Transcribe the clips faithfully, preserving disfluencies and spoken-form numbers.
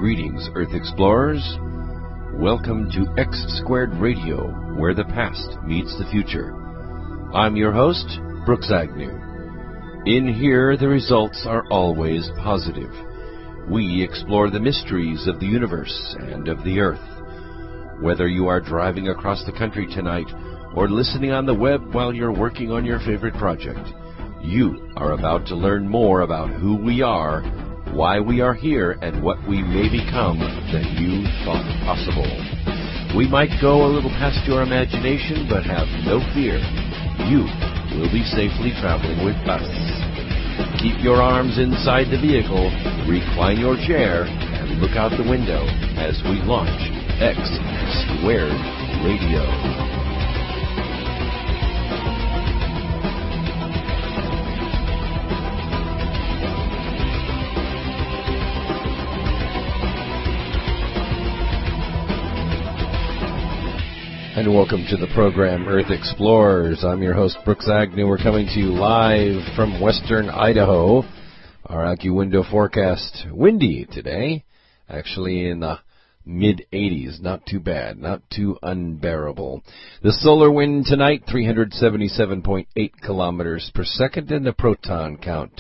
Greetings, Earth Explorers. Welcome to X Squared Radio, where the past meets the future. I'm your host, Brooks Agnew. In here, the results are always positive. We explore the mysteries of the universe and of the Earth. Whether you are driving across the country tonight or listening on the web while you're working on your favorite project, you are about to learn more about who we are, why we are here, and what we may become than you thought possible. We might go a little past your imagination, but have no fear. You will be safely traveling with us. Keep your arms inside the vehicle, recline your chair, and look out the window as we launch X Squared Radio. And welcome to the program, Earth Explorers. I'm your host, Brooks Agnew. We're coming to you live from western Idaho. Our AccuWindow forecast, windy today, actually in the mid eighties. Not too bad, not too unbearable. The solar wind tonight, three hundred seventy-seven point eight kilometers per second, and the proton count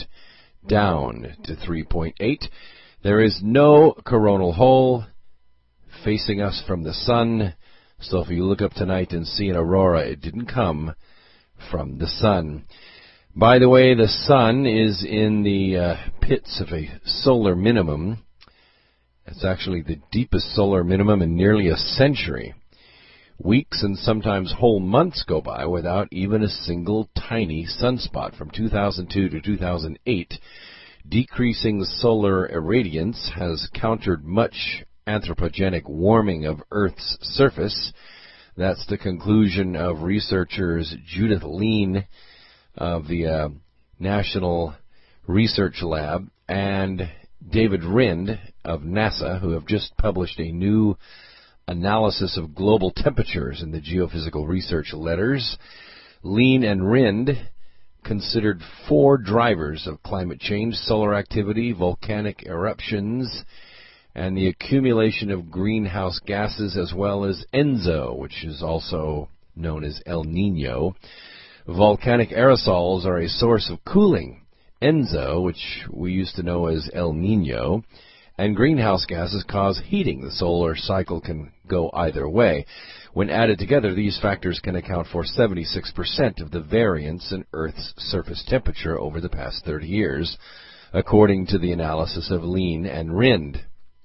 down to three point eight. There is no coronal hole facing us from the sun. So if you look up tonight and see an aurora, it didn't come from the sun. By the way, the sun is in the uh, pits of a solar minimum. It's actually the deepest solar minimum in nearly a century. Weeks and sometimes whole months go by without even a single tiny sunspot. From two thousand two to two thousand eight, decreasing the solar irradiance has countered much anthropogenic warming of Earth's surface. That's the conclusion of researchers Judith Lean of the uh, National Research Lab and David Rind of NASA, who have just published a new analysis of global temperatures in the Geophysical Research Letters. Lean and Rind considered four drivers of climate change: solar activity, volcanic eruptions, and the accumulation of greenhouse gases, as well as ENSO, which is also known as El Nino. Volcanic aerosols are a source of cooling, ENSO, which we used to know as El Nino, and greenhouse gases cause heating. The solar cycle can go either way. When added together, these factors can account for seventy-six percent of the variance in Earth's surface temperature over the past thirty years, according to the analysis of Lean and Rind.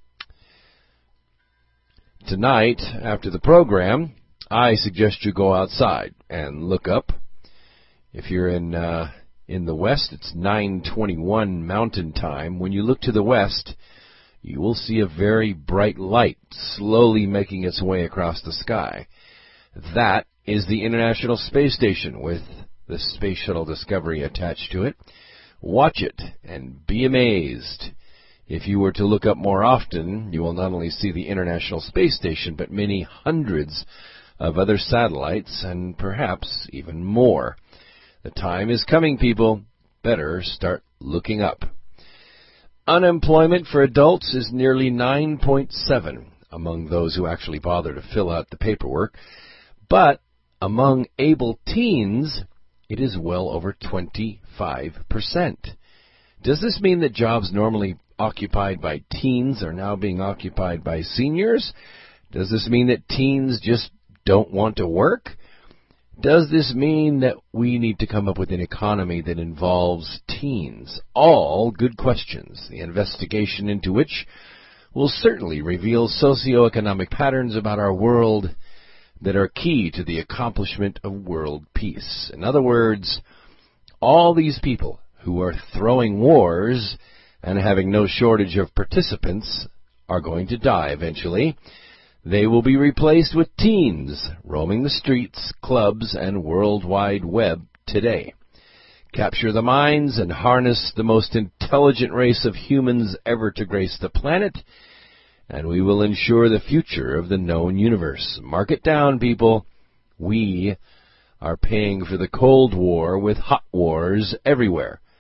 Tonight, after the program, I suggest you go outside and look up. If you're in uh, in the west, it's nine twenty-one Mountain Time. When you look to the west, you will see a very bright light slowly making its way across the sky. That is the International Space Station with the Space Shuttle Discovery attached to it. Watch it and be amazed. If you were to look up more often, you will not only see the International Space Station, but many hundreds of other satellites, and perhaps even more. The time is coming, people. Better start looking up. Unemployment for adults is nearly nine point seven among those who actually bother to fill out the paperwork. But among able teens, it is well over twenty-five percent. Does this mean that jobs normally occupied by teens are now being occupied by seniors? Does this mean that teens just don't want to work? Does this mean that we need to come up with an economy that involves teens? All good questions, the investigation into which will certainly reveal socioeconomic patterns about our world that are key to the accomplishment of world peace. In other words, all these people who are throwing wars and having no shortage of participants are going to die eventually. They will be replaced with teens roaming the streets, clubs, and World Wide Web today. Capture the minds and harness the most intelligent race of humans ever to grace the planet, and we will ensure the future of the known universe. Mark it down, people. We are paying for the Cold War with hot wars everywhere.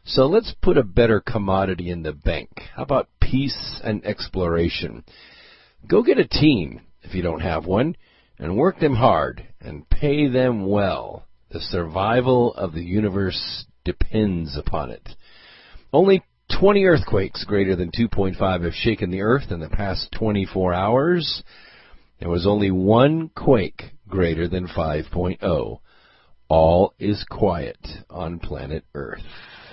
So let's put a better commodity in the bank. How about peace and exploration? Go get a team, if you don't have one, and work them hard and pay them well. The survival of the universe depends upon it. Only twenty earthquakes greater than two point five have shaken the earth in the past twenty-four hours. There was only one quake greater than five point oh. All is quiet on planet Earth.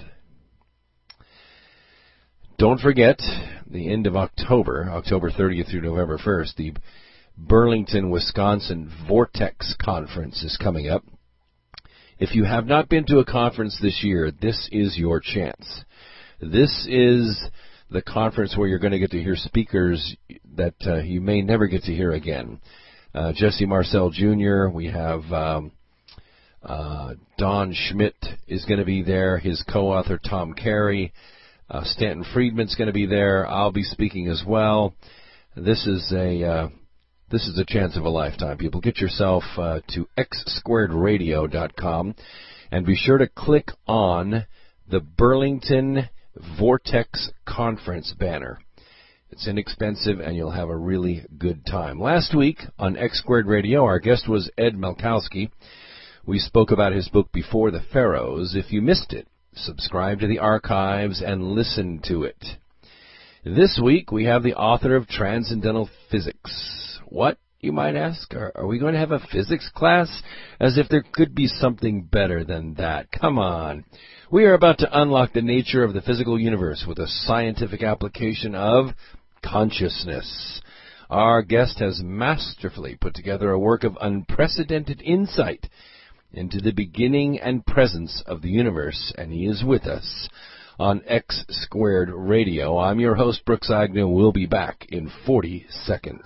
Don't forget, the end of October, October thirtieth through November first, the Burlington, Wisconsin Vortex Conference is coming up. If you have not been to a conference this year, this is your chance. This is the conference where you're going to get to hear speakers that uh, you may never get to hear again. Uh, Jesse Marcel Junior, we have um, uh, Don Schmidt is going to be there, his co-author Tom Carey. Uh, Stanton Friedman's going to be there. I'll be speaking as well. This is a uh, this is a chance of a lifetime, people. Get yourself uh, to x squared radio dot com and be sure to click on the Burlington Vortex Conference banner. It's inexpensive, and you'll have a really good time. Last week on X Squared Radio, our guest was Ed Malkowski. We spoke about his book, Before the Pharaohs. If you missed it, subscribe to the archives and listen to it. This week, we have the author of Transcendental Physics. What, you might ask? Are, are we going to have a physics class? As if there could be something better than that. Come on. We are about to unlock the nature of the physical universe with a scientific application of consciousness. Our guest has masterfully put together a work of unprecedented insight into the beginning and presence of the universe, and he is with us on X Squared Radio. I'm your host, Brooks Agnew. We'll be back in forty seconds.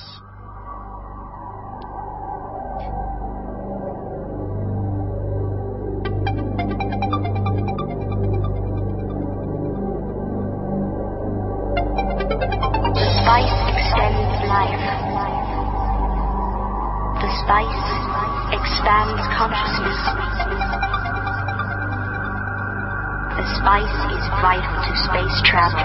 Spice extends life. The spice expands consciousness. The spice is vital to space travel.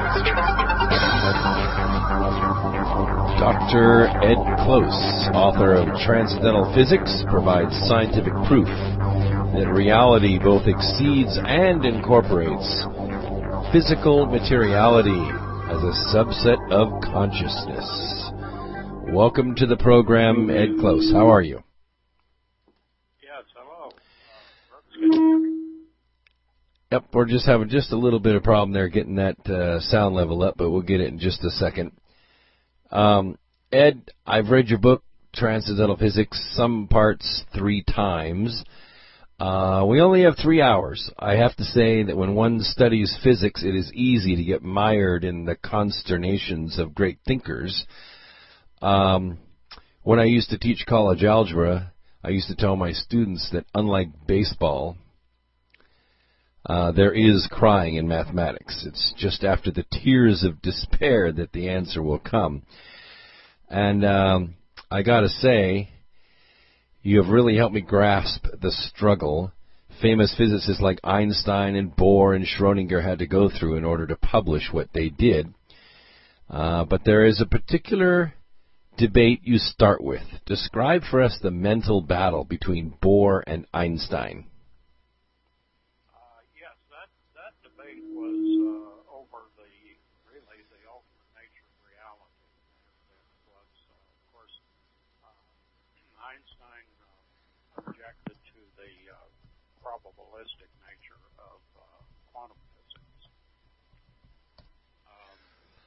Doctor Ed Close, author of Transcendental Physics, provides scientific proof that reality both exceeds and incorporates physical materiality as a subset of consciousness. Welcome to the program, Ed Close. How are you? Yes, hello. Uh, yep, we're just having just a little bit of problem there getting that uh, sound level up, but we'll get it in just a second. Um, Ed, I've read your book, Transcendental Physics, some parts three times. Uh, we only have three hours. I have to say that when one studies physics, it is easy to get mired in the consternations of great thinkers. Um, when I used to teach college algebra, I used to tell my students that unlike baseball, uh, there is crying in mathematics. It's just after the tears of despair that the answer will come. And um, I got to say, you have really helped me grasp the struggle famous physicists like Einstein and Bohr and Schrödinger had to go through in order to publish what they did. Uh, but there is a particular debate you start with. Describe for us the mental battle between Bohr and Einstein. uh, yes, that, that debate was uh, over the, really, the ultimate nature of reality. It was, uh, of course, uh, Einstein uh, objected to the uh, probabilistic nature of uh, quantum physics. Um,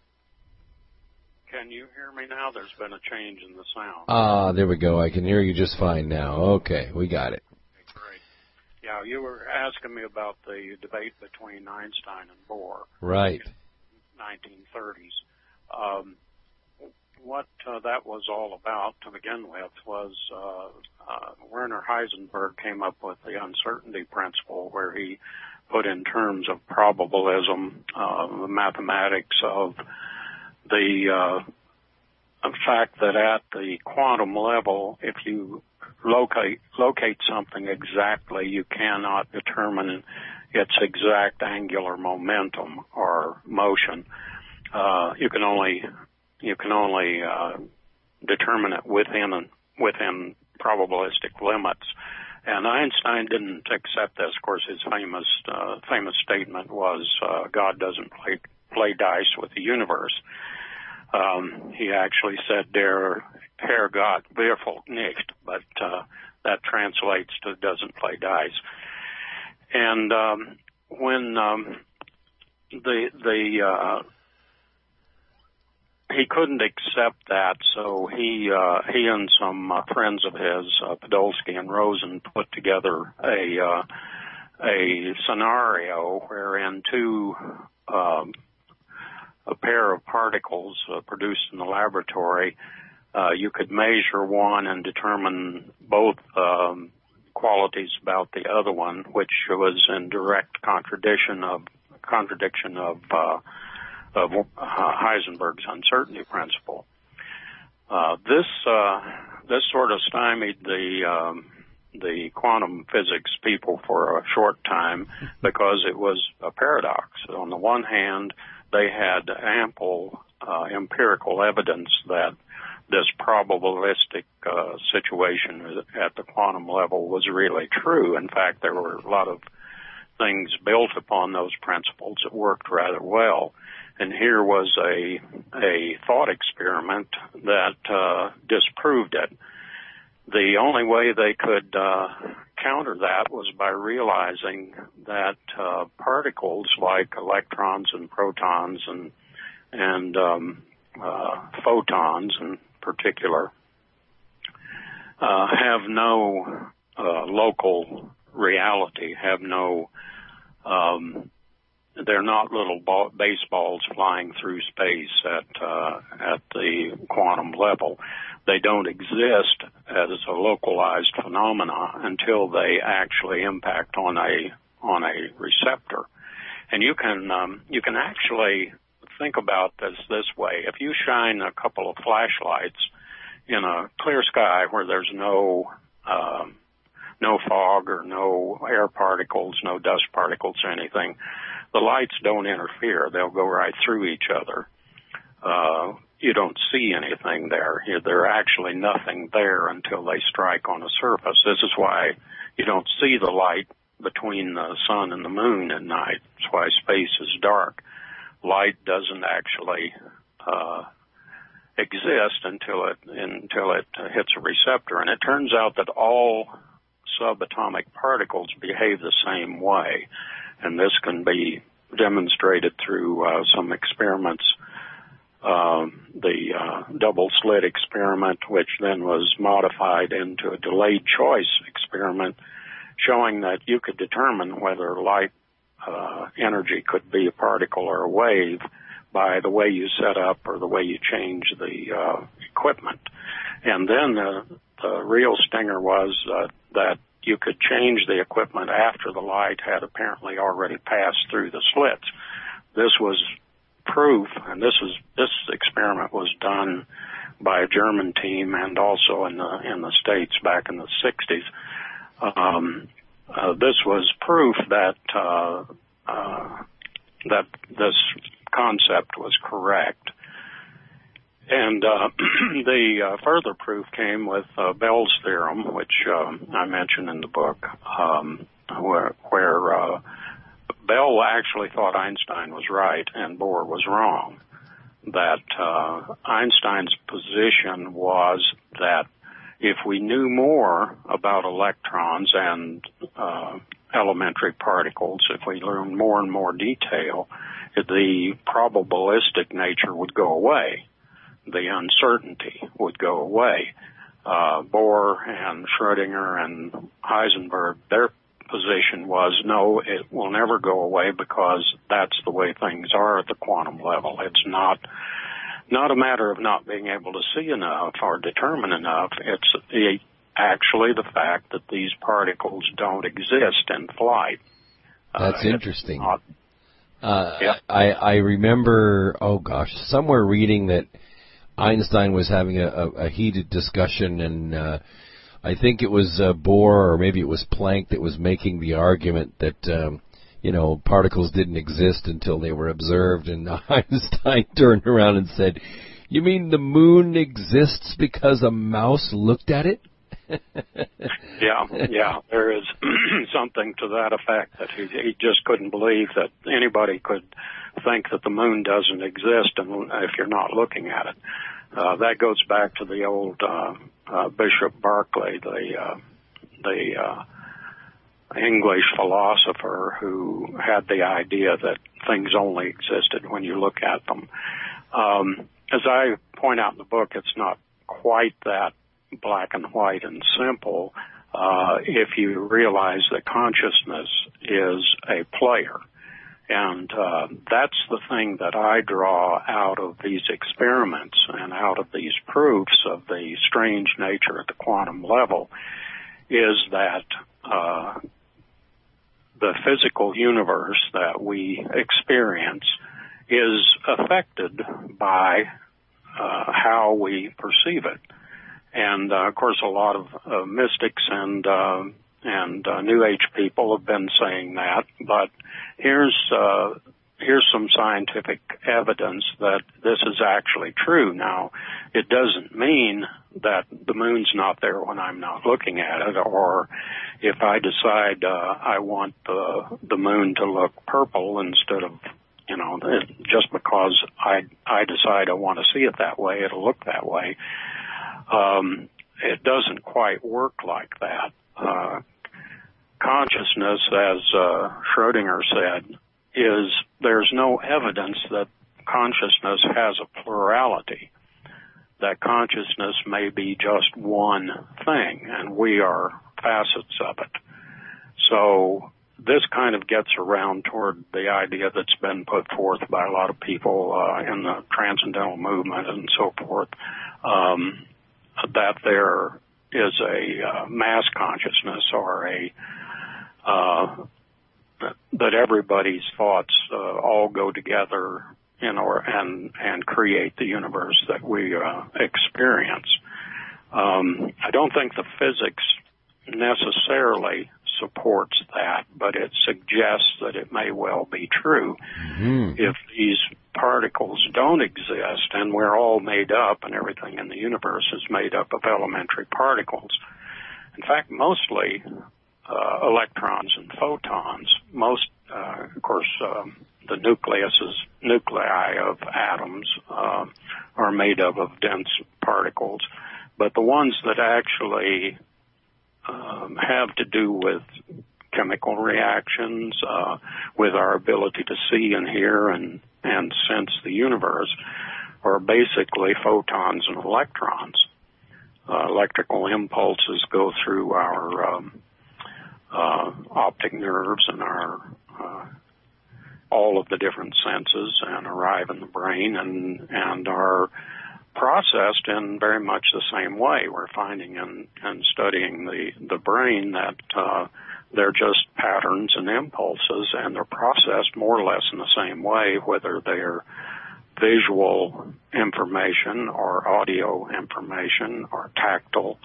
can you hear me now? There's been a change in the sound. Ah, there we go. I can hear you just fine now. Okay, we got it. Okay, great. Yeah, you were asking me about the debate between Einstein and Bohr. Right. In the nineteen thirties. Um, what uh, that was all about to begin with was uh, uh, Werner Heisenberg came up with the uncertainty principle, where he put in terms of probabilism, uh, the mathematics of the uh, fact that at the quantum level, if you locate locate something exactly, you cannot determine its exact angular momentum or motion. Uh, you can only you can only uh, determine it within within probabilistic limits. And Einstein didn't accept this. Of course, his famous uh, famous statement was, uh, "God doesn't play play dice with the universe." Um, he actually said, "Der Herr Gott würfelt nicht," but uh, that translates to "doesn't play dice." And um, when um, the the uh, he couldn't accept that, so he uh, he and some uh, friends of his, uh, Podolsky and Rosen, put together a uh, a scenario wherein two um, a pair of particles uh, produced in the laboratory, uh, you could measure one and determine both um, qualities about the other one, which was in direct contradiction of contradiction of uh, of uh, Heisenberg's uncertainty principle. Uh, this uh, this sort of stymied the um, the quantum physics people for a short time because it was a paradox. On the one hand, they had ample uh, empirical evidence that this probabilistic uh, situation at the quantum level was really true. In fact, there were a lot of things built upon those principles that worked rather well. And here was a a thought experiment that uh, disproved it. The only way they could uh, counter that was by realizing that uh, particles like electrons and protons and and um, uh, photons in particular uh, have no uh, local reality, have no um, they're not little ball, baseballs flying through space at uh, at the quantum level. They don't exist as a localized phenomena until they actually impact on a on a receptor. And you can um, you can actually think about this this way. If you shine a couple of flashlights in a clear sky where there's no um, no fog or no air particles, no dust particles or anything, the lights don't interfere. They'll go right through each other. Uh, you don't see anything there. There's actually nothing there until they strike on a surface. This is why you don't see the light between the sun and the moon at night. That's why space is dark. Light doesn't actually uh, exist until it until it uh, hits a receptor. And it turns out that all subatomic particles behave the same way. And this can be demonstrated through uh, some experiments. Uh, the uh, double slit experiment, which then was modified into a delayed choice experiment, showing that you could determine whether light uh, energy could be a particle or a wave by the way you set up or the way you change the uh, equipment. And then the, the real stinger was uh, that you could change the equipment after the light had apparently already passed through the slits. This was proof, and this is this experiment was done by a German team and also in the in the States back in the sixties. Um, uh, this was proof that uh, uh, that this concept was correct. And uh, the uh, further proof came with uh, Bell's theorem, which um, I mentioned in the book, um, where, where uh, Bell actually thought Einstein was right and Bohr was wrong. That uh, Einstein's position was that if we knew more about electrons and uh, elementary particles, if we learned more and more detail, the probabilistic nature would go away. The uncertainty would go away. Uh, Bohr and Schrödinger and Heisenberg, their position was, no, it will never go away because that's the way things are at the quantum level. It's not not a matter of not being able to see enough or determine enough. It's the, actually the fact that these particles don't exist in flight. That's uh, interesting. Not, uh, yeah. I, I remember, oh gosh, somewhere reading that Einstein was having a, a, a heated discussion, and uh, I think it was uh, Bohr, or maybe it was Planck, that was making the argument that, um, you know, particles didn't exist until they were observed, and Einstein turned around and said, "You mean the moon exists because a mouse looked at it?" yeah, yeah, there is something to that effect, that he, he just couldn't believe that anybody could think that the moon doesn't exist and if you're not looking at it. Uh, that goes back to the old uh, uh, Bishop Berkeley, the uh, the uh, English philosopher who had the idea that things only existed when you look at them. Um, as I point out in the book, it's not quite that black and white and simple uh, if you realize that consciousness is a player. And uh, that's the thing that I draw out of these experiments and out of these proofs of the strange nature at the quantum level, is that uh, the physical universe that we experience is affected by uh, how we perceive it. And, uh, of course, a lot of uh, mystics and uh, and uh, New Age people have been saying that. But here's uh, here's some scientific evidence that this is actually true. Now, it doesn't mean that the moon's not there when I'm not looking at it, or if I decide uh, I want the the moon to look purple instead of, you know, just because I I decide I want to see it that way, it'll look that way. Um, it doesn't quite work like that. Uh, consciousness, as uh, Schrödinger said, is there's no evidence that consciousness has a plurality, that consciousness may be just one thing, and we are facets of it. So this kind of gets around toward the idea that's been put forth by a lot of people uh, in the Transcendental Movement and so forth, um, that there is a uh, mass consciousness, or a uh, that everybody's thoughts uh, all go together in or and and create the universe that we uh, experience. Um, I don't think the physics necessarily supports that, but it suggests that it may well be true. Mm-hmm. If these particles don't exist, and we're all made up, and everything in the universe is made up of elementary particles. In fact, mostly uh, electrons and photons. Most, uh, of course, um, the nucleuses, nuclei of atoms uh, are made up of dense particles, but the ones that actually um, have to do with chemical reactions, uh, with our ability to see and hear and, and sense the universe, are basically photons and electrons. Uh, electrical impulses go through our um, uh, optic nerves and our uh, all of the different senses and arrive in the brain and and are processed in very much the same way. We're finding in, in studying the, the brain that uh, they're just patterns and impulses, and they're processed more or less in the same way, whether they're visual information or audio information or tactile.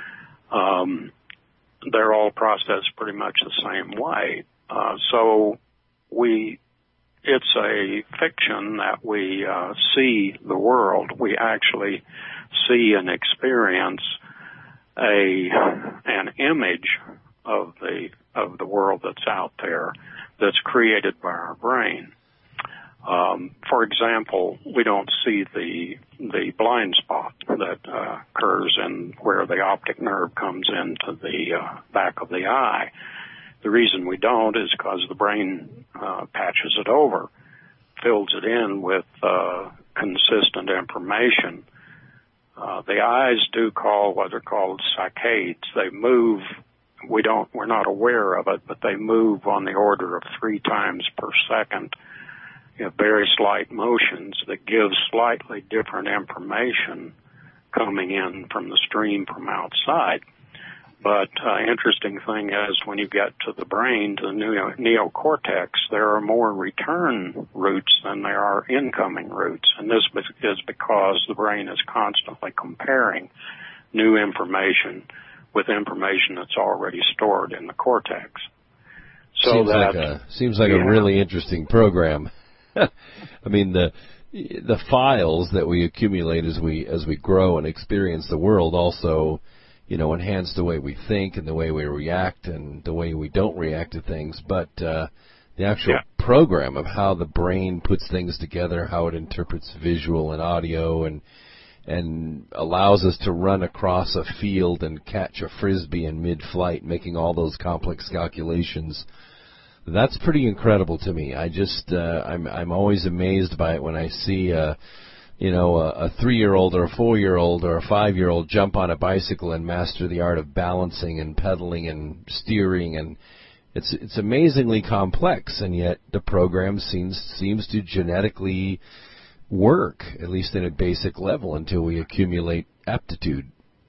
Um, they're all processed pretty much the same way. Uh, so we, it's a fiction that we uh, see the world. We actually see and experience a an image of the of the world that's out there, that's created by our brain. Um, for example, we don't see the the blind spot that uh, occurs in where the optic nerve comes into the uh, back of the eye. The reason we don't is because the brain uh, patches it over, fills it in with uh, consistent information. Uh, the eyes do call what are called saccades. They move. We don't. We're not aware of it, but they move on the order of three times per second. You know, very slight motions that give slightly different information coming in from the stream from outside. But uh, interesting thing is, when you get to the brain, to the neo- neocortex, there are more return routes than there are incoming routes. And this is because the brain is constantly comparing new information with information that's already stored in the cortex. So seems that like a, seems like yeah. a really interesting program. I mean, the the files that we accumulate as we as we grow and experience the world also, you know, enhance the way we think and the way we react and the way we don't react to things. But uh, the actual yeah. program of how the brain puts things together, how it interprets visual and audio, and and allows us to run across a field and catch a frisbee in mid-flight, making all those complex calculations. That's pretty incredible to me. I just, uh, I'm, I'm always amazed by it when I see, uh, you know, a, a three-year-old or a four-year-old or a five-year-old jump on a bicycle and master the art of balancing and pedaling and steering, and it's, it's amazingly complex, and yet the program seems, seems to genetically work, at least at a basic level, until we accumulate aptitude.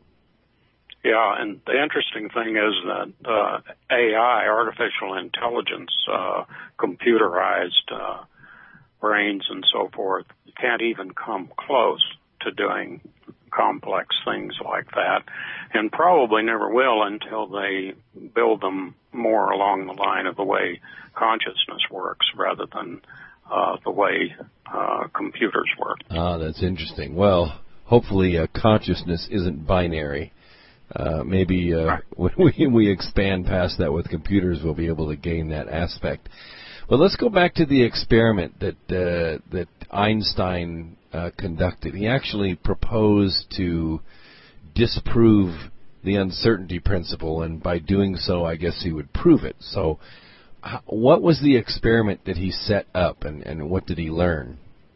Yeah, and the interesting thing is that uh, A I, artificial intelligence, uh, computerized uh, brains and so forth, can't even come close to doing complex things like that, and probably never will until they build them more along the line of the way consciousness works rather than uh, the way uh, computers work. Ah, that's interesting. Well, hopefully uh, consciousness isn't binary. Uh, maybe uh, when we, we expand past that with computers, we'll be able to gain that aspect. But let's go back to the experiment that uh, that Einstein uh, conducted. He actually proposed to disprove the uncertainty principle, and by doing so, I guess he would prove it. So h- what was the experiment that he set up, and, and what did he learn?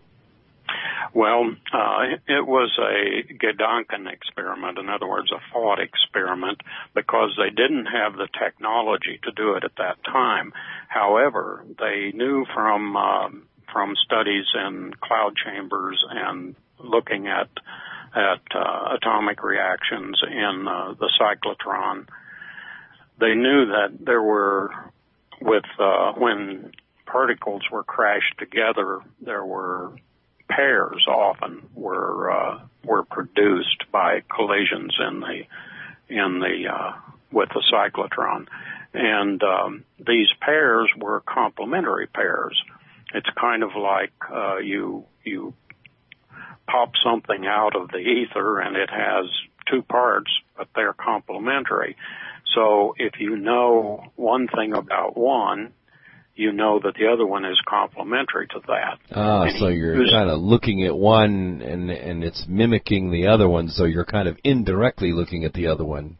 Well, uh, it was a Gedanken experiment, in other words, a thought experiment, because they didn't have the technology to do it at that time. However, they knew from um, from studies in cloud chambers and looking at at uh, atomic reactions in uh, the cyclotron, they knew that there were, with uh, when particles were crashed together, there were pairs often were uh, were produced by collisions in the in the uh, with the cyclotron, and um, these pairs were complementary pairs. It's kind of like uh, you you pop something out of the ether and it has two parts, but they're complementary. So if you know one thing about one, you know that the other one is complementary to that. Ah, and so you're used, kind of looking at one and and it's mimicking the other one, so you're kind of indirectly looking at the other one.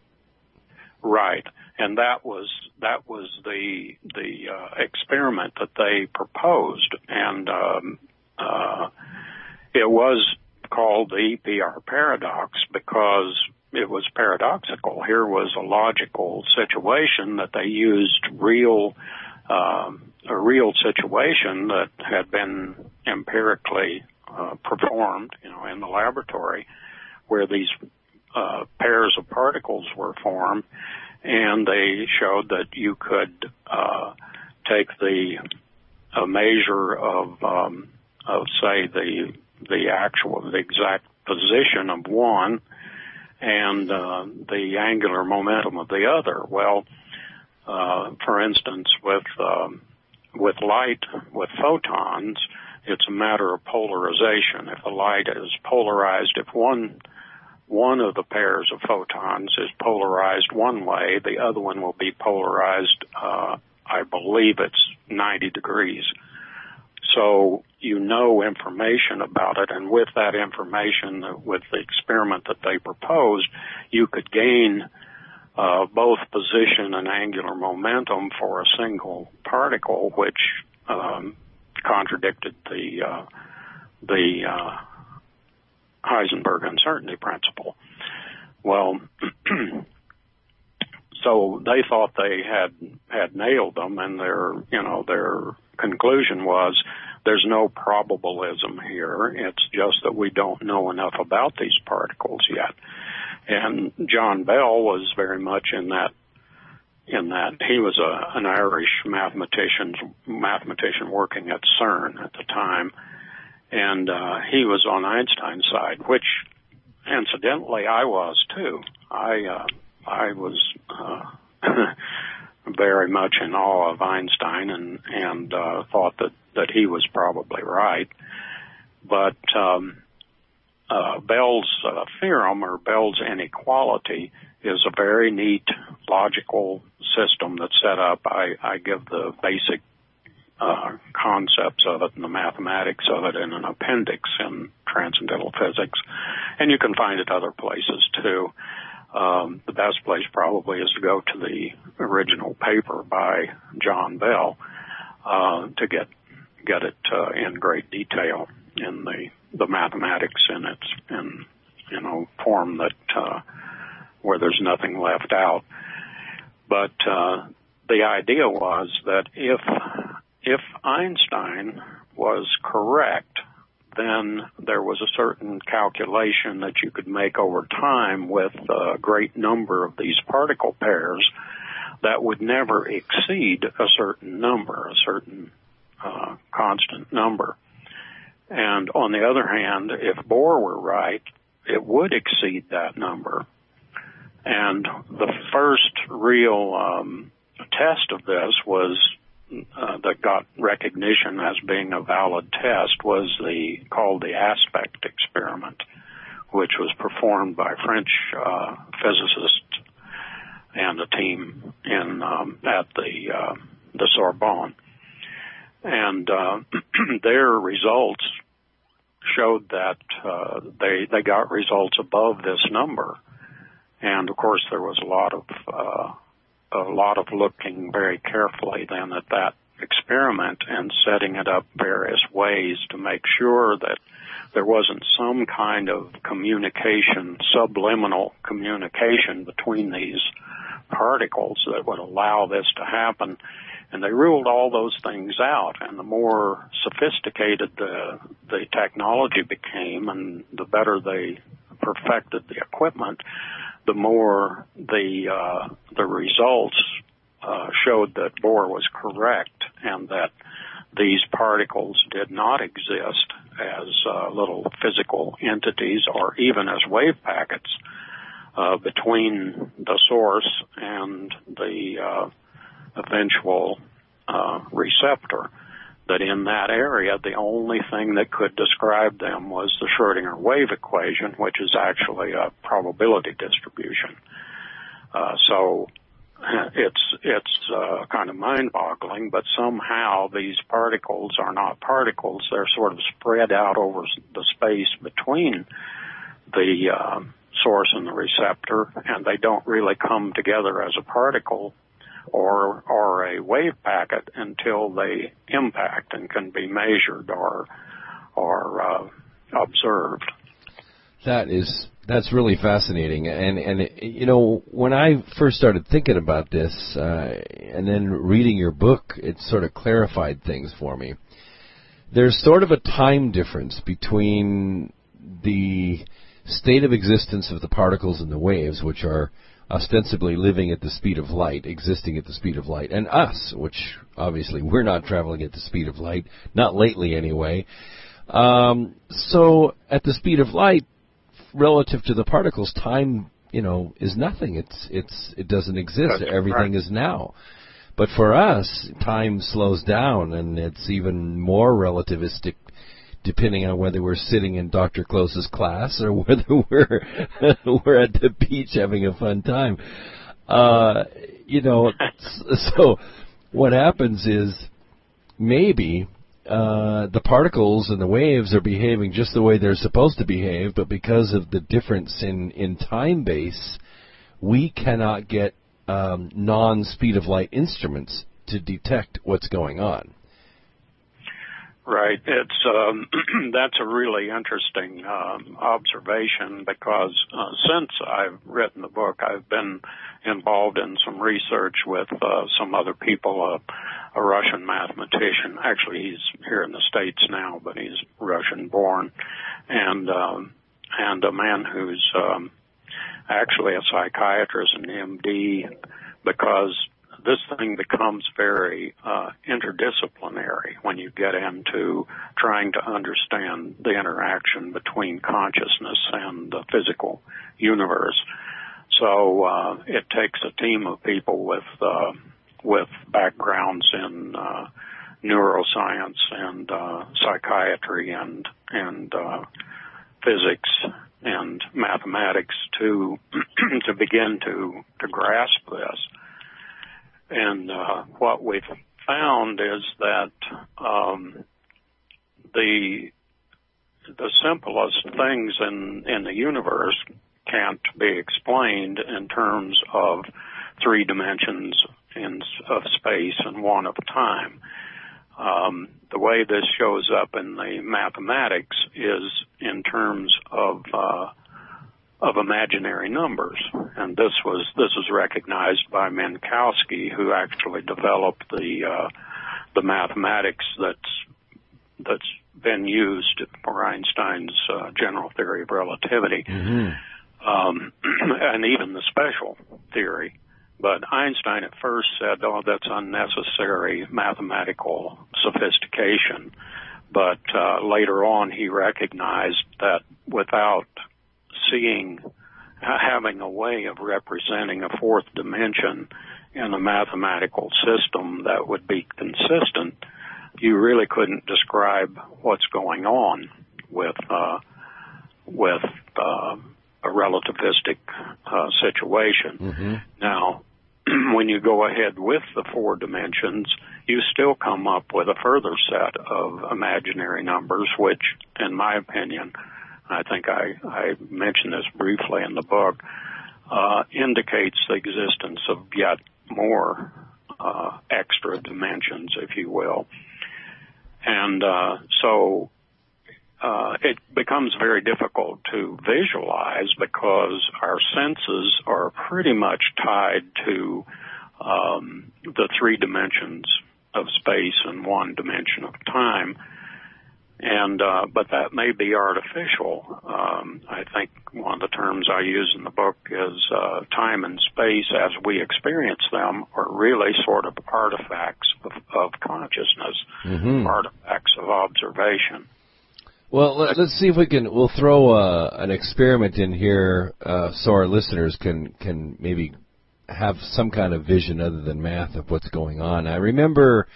Right. And that was that was the the uh, experiment that they proposed, and um, uh, it was called the E P R paradox because it was paradoxical. Here was a logical situation that they used real um, a real situation that had been empirically uh, performed, you know, in the laboratory, where these uh, pairs of particles were formed. And they showed that you could uh, take the a measure of, um, of say the the actual the exact position of one and uh, the angular momentum of the other. Well, uh, for instance, with um, with light, with photons, it's a matter of polarization. If the light is polarized, if one One of the pairs of photons is polarized one way, the other one will be polarized, uh, I believe it's ninety degrees. So you know information about it, and with that information, with the experiment that they proposed, you could gain uh, both position and angular momentum for a single particle, which um, contradicted the uh, the uh, Heisenberg uncertainty principle. Well, so they thought they had had nailed them, and their you know their conclusion was there's no probabilism here. It's just that we don't know enough about these particles yet. And John Bell was very much in that. In that he was a, an Irish mathematician mathematician working at CERN at the time. And uh, he was on Einstein's side, which, incidentally, I was too. I uh, I was uh, very much in awe of Einstein and and uh, thought that that he was probably right. But um, uh, Bell's uh, theorem, or Bell's inequality, is a very neat logical system that's set up. I, I give the basic uh, concepts of it and the mathematics of it in an appendix in Transcendental Physics, and you can find it other places too. Um, the best place probably is to go to the original paper by John Bell uh, to get get it uh, in great detail in the the mathematics in its in you know form that uh, where there's nothing left out. But uh, the idea was that if if Einstein was correct, then there was a certain calculation that you could make over time with a great number of these particle pairs that would never exceed a certain number, a certain uh, constant number. And on the other hand, if Bohr were right, it would exceed that number. And the first real um, test of this was uh, that got recognition as being a valid test was the called the aspect experiment, which was performed by French uh, physicists and a team in um, at the uh, the Sorbonne, and uh, their results showed that uh, they they got results above this number. And of course, there was a lot of uh, a lot of looking very carefully then at that experiment and setting it up various ways to make sure that there wasn't some kind of communication, subliminal communication between these particles that would allow this to happen. And they ruled all those things out. And the more sophisticated the the technology became, and the better they perfected the equipment, the more the uh, the results uh, showed that Bohr was correct and that these particles did not exist as uh, little physical entities or even as wave packets uh, between the source and the uh, eventual uh, receptor. That in that area, the only thing that could describe them was the Schrödinger wave equation, which is actually a probability distribution. Uh, so it's it's uh, kind of mind-boggling, but somehow these particles are not particles. They're sort of spread out over the space between the uh, source and the receptor, and they don't really come together as a particle or or a wave packet until they impact and can be measured or or uh, observed. That is that's really fascinating, and and you know when I first started thinking about this, uh, and then reading your book, it sort of clarified things for me. There's sort of a time difference between the state of existence of the particles and the waves, which are ostensibly living at the speed of light, existing at the speed of light, and us, which obviously we're not traveling at the speed of light, not lately anyway. Um, so at the speed of light, relative to the particles, time, you know, is nothing. It's it's it doesn't exist. That's Everything correct. is now. But for us, time slows down, and it's even more relativistic, depending on whether we're sitting in Doctor Close's class or whether we're we're at the beach having a fun time. Uh, you know, so what happens is maybe uh, the particles and the waves are behaving just the way they're supposed to behave, but because of the difference in, in time base, we cannot get um, non-speed-of-light instruments to detect what's going on. Right. It's um, that's a really interesting um, observation because uh, since I've written the book, I've been involved in some research with uh, some other people. Uh, a Russian mathematician, actually he's here in the States now, but he's Russian-born, and um, and a man who's um, actually a psychiatrist, an M D, because this thing becomes very uh, interdisciplinary when you get into trying to understand the interaction between consciousness and the physical universe. So uh, it takes a team of people with uh, with backgrounds in uh, neuroscience and uh, psychiatry and and uh, physics and mathematics to to begin to to grasp this. And uh, what we've found is that um, the the simplest things in in the universe can't be explained in terms of three dimensions in, of space and one of time. Um, the way this shows up in the mathematics is in terms of uh, of imaginary numbers, and this was this was recognized by Minkowski, who actually developed the uh, the mathematics that's that's been used for Einstein's uh, general theory of relativity, mm-hmm. um, and even the special theory. But Einstein at first said, oh, that's unnecessary mathematical sophistication. But uh, later on, he recognized that without seeing, having a way of representing a fourth dimension in a mathematical system that would be consistent, you really couldn't describe what's going on with uh, with uh, a relativistic uh, situation. Mm-hmm. Now, when you go ahead with the four dimensions, you still come up with a further set of imaginary numbers, which, in my opinion, I think I, I mentioned this briefly in the book, uh, indicates the existence of yet more uh, extra dimensions, if you will. And uh, so uh, it becomes very difficult to visualize because our senses are pretty much tied to um, the three dimensions of space and one dimension of time. And uh, but that may be artificial. Um, I think one of the terms I use in the book is uh, time and space as we experience them are really sort of artifacts of, of consciousness, mm-hmm. artifacts of observation. Well, let, let's see if we can. We'll throw uh, an experiment in here uh, so our listeners can can maybe have some kind of vision other than math of what's going on. I remember.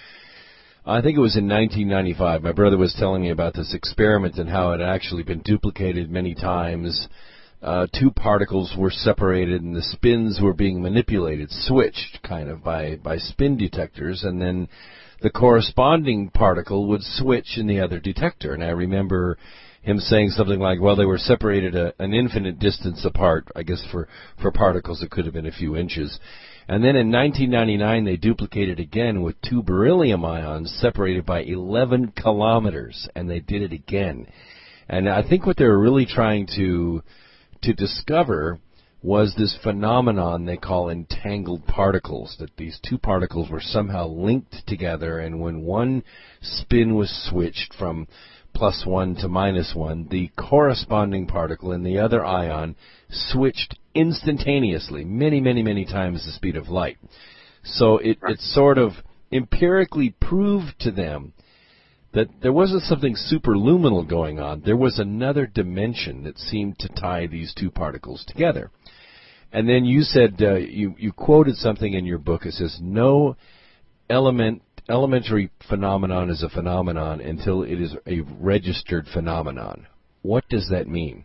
I think it was in nineteen ninety-five. My brother was telling me about this experiment and how it had actually been duplicated many times. Uh, two particles were separated and the spins were being manipulated, switched kind of by, by spin detectors, and then the corresponding particle would switch in the other detector. And I remember him saying something like, well, they were separated a, an infinite distance apart. I guess for, for particles it could have been a few inches. And then in nineteen ninety-nine, they duplicated again with two beryllium ions separated by eleven kilometers, and they did it again. And I think what they were really trying to to discover was this phenomenon they call entangled particles, that these two particles were somehow linked together, and when one spin was switched from plus one to minus one, the corresponding particle in the other ion switched instantaneously, many, many, many times the speed of light. So it, it sort of empirically proved to them that there wasn't something superluminal going on. There was another dimension that seemed to tie these two particles together. And then you said, uh, you, you quoted something in your book. It says, no element elementary phenomenon is a phenomenon until it is a registered phenomenon. What does that mean?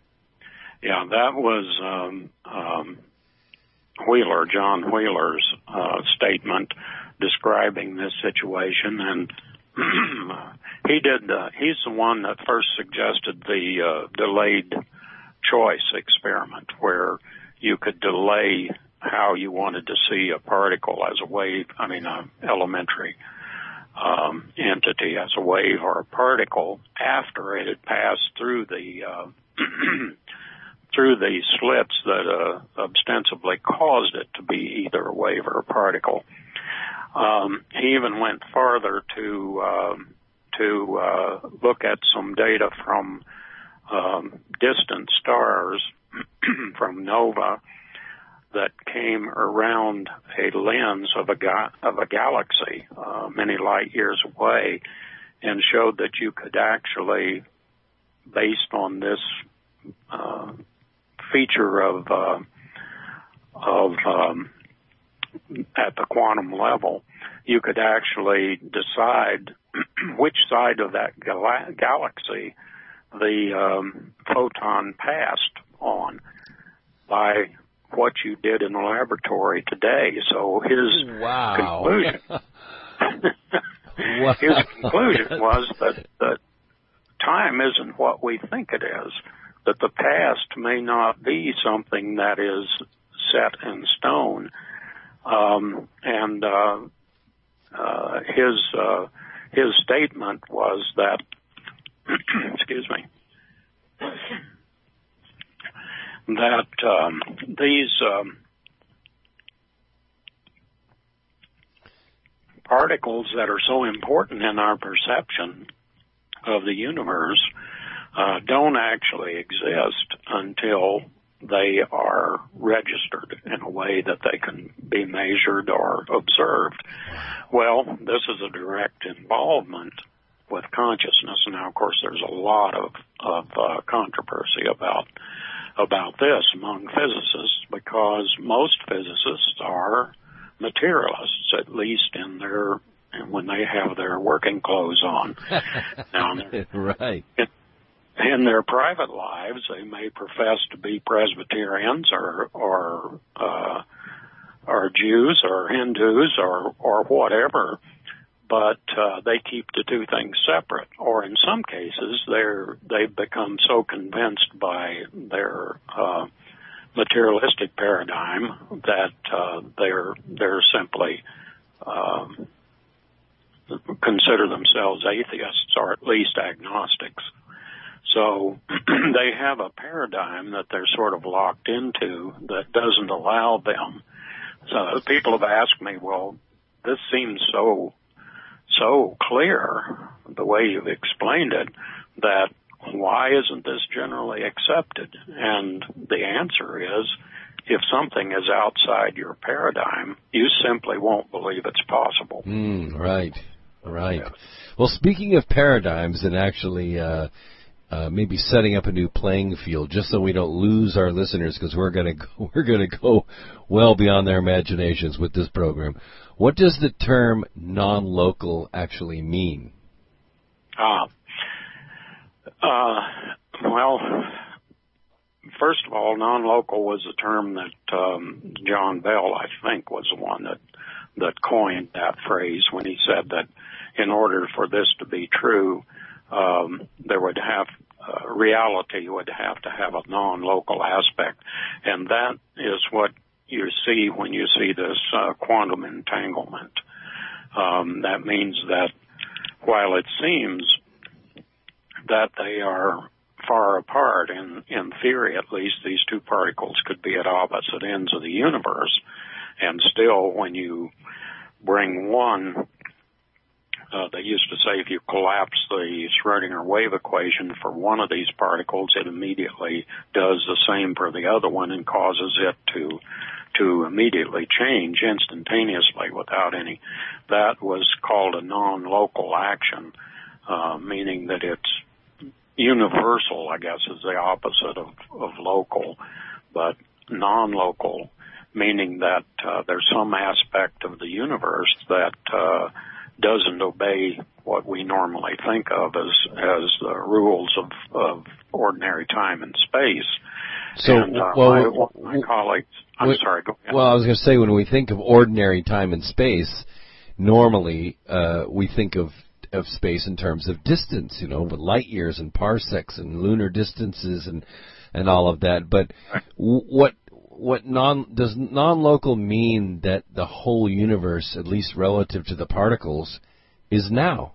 Yeah, that was um, um, Wheeler, John Wheeler's uh, statement describing this situation, and he did. Uh, he's the one that first suggested the uh, delayed choice experiment, where you could delay how you wanted to see a particle as a wave, I mean, an elementary um, entity as a wave or a particle after it had passed through the uh, through the slits that uh, ostensibly caused it to be either a wave or a particle. Um, he even went farther to uh, to uh, look at some data from um, distant stars from nova that came around a lens of a ga- of a galaxy uh, many light years away, and showed that you could actually, based on this uh, feature of uh, of um, at the quantum level, you could actually decide which side of that gal- galaxy the um, photon passed on by what you did in the laboratory today. So his wow. conclusion, wow. his conclusion was that, that time isn't what we think it is, that the past may not be something that is set in stone. Um, and uh, uh, his uh, his statement was that, excuse me, that um, these um, particles that are so important in our perception of the universe uh, don't actually exist until they are registered in a way that they can be measured or observed. Well, this is a direct involvement with consciousness. Now, of course, there's a lot of, of uh, controversy about about this among physicists, because most physicists are materialists, at least in their when they have their working clothes on. Now, right. In, in their private lives, they may profess to be Presbyterians or or uh, or Jews or Hindus or or whatever, but uh, they keep the two things separate. Or in some cases, they're they've become so convinced by their uh, materialistic paradigm that uh, they're they're simply um, consider themselves atheists or at least agnostics. So they have a paradigm that they're sort of locked into that doesn't allow them. So people have asked me, well, this seems so so clear, the way you've explained it, that why isn't this generally accepted? And the answer is, if something is outside your paradigm, you simply won't believe it's possible. Mm, right, right. Yeah. Well, speaking of paradigms and actually uh, uh, maybe setting up a new playing field, just so we don't lose our listeners, because we're going to we're going to go well beyond their imaginations with this program. What does the term non-local actually mean? Ah, uh, well, first of all, non-local was a term that um, John Bell, I think, was the one that that coined that phrase when he said that in order for this to be true, um, there would have uh, reality would have to have a non-local aspect, and that is what you see when you see this uh, quantum entanglement. Um, that means that while it seems that they are far apart, in, in theory at least, these two particles could be at opposite ends of the universe, and still when you bring one, uh, they used to say if you collapse the Schrodinger wave equation for one of these particles, it immediately does the same for the other one and causes it to to immediately change instantaneously without any. That was called a non-local action, uh, meaning that it's universal, I guess, is the opposite of, of local, but non-local, meaning that uh, there's some aspect of the universe that uh, doesn't obey what we normally think of as as the rules of, of ordinary time and space. So, and uh, well, my, my colleagues, I'm well, sorry, go ahead. Well, I was going to say, when we think of ordinary time and space, normally uh, we think of of space in terms of distance, you know, with light years and parsecs and lunar distances and and all of that. But what what non does non-local mean that the whole universe, at least relative to the particles, is now?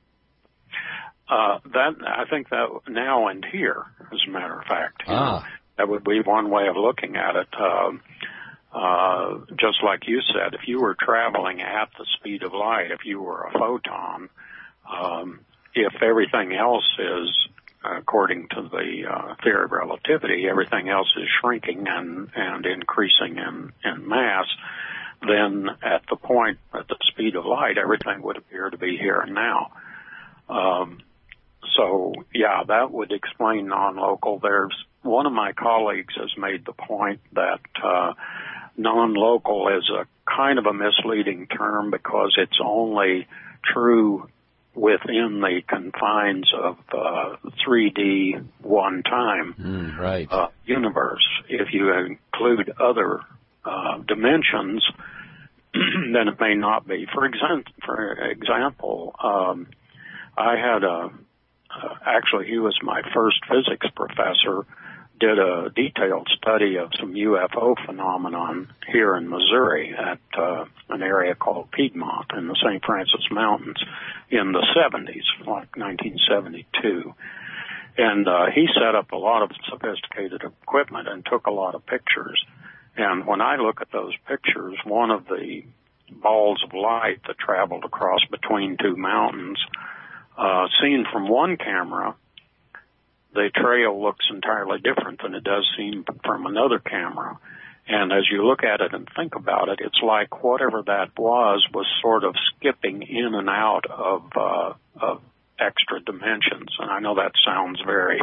Uh, that I think that now and here, as a matter of fact, you ah. know, that would be one way of looking at it. Um, uh, just like you said, if you were traveling at the speed of light, if you were a photon, um, if everything else is, according to the uh, theory of relativity, everything else is shrinking and, and increasing in, in mass, then at the point, at the speed of light, everything would appear to be here and now. Um, so, yeah, that would explain non-local. There's one of my colleagues has made the point that uh, non-local is a kind of a misleading term because it's only true within the confines of uh, three D one-time mm, right. uh, universe. If you include other uh, dimensions, then it may not be. For example, for example, um, I had a uh, actually he was my first physics professor. Did a detailed study of some U F O phenomenon here in Missouri at uh, an area called Piedmont in the Saint Francis Mountains in the seventies, like nineteen seventy-two. And uh, he set up a lot of sophisticated equipment and took a lot of pictures. And when I look at those pictures, one of the balls of light that traveled across between two mountains, uh, seen from one camera, the trail looks entirely different than it does seen from another camera. And as you look at it and think about it, it's like whatever that was was sort of skipping in and out of, uh, of extra dimensions. And I know that sounds very,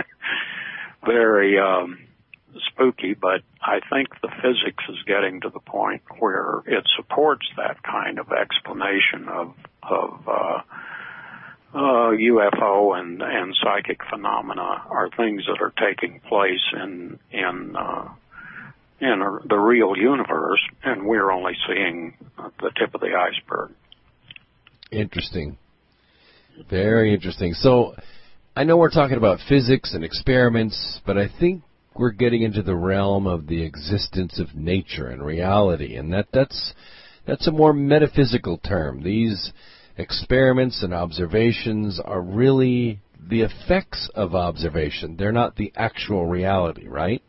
very, um, spooky, but I think the physics is getting to the point where it supports that kind of explanation of, of, uh, Uh, U F O and, and psychic phenomena are things that are taking place in in uh, in a, the real universe, and we're only seeing the tip of the iceberg. Interesting. Very interesting. So I know we're talking about physics and experiments, but I think we're getting into the realm of the existence of nature and reality, and that that's that's a more metaphysical term. These experiments and observations are really the effects of observation. They're not the actual reality, right?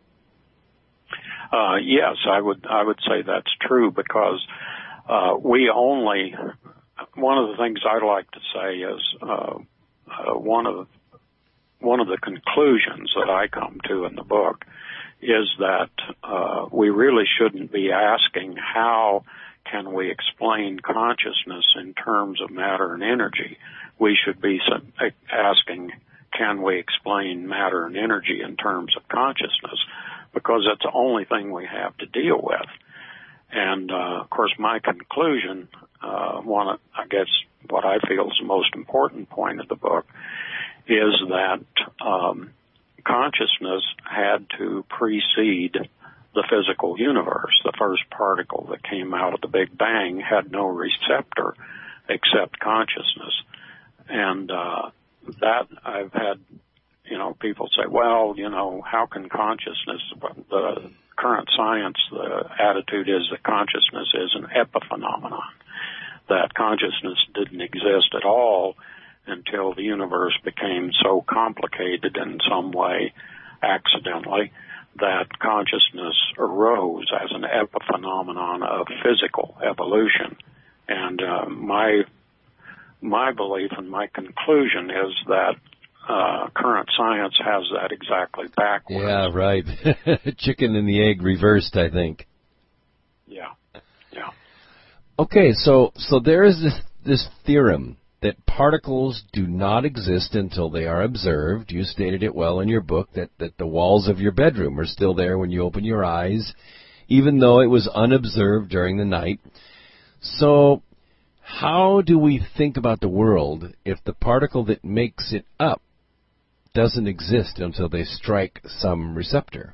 Uh, yes, I would I would say that's true because uh, we only. One of the things I like to say is uh, uh, one of one of the conclusions that I come to in the book is that uh, we really shouldn't be asking how can we explain consciousness in terms of matter and energy. We should be asking, can we explain matter and energy in terms of consciousness? Because that's the only thing we have to deal with. And, uh, of course, my conclusion, uh, one, of, I guess what I feel is the most important point of the book, is that um, consciousness had to precede the physical universe. The first particle that came out of the Big Bang had no receptor except consciousness. And uh, that I've had, you know, people say, well, you know, how can consciousness, the current science, the attitude is that consciousness is an epiphenomenon, that consciousness didn't exist at all until the universe became so complicated in some way, accidentally, that consciousness arose as an epiphenomenon of physical evolution. And uh, my my belief and my conclusion is that uh, current science has that exactly backwards. Yeah, right. Chicken and the egg reversed, I think. Yeah, yeah. Okay, so so there is this, this theorem that particles do not exist until they are observed. You stated it well in your book, that, that the walls of your bedroom are still there when you open your eyes, even though it was unobserved during the night. So how do we think about the world if the particle that makes it up doesn't exist until they strike some receptor?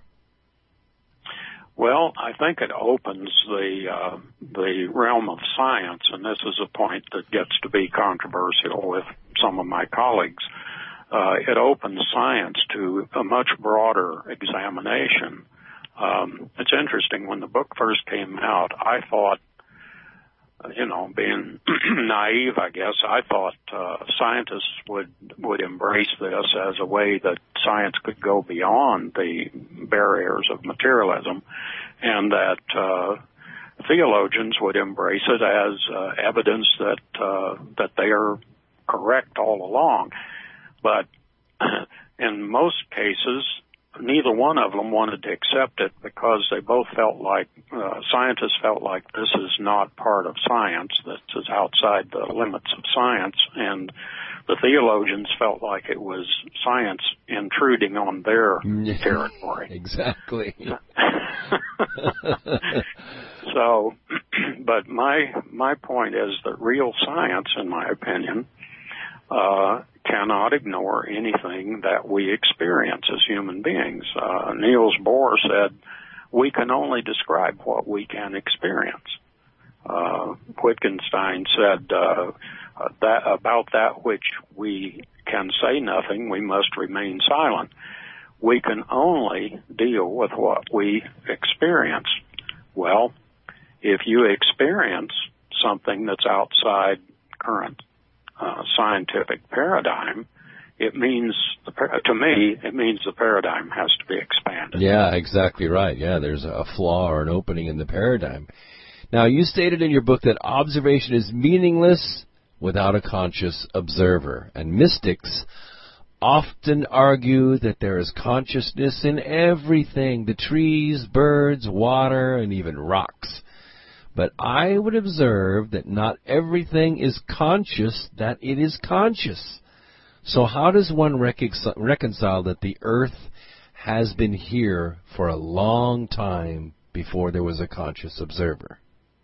Well, I think it opens the uh, the realm of science, and this is a point that gets to be controversial with some of my colleagues. Uh, it opens science to a much broader examination. Um, it's interesting, when the book first came out, I thought, you know, being naive, I guess, I thought uh, scientists would would embrace this as a way that science could go beyond the barriers of materialism, and that uh, theologians would embrace it as uh, evidence that uh, that they are correct all along. But in most cases, neither one of them wanted to accept it because they both felt like, uh, scientists felt like this is not part of science, this is outside the limits of science, and the theologians felt like it was science intruding on their territory. Exactly. So, but my my point is that real science, in my opinion, uh, cannot ignore anything that we experience as human beings. Uh, Niels Bohr said, we can only describe what we can experience. Uh, Wittgenstein said, uh, uh, that about that which we can say nothing, we must remain silent. We can only deal with what we experience. Well, if you experience something that's outside current uh, scientific paradigm, it means, the, to me, it means the paradigm has to be expanded. Yeah, exactly right. Yeah, there's a flaw or an opening in the paradigm. Now, you stated in your book that observation is meaningless without a conscious observer, and mystics often argue that there is consciousness in everything, the trees, birds, water, and even rocks. But I would observe that not everything is conscious that it is conscious. So how does one reconcile that the earth has been here for a long time before there was a conscious observer?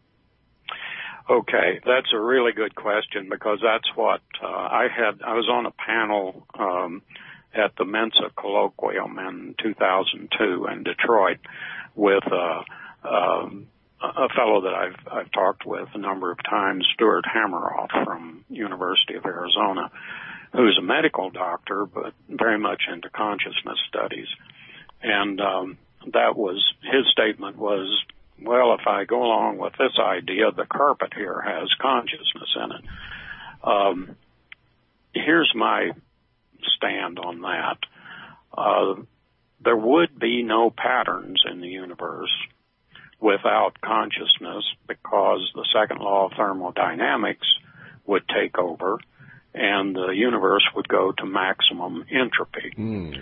Okay, that's a really good question, because that's what uh, I had. I was on a panel um, at the Mensa Colloquium in two thousand two in Detroit with uh, um, a fellow that I've, I've talked with a number of times, Stuart Hammeroff from University of Arizona, who's a medical doctor but very much into consciousness studies. And um, that was, his statement was, well, if I go along with this idea, the carpet here has consciousness in it. Um, here's my stand on that. Uh, there would be no patterns in the universe without consciousness, because the second law of thermodynamics would take over and the universe would go to maximum entropy. Mm.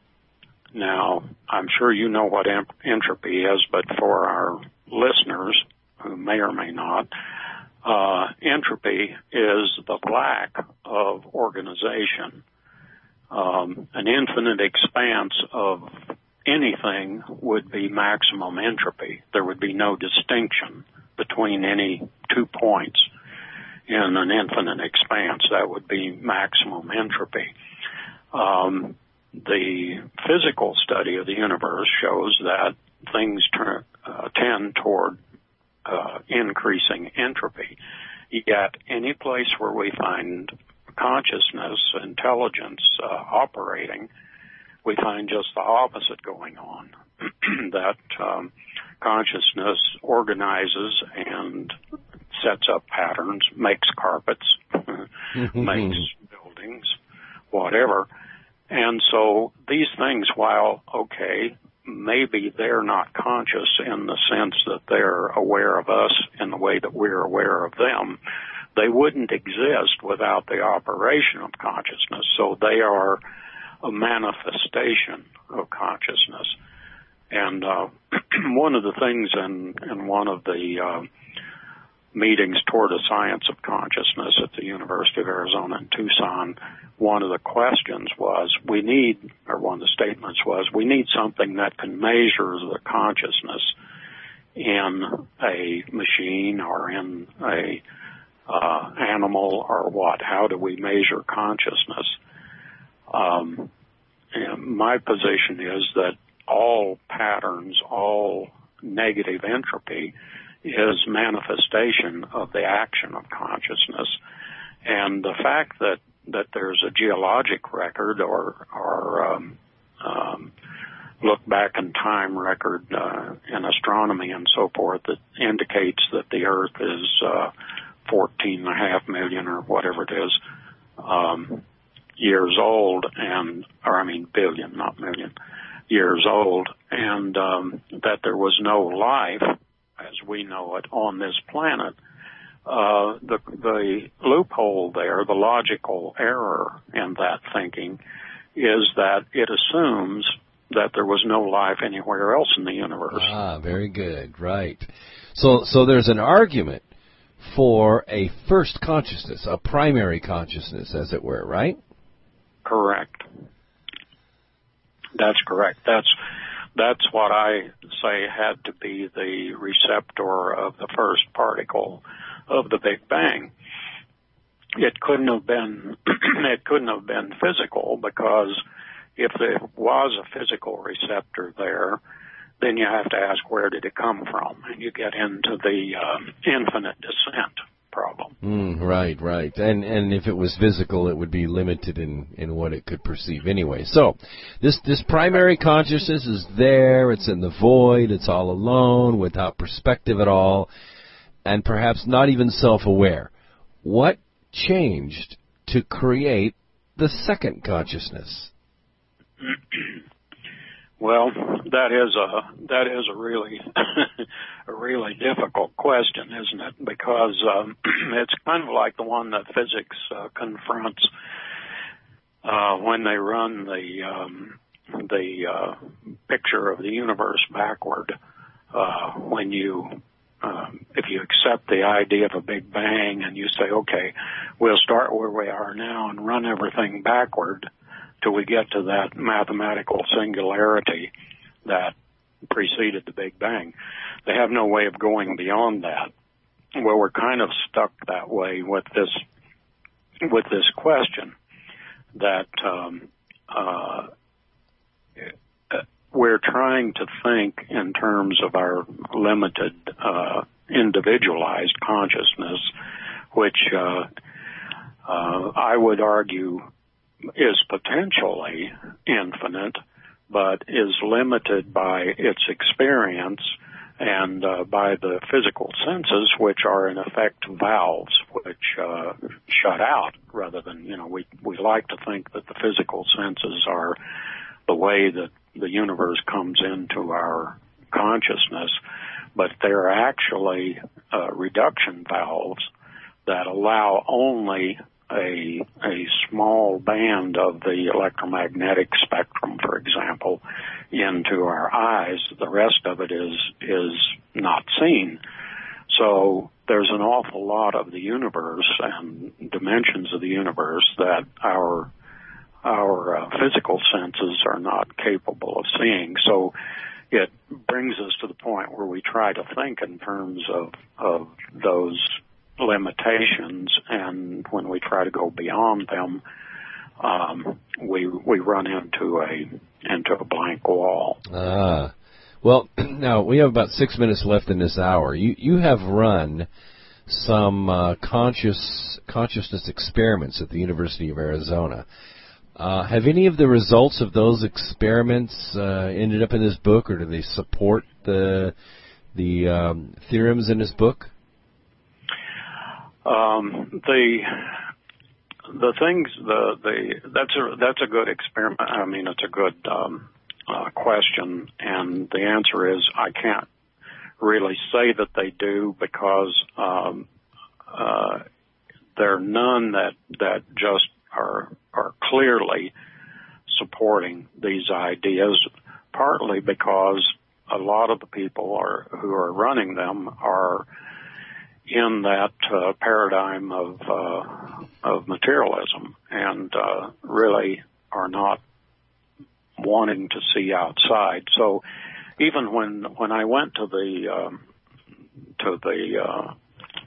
Now, I'm sure you know what em- entropy is, but for our listeners who may or may not, uh, entropy is the lack of organization. Um, an infinite expanse of anything would be maximum entropy. There would be no distinction between any two points in an infinite expanse. That would be maximum entropy. Um, the physical study of the universe shows that things turn, uh, tend toward uh, increasing entropy. Yet any place where we find consciousness, intelligence uh, operating, we find just the opposite going on. That um, consciousness organizes and sets up patterns, makes carpets, makes buildings, whatever. And so these things, while okay, maybe they're not conscious in the sense that they're aware of us in the way that we're aware of them, they wouldn't exist without the operation of consciousness. So they are a manifestation of consciousness. And uh, one of the things in, in one of the uh, meetings toward a science of consciousness at the University of Arizona in Tucson, one of the questions was, we need, or one of the statements was, we need something that can measure the consciousness in a machine or in a uh, animal or what. How do we measure consciousness? Um, and my position is that all patterns, all negative entropy is manifestation of the action of consciousness. And the fact that, that there's a geologic record or, or um, um, look back in time record uh, in astronomy and so forth that indicates that the Earth is uh, fourteen and a half million or whatever it is um, years old, and or I mean billion, not million, years old, and um, that there was no life as we know it on this planet. Uh, the, the loophole there, the logical error in that thinking, is that it assumes that there was no life anywhere else in the universe. Ah, very good. Right. So, so there's an argument for a first consciousness, a primary consciousness, as it were, right? Correct. That's correct. That's that's what I say had to be the receptor of the first particle of the Big Bang. It couldn't have been it couldn't have been physical, because if there was a physical receptor there, then you have to ask, where did it come from? And you get into the um, infinite descent problem. Mm, right, right. And and if it was physical, it would be limited in, in what it could perceive anyway. So this this primary consciousness is there. It's in the void. It's all alone, without perspective at all, and perhaps not even self-aware. What changed to create the second consciousness? Well, that is a that is a really a really difficult question, isn't it? Because um, it's kind of like the one that physics uh, confronts uh, when they run the um, the uh, picture of the universe backward. Uh, when you um, if you accept the idea of a Big Bang and you say, okay, we'll start where we are now and run everything backward till we get to that mathematical singularity that preceded the Big Bang. They have no way of going beyond that. Well, we're kind of stuck that way with this with this question, that um, uh, we're trying to think in terms of our limited, uh, individualized consciousness, which uh, uh, I would argue is potentially infinite, but is limited by its experience and uh, by the physical senses, which are in effect valves which uh, shut out, rather than, you know, we, we like to think that the physical senses are the way that the universe comes into our consciousness, but they're actually uh, reduction valves that allow only a a small band of the electromagnetic spectrum, for example, into our eyes. The rest of it is is not seen. So there's an awful lot of the universe and dimensions of the universe that our our uh, physical senses are not capable of seeing. So it brings us to the point where we try to think in terms of of those limitations, and when we try to go beyond them, um, we we run into a into a blank wall. Ah, well, now we have about six minutes left in this hour. You you have run some uh, conscious consciousness experiments at the University of Arizona. Uh, have any of the results of those experiments uh, ended up in this book, or do they support the the um, theorems in this book? Um, the the things the the that's a that's a good experiment. I mean, it's a good um, uh, question, and the answer is I can't really say that they do, because um, uh, there are none that that just are are clearly supporting these ideas. Partly because a lot of the people are who are running them are in that uh, paradigm of uh, of materialism, and uh, really are not wanting to see outside. So even when when I went to the um, to the uh,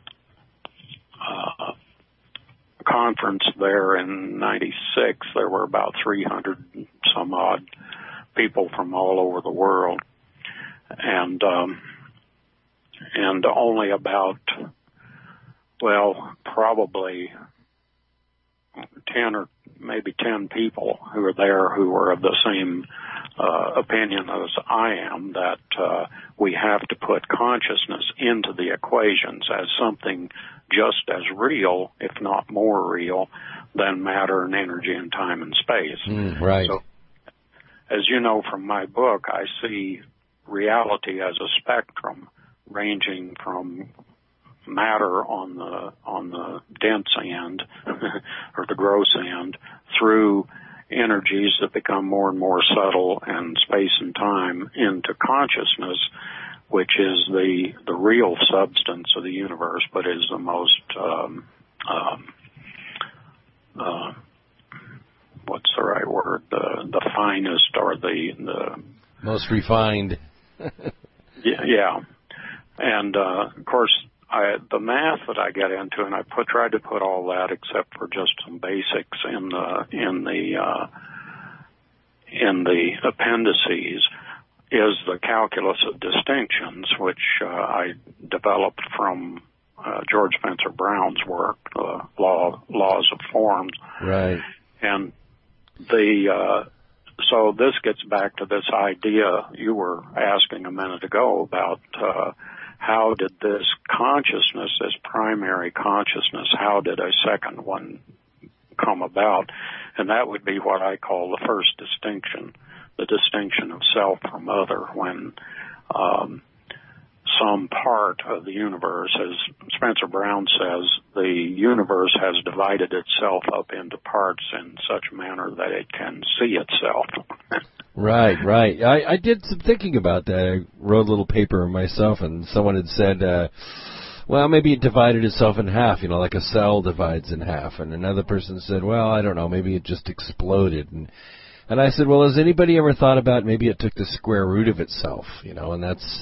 uh, conference there in ninety-six, there were about three hundred some odd people from all over the world, and um, and only about, well, probably ten or maybe ten people who were there who were of the same uh, opinion as I am, that uh, we have to put consciousness into the equations as something just as real, if not more real, than matter and energy and time and space. Mm, right. So, as you know from my book, I see reality as a spectrum ranging from matter on the on the dense end or the gross end through energies that become more and more subtle and space and time into consciousness, which is the the real substance of the universe, but is the most um, um, uh, what's the right word? The the finest or the the most refined. yeah, yeah, and uh, of course. I, the math that I get into, and I put, tried to put all that except for just some basics in the in the uh, in the appendices, is the calculus of distinctions, which uh, I developed from uh, George Spencer Brown's work, the law laws of forms. Right. And the uh, so this gets back to this idea you were asking a minute ago about. Uh, How did this consciousness, this primary consciousness, how did a second one come about? And that would be what I call the first distinction, the distinction of self from other, when um, some part of the universe, as Spencer Brown says, the universe has divided itself up into parts in such a manner that it can see itself. Right, right. I, I did some thinking about that. I wrote a little paper myself, and someone had said, uh, well, maybe it divided itself in half, you know, like a cell divides in half. And another person said, well, I don't know, maybe it just exploded. And and I said, well, has anybody ever thought about maybe it took the square root of itself, you know, and that's,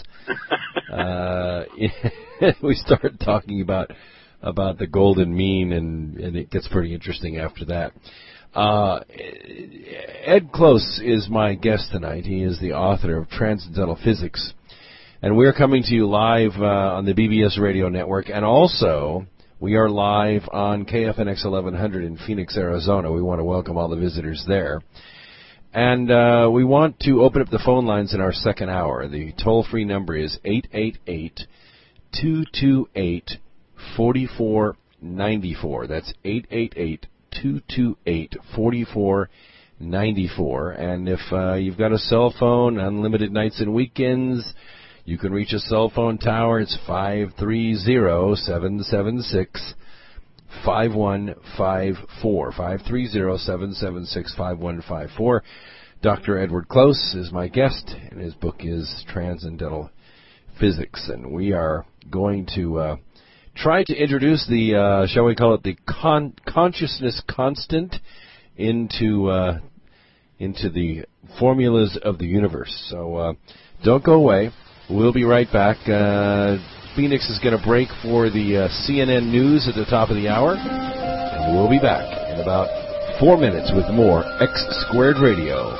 uh, we started talking about about the golden mean, and, and it gets pretty interesting after that. Uh, Ed Close is my guest tonight. He is the author of Transcendental Physics. And we're coming to you live uh, on the B B S Radio Network. And also, we are live on K F N X eleven hundred in Phoenix, Arizona. We want to welcome all the visitors there. And uh, we want to open up the phone lines in our second hour. The toll-free number is eight eight eight, two two eight, four four nine four. That's eight eight eight, two two eight, four four nine four. And if uh, you've got a cell phone, unlimited nights and weekends, you can reach a cell phone tower. It's five three zero, seven seven six, five one five four. five three zero, seven seven six, five one five four. Doctor Edward Close is my guest, and his book is Transcendental Physics. And we are going to uh, try to introduce the, uh, shall we call it, the con- consciousness constant into uh, into the formulas of the universe. So uh, don't go away. We'll be right back. Uh, Phoenix is going to break for the uh, C N N News at the top of the hour, and we'll be back in about four minutes with more X Squared Radio.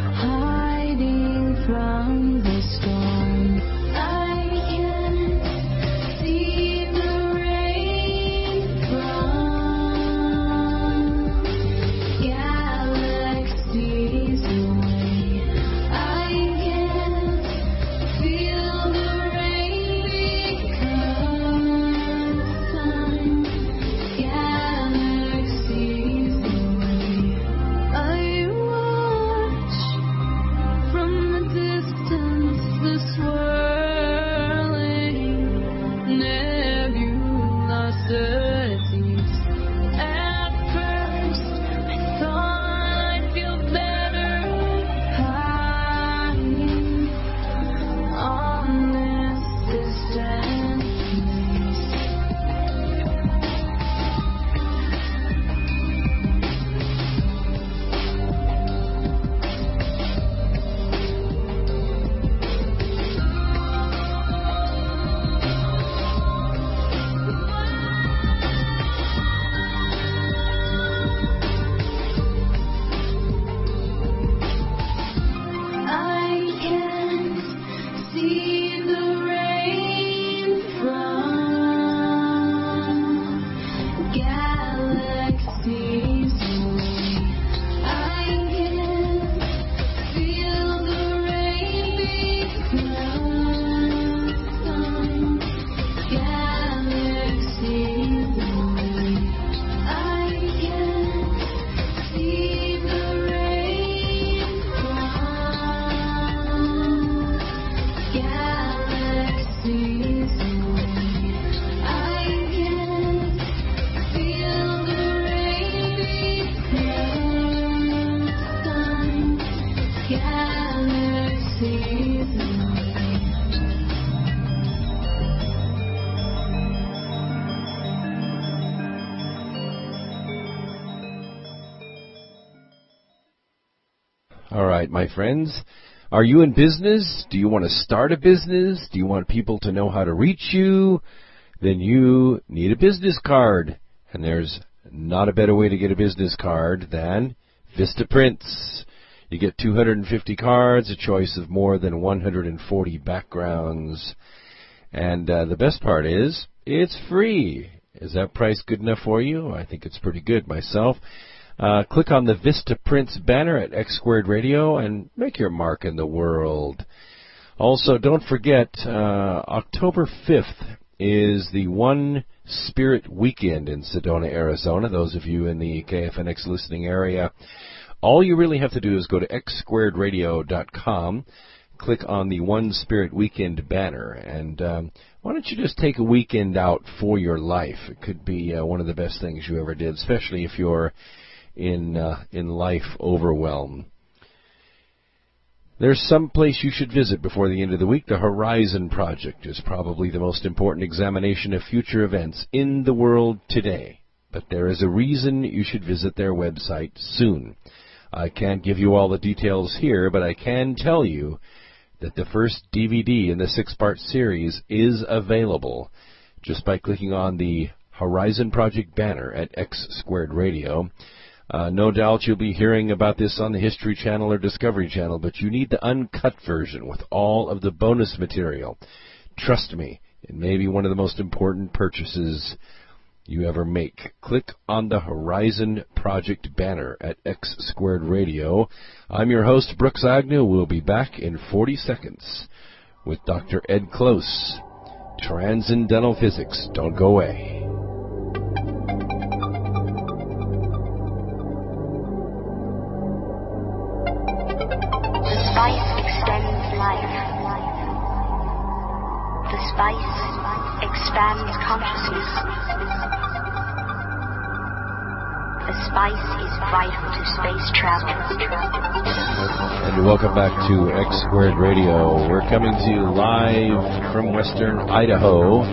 From the storm, I can All right, my friends, are you in business? Do you want to start a business? Do you want people to know how to reach you? Then you need a business card. And there's not a better way to get a business card than Vistaprints. You get two hundred fifty cards, a choice of more than one hundred forty backgrounds. And uh, the best part is, it's free. Is that price good enough for you? I think it's pretty good myself. Uh, click on the Vistaprints banner at X Squared Radio and make your mark in the world. Also, don't forget, uh, October fifth is the One Spirit Weekend in Sedona, Arizona. Those of you in the K F N X listening area, all you really have to do is go to x squared radio dot com, click on the One Spirit Weekend banner, and um, why don't you just take a weekend out for your life? It could be uh, one of the best things you ever did, especially if you're in uh, in life overwhelm. There's some place you should visit before the end of the week. The Horizon Project is probably the most important examination of future events in the world today. But there is a reason you should visit their website soon. I can't give you all the details here, but I can tell you that the first D V D in the six-part series is available just by clicking on the Horizon Project banner at X Squared Radio. Uh, no doubt you'll be hearing about this on the History Channel or Discovery Channel, but you need the uncut version with all of the bonus material. Trust me, it may be one of the most important purchases you ever make. Click on the Horizon Project banner at X Squared Radio. I'm your host, Brooks Agnew. We'll be back in forty seconds with Doctor Ed Close. Transcendental Physics. Don't go away. Spice extends life. The spice expands consciousness. The spice is vital to space travel. And welcome back to X Squared Radio. We're coming to you live from western Idaho.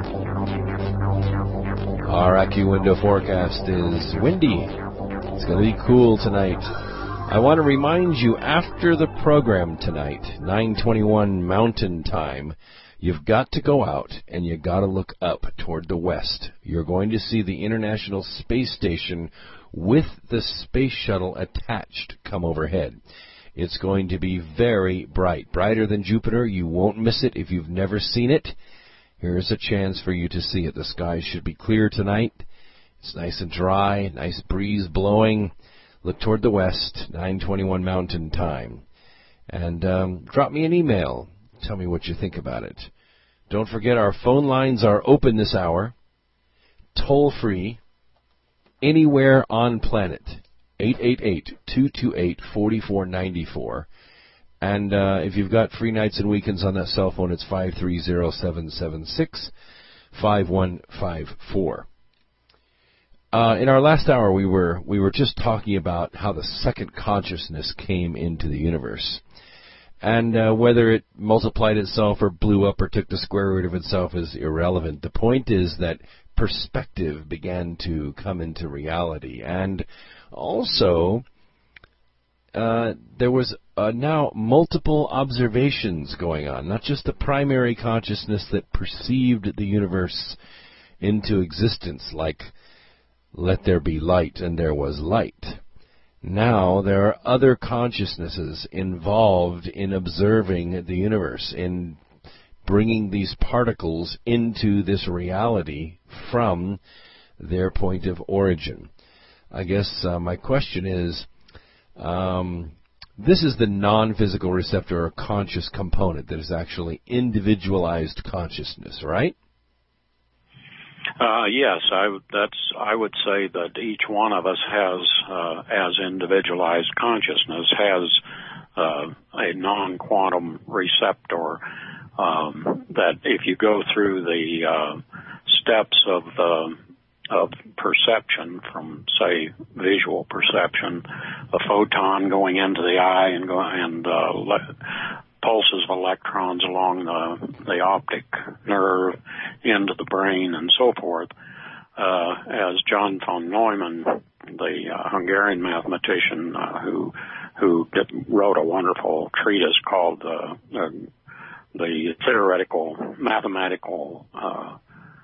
Our AccuWindow forecast is windy. It's going to be cool tonight. I want to remind you, after the program tonight, nine twenty-one Mountain Time, you've got to go out and you've got to look up toward the west. You're going to see the International Space Station with the space shuttle attached come overhead. It's going to be very bright, brighter than Jupiter. You won't miss it if you've never seen it. Here's a chance for you to see it. The skies should be clear tonight. It's nice and dry, nice breeze blowing. Look toward the west, nine twenty-one Mountain Time. And um, drop me an email. Tell me what you think about it. Don't forget, our phone lines are open this hour. Toll-free. Anywhere on planet. eight eight eight, two two eight, four four nine four. And uh, if you've got free nights and weekends on that cell phone, it's five three zero, seven seven six, five one five four. Uh, in our last hour, we were we were just talking about how the second consciousness came into the universe. And uh, whether it multiplied itself or blew up or took the square root of itself is irrelevant. The point is that perspective began to come into reality. And also, uh, there was uh, now multiple observations going on, not just the primary consciousness that perceived the universe into existence, like let there be light, and there was light. Now there are other consciousnesses involved in observing the universe, in bringing these particles into this reality from their point of origin. I guess uh, my question is, um, this is the non-physical receptor or conscious component that is actually individualized consciousness, right? Uh, yes, I would, that's, I would say that each one of us has, uh, as individualized consciousness, has uh, a non-quantum receptor um, that if you go through the uh, steps of the of perception, from say visual perception, a photon going into the eye and go, and uh, pulses of electrons along the, the optic nerve into the brain and so forth. Uh, as John von Neumann, the uh, Hungarian mathematician uh, who who did, wrote a wonderful treatise called uh, the, the Theoretical Mathematical uh,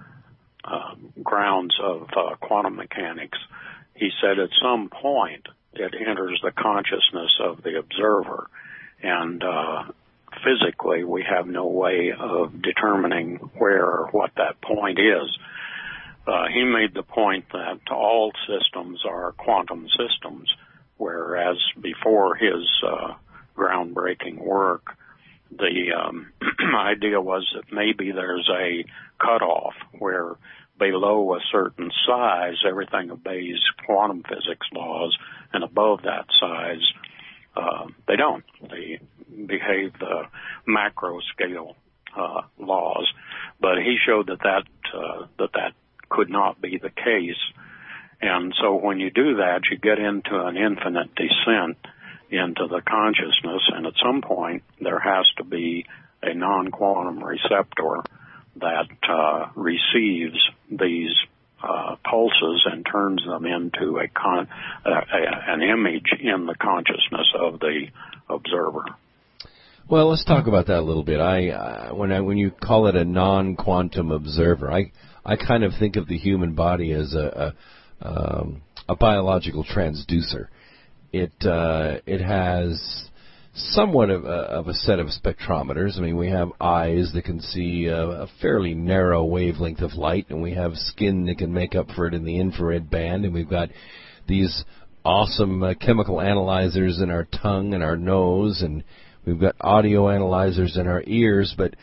uh, Grounds of uh, Quantum Mechanics, he said at some point it enters the consciousness of the observer, and uh, physically we have no way of determining where or what that point is. Uh, he made the point that all systems are quantum systems, whereas before his uh, groundbreaking work, the um, idea was that maybe there's a cutoff where below a certain size, everything obeys quantum physics laws, and above that size, uh, they don't. They behave the macro scale uh, laws. But he showed that that uh, that that could not be the case. And so when you do that, you get into an infinite descent into the consciousness, and at some point there has to be a non-quantum receptor that uh, receives these uh, pulses and turns them into a, con- uh, a an image in the consciousness of the observer. Well, let's talk about that a little bit. I uh, when I when you call it a non-quantum observer, I I kind of think of the human body as a a, um, a biological transducer. It uh, it has somewhat of a, of a set of spectrometers. I mean, we have eyes that can see a, a fairly narrow wavelength of light, and we have skin that can make up for it in the infrared band, and we've got these awesome uh, chemical analyzers in our tongue and our nose, and we've got audio analyzers in our ears, but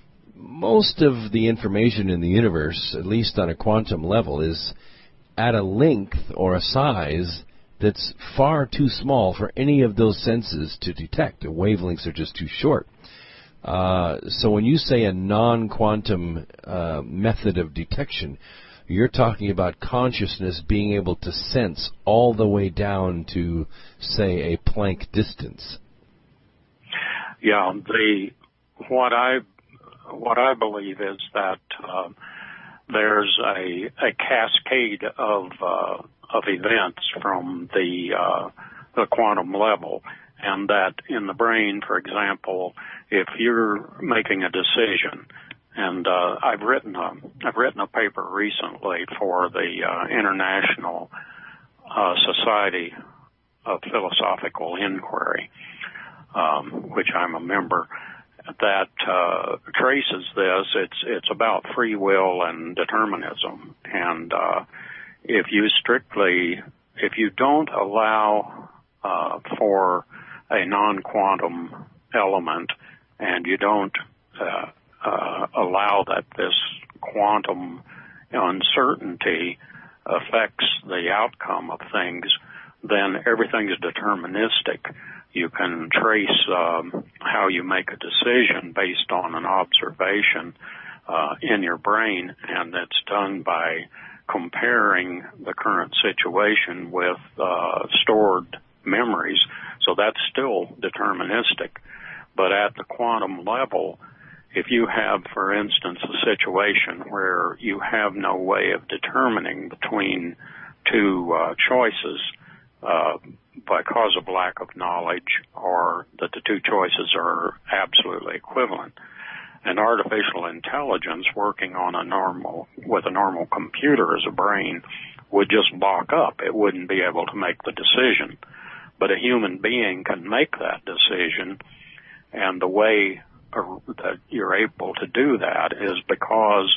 most of the information in the universe, at least on a quantum level, is at a length or a size that's far too small for any of those senses to detect. The wavelengths are just too short. Uh, so when you say a non-quantum uh, method of detection, you're talking about consciousness being able to sense all the way down to, say, a Planck distance. Yeah, the what I what I believe is that uh, there's a a cascade of uh, of events from the uh, the quantum level, and that in the brain, for example, if you're making a decision, and uh, I've written a I've written a paper recently for the uh, International uh, Society of Philosophical Inquiry, um, which I'm a member, that uh, traces this. It's it's about free will and determinism, and uh, if you strictly, if you don't allow uh, for a non-quantum element, and you don't uh, uh, allow that this quantum uncertainty affects the outcome of things, then everything is deterministic. You can trace um, how you make a decision based on an observation uh, in your brain, and it's done by comparing the current situation with uh, stored memories. So that's still deterministic. But at the quantum level, if you have, for instance, a situation where you have no way of determining between two uh, choices, uh, because of lack of knowledge, or that the two choices are absolutely equivalent, an artificial intelligence working on a normal, with a normal computer as a brain would just lock up. It wouldn't be able to make the decision. But a human being can make that decision, and the way uh, that you're able to do that is because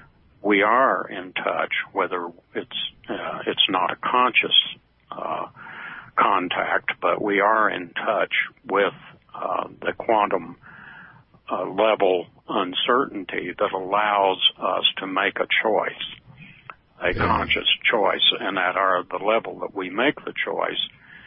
we are in touch, whether it's uh, it's not a conscious uh, contact, but we are in touch with uh, the quantum uh, level uncertainty that allows us to make a choice, a yeah. conscious choice, and at our the level that we make the choice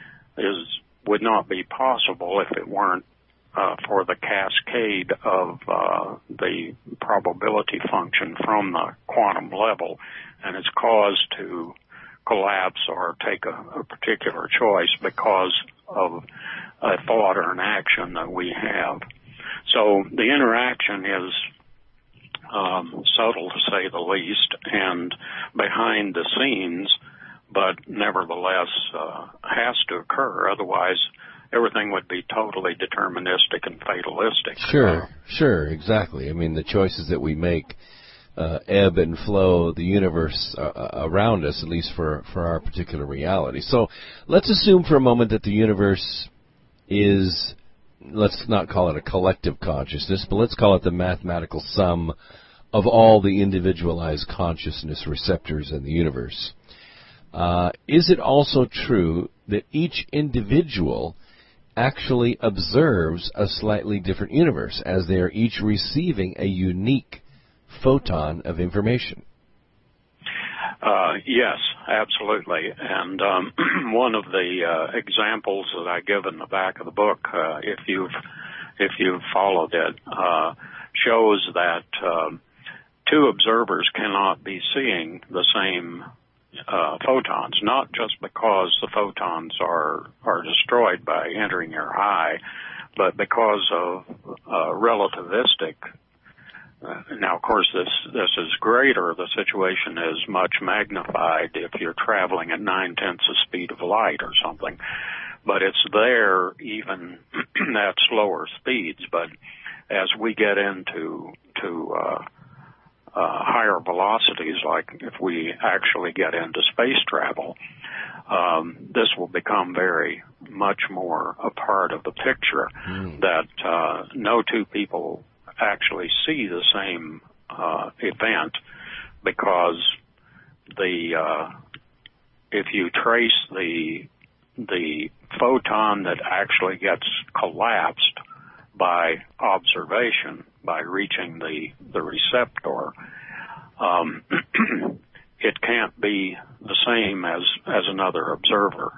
is would not be possible if it weren't uh, for the cascade of uh, the probability function from the quantum level, and it's caused to collapse or take a, a particular choice because of a thought or an action that we have. so the interaction is um, subtle, to say the least, and behind the scenes, but nevertheless uh, has to occur. Otherwise, everything would be totally deterministic and fatalistic. Sure, uh, sure, exactly. I mean, the choices that we make uh, ebb and flow the universe uh, around us, at least for, for our particular reality. So let's assume for a moment that the universe is, let's not call it a collective consciousness, but let's call it the mathematical sum of all the individualized consciousness receptors in the universe. Uh, is it also true that each individual actually observes a slightly different universe, as they are each receiving a unique photon of information? Uh, yes, absolutely. And um, one of the uh, examples that I give in the back of the book, uh, if you've if you've followed it, uh, shows that um, two observers cannot be seeing the same uh, photons, not just because the photons are are destroyed by entering your eye, but because of uh, relativistic. Uh, now, of course, this this is greater. The situation is much magnified if you're traveling at nine-tenths the speed of light or something. But it's there even at slower speeds. But as we get into to uh, uh, higher velocities, like if we actually get into space travel, um, this will become very much more a part of the picture mm. that uh, no two people actually see the same uh, event, because the uh, if you trace the the photon that actually gets collapsed by observation, by reaching the the receptor, um, it can't be the same as as another observer.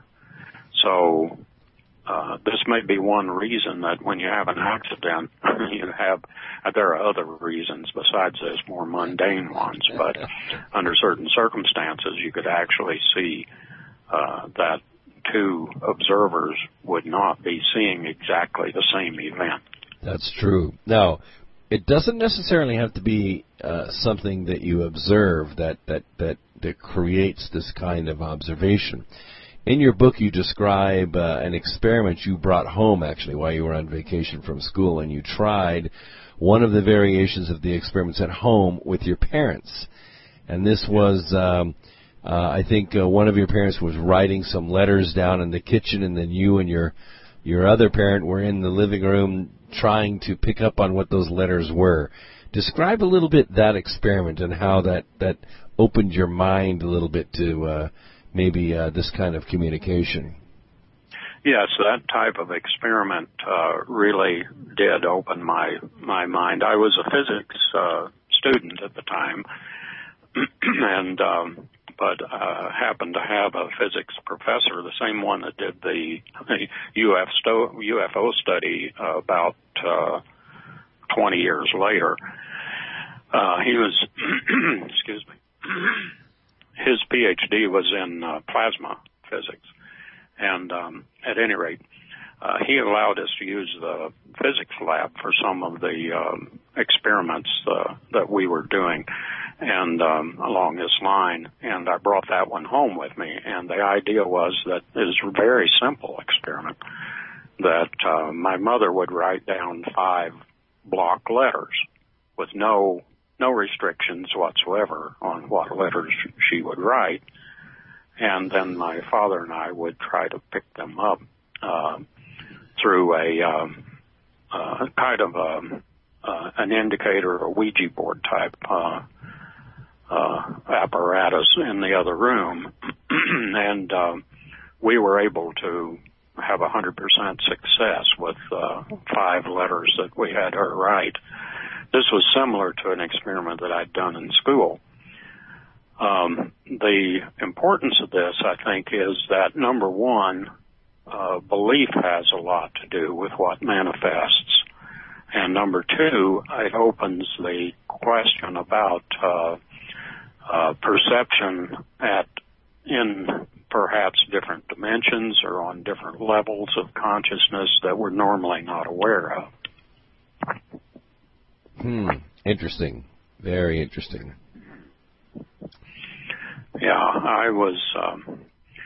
So Uh, this may be one reason that when you have an accident, you have, uh, there are other reasons besides those more mundane ones, but under certain circumstances, you could actually see uh, that two observers would not be seeing exactly the same event. That's true. Now, it doesn't necessarily have to be uh, something that you observe that, that, that, that creates this kind of observation. In your book, you describe uh, an experiment you brought home, actually, while you were on vacation from school, and you tried one of the variations of the experiments at home with your parents. And this was, um, uh, I think, uh, one of your parents was writing some letters down in the kitchen, and then you and your your other parent were in the living room trying to pick up on what those letters were. Describe a little bit that experiment and how that, that opened your mind a little bit to Uh, maybe uh, this kind of communication. Yes, that type of experiment uh, really did open my my mind. I was a physics uh, student at the time, and um, but uh, happened to have a physics professor, the same one that did the, the U F sto- U F O study uh, about uh, twenty years later. Uh, he was, excuse me. His P H D was in uh, plasma physics, and um, at any rate, uh, he allowed us to use the physics lab for some of the um, experiments uh, that we were doing, and um, along this line, and I brought that one home with me, and the idea was that it was a very simple experiment, that uh, my mother would write down five block letters with no no restrictions whatsoever on what letters she would write. And then my father and I would try to pick them up uh, through a um, uh, kind of a, uh, an indicator, a Ouija board type uh, uh, apparatus in the other room. And um, we were able to have one hundred percent success with uh, five letters that we had her write. This was similar to an experiment that I'd done in school. Um, the importance of this, I think, is that, number one, uh, belief has a lot to do with what manifests. And number two, it opens the question about uh, uh, perception at in perhaps different dimensions or on different levels of consciousness that we're normally not aware of. Hmm. Interesting. Very interesting. Yeah, I was. Um,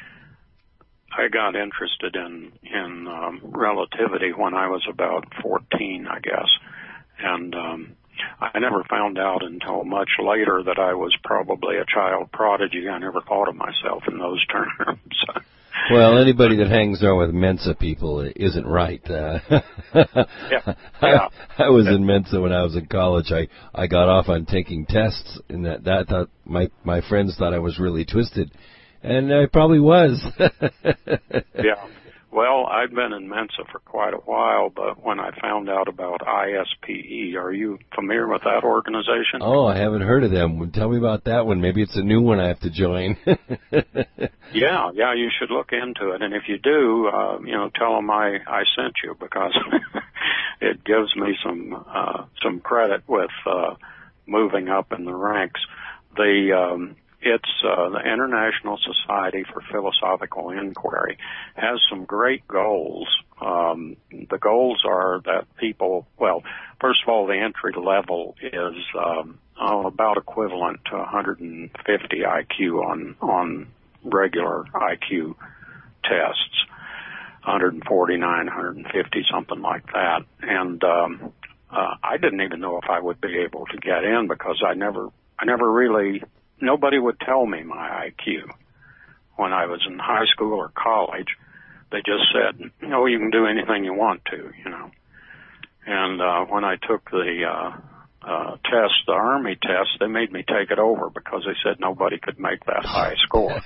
I got interested in in um, relativity when I was about fourteen, I guess, and um, I never found out until much later that I was probably a child prodigy. I never thought of myself in those terms. Well, anybody that hangs around with Mensa people isn't right. Uh, yeah, yeah. I, I was in Mensa when I was in college. I, I got off on taking tests, and that that thought my my friends thought I was really twisted, and I probably was. Yeah. Well, I'd been in Mensa for quite a while, but when I found out about I S P E, are you familiar with that organization? Oh, I haven't heard of them. Tell me about that one. Maybe it's a new one I have to join. Yeah, yeah, you should look into it. And if you do, uh, you know, tell them I, I sent you, because it gives me some uh, some credit with uh, moving up in the ranks. The um, It's uh, the International Society for Philosophical Inquiry has some great goals. Um, the goals are that people, well, first of all, the entry level is um, oh, about equivalent to one hundred fifty I Q on on regular I Q tests, one forty-nine, one fifty, something like that. And um, uh, I didn't even know if I would be able to get in, because I never, I never really. Nobody would tell me my I Q when I was in high school or college. They just said, "No, you can do anything you want to," you know. And uh, when I took the uh, uh, test, the Army test, they made me take it over, because they said nobody could make that high score.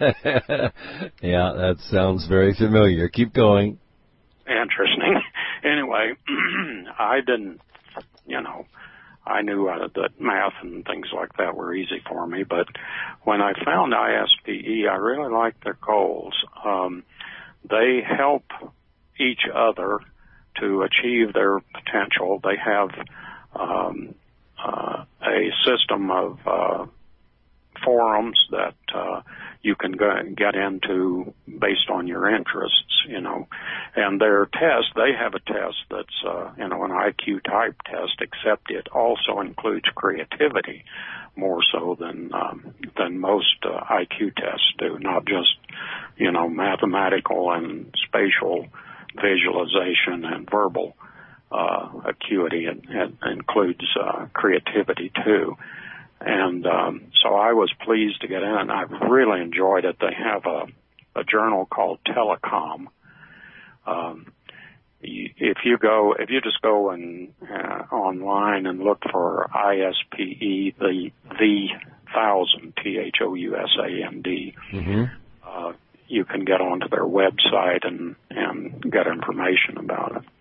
Yeah, that sounds very familiar. Keep going. Interesting. Anyway, I didn't, you know, I knew uh, that math and things like that were easy for me, but when I found I S P E, I really liked their goals. Um, they help each other to achieve their potential. They have um, uh, a system of uh, forums that uh, you can go, get into based on your interests, you know. And their test, they have a test that's, uh, you know, an I Q type test, except it also includes creativity more so than um, than most uh, I Q tests do, not just, you know, mathematical and spatial visualization and verbal uh, acuity. It, it includes uh, creativity too. And um, so I was pleased to get in. I really enjoyed it. They have a, a journal called Telecom. Um, if you go, if you just go and uh, online and look for I S P E, the the thousand T H O U S A N D, mm-hmm. uh, you can get onto their website and and get information about it.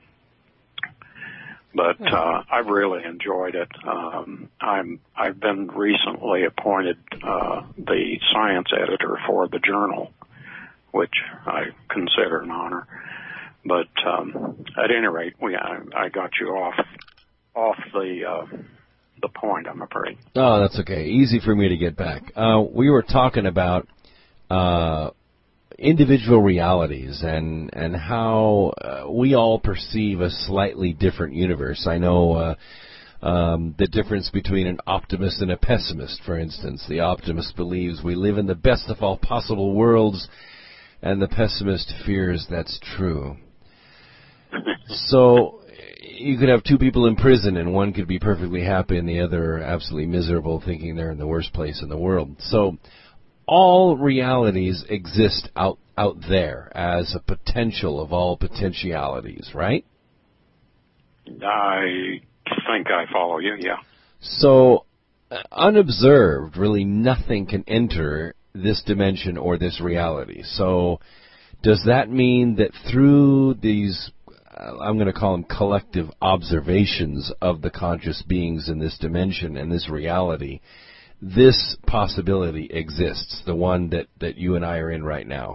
But uh, I've really enjoyed it. Um, I'm I've been recently appointed uh, the science editor for the journal, which I consider an honor. But um, at any rate, we I, I got you off off the uh, the point, I'm afraid. Oh, that's okay. Easy for me to get back. Uh, we were talking about uh, individual realities and and how uh, we all perceive a slightly different universe. I know uh, um, the difference between an optimist and a pessimist, for instance. The optimist believes we live in the best of all possible worlds, and the pessimist fears that's true. So you could have two people in prison, and one could be perfectly happy and the other absolutely miserable, thinking they're in the worst place in the world. So all realities exist out out there as a potential of all potentialities, right? I think I follow you, yeah. So uh, unobserved, really nothing can enter this dimension or this reality. So does that mean that through these, uh, I'm going to call them collective observations of the conscious beings in this dimension and this reality, this possibility exists, the one that, that you and I are in right now?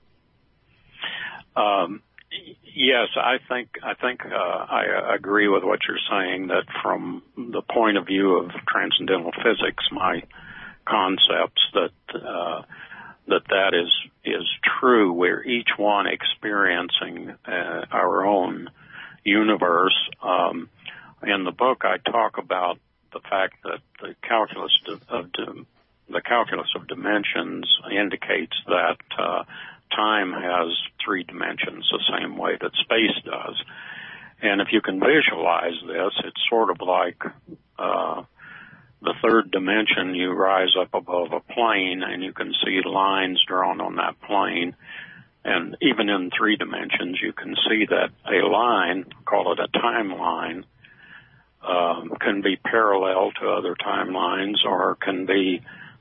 Um, yes, I think I think uh, I agree with what you're saying, that from the point of view of transcendental physics, my concepts, that uh, that that is is true. We're each one experiencing uh, our own universe. Um, in the book I talk about the fact that the calculus of the calculus of dimensions indicates that uh, time has three dimensions the same way that space does. And if you can visualize this, it's sort of like uh, the third dimension. You rise up above a plane and you can see lines drawn on that plane. And even in three dimensions, you can see that a line, call it a timeline, um, can be parallel to other timelines or can be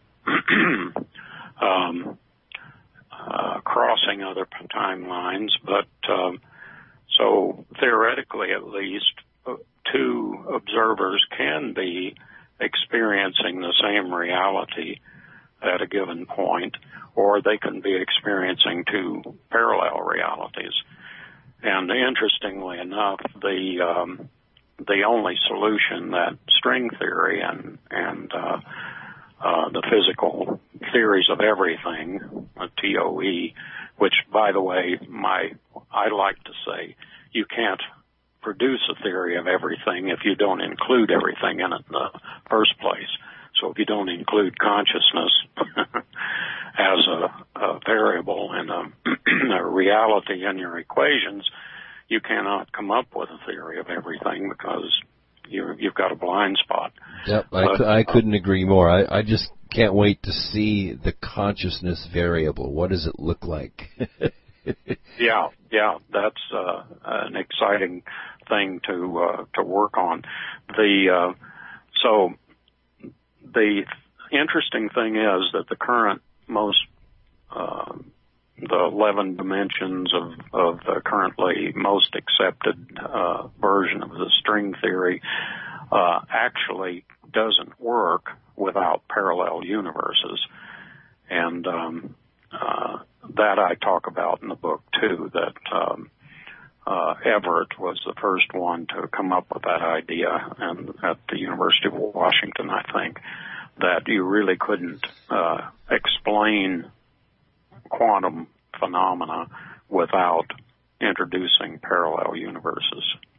um, uh, crossing other timelines. But um, so theoretically, at least, two observers can be experiencing the same reality at a given point, or they can be experiencing two parallel realities. And interestingly enough, the um, the only solution that string theory and and uh, uh, the physical theories of everything, uh, T O E, which, by the way, my I like to say you can't produce a theory of everything if you don't include everything in it in the first place. So if you don't include consciousness as a, a variable and a, a reality in your equations, you cannot come up with a theory of everything because you, you've got a blind spot. Yep, but, I, I couldn't uh, agree more. I, I just can't wait to see the consciousness variable. What does it look like? yeah, yeah, that's uh, an exciting thing to uh, to work on. The uh, so. The interesting thing is that the current most, uh, the eleven dimensions of, of the currently most accepted uh, version of the string theory uh, actually doesn't work without parallel universes. And um, uh, that I talk about in the book, too, that um, uh, Everett was the first one to come up with that idea, and at the University of Washington, I think, that you really couldn't uh, explain quantum phenomena without introducing parallel universes.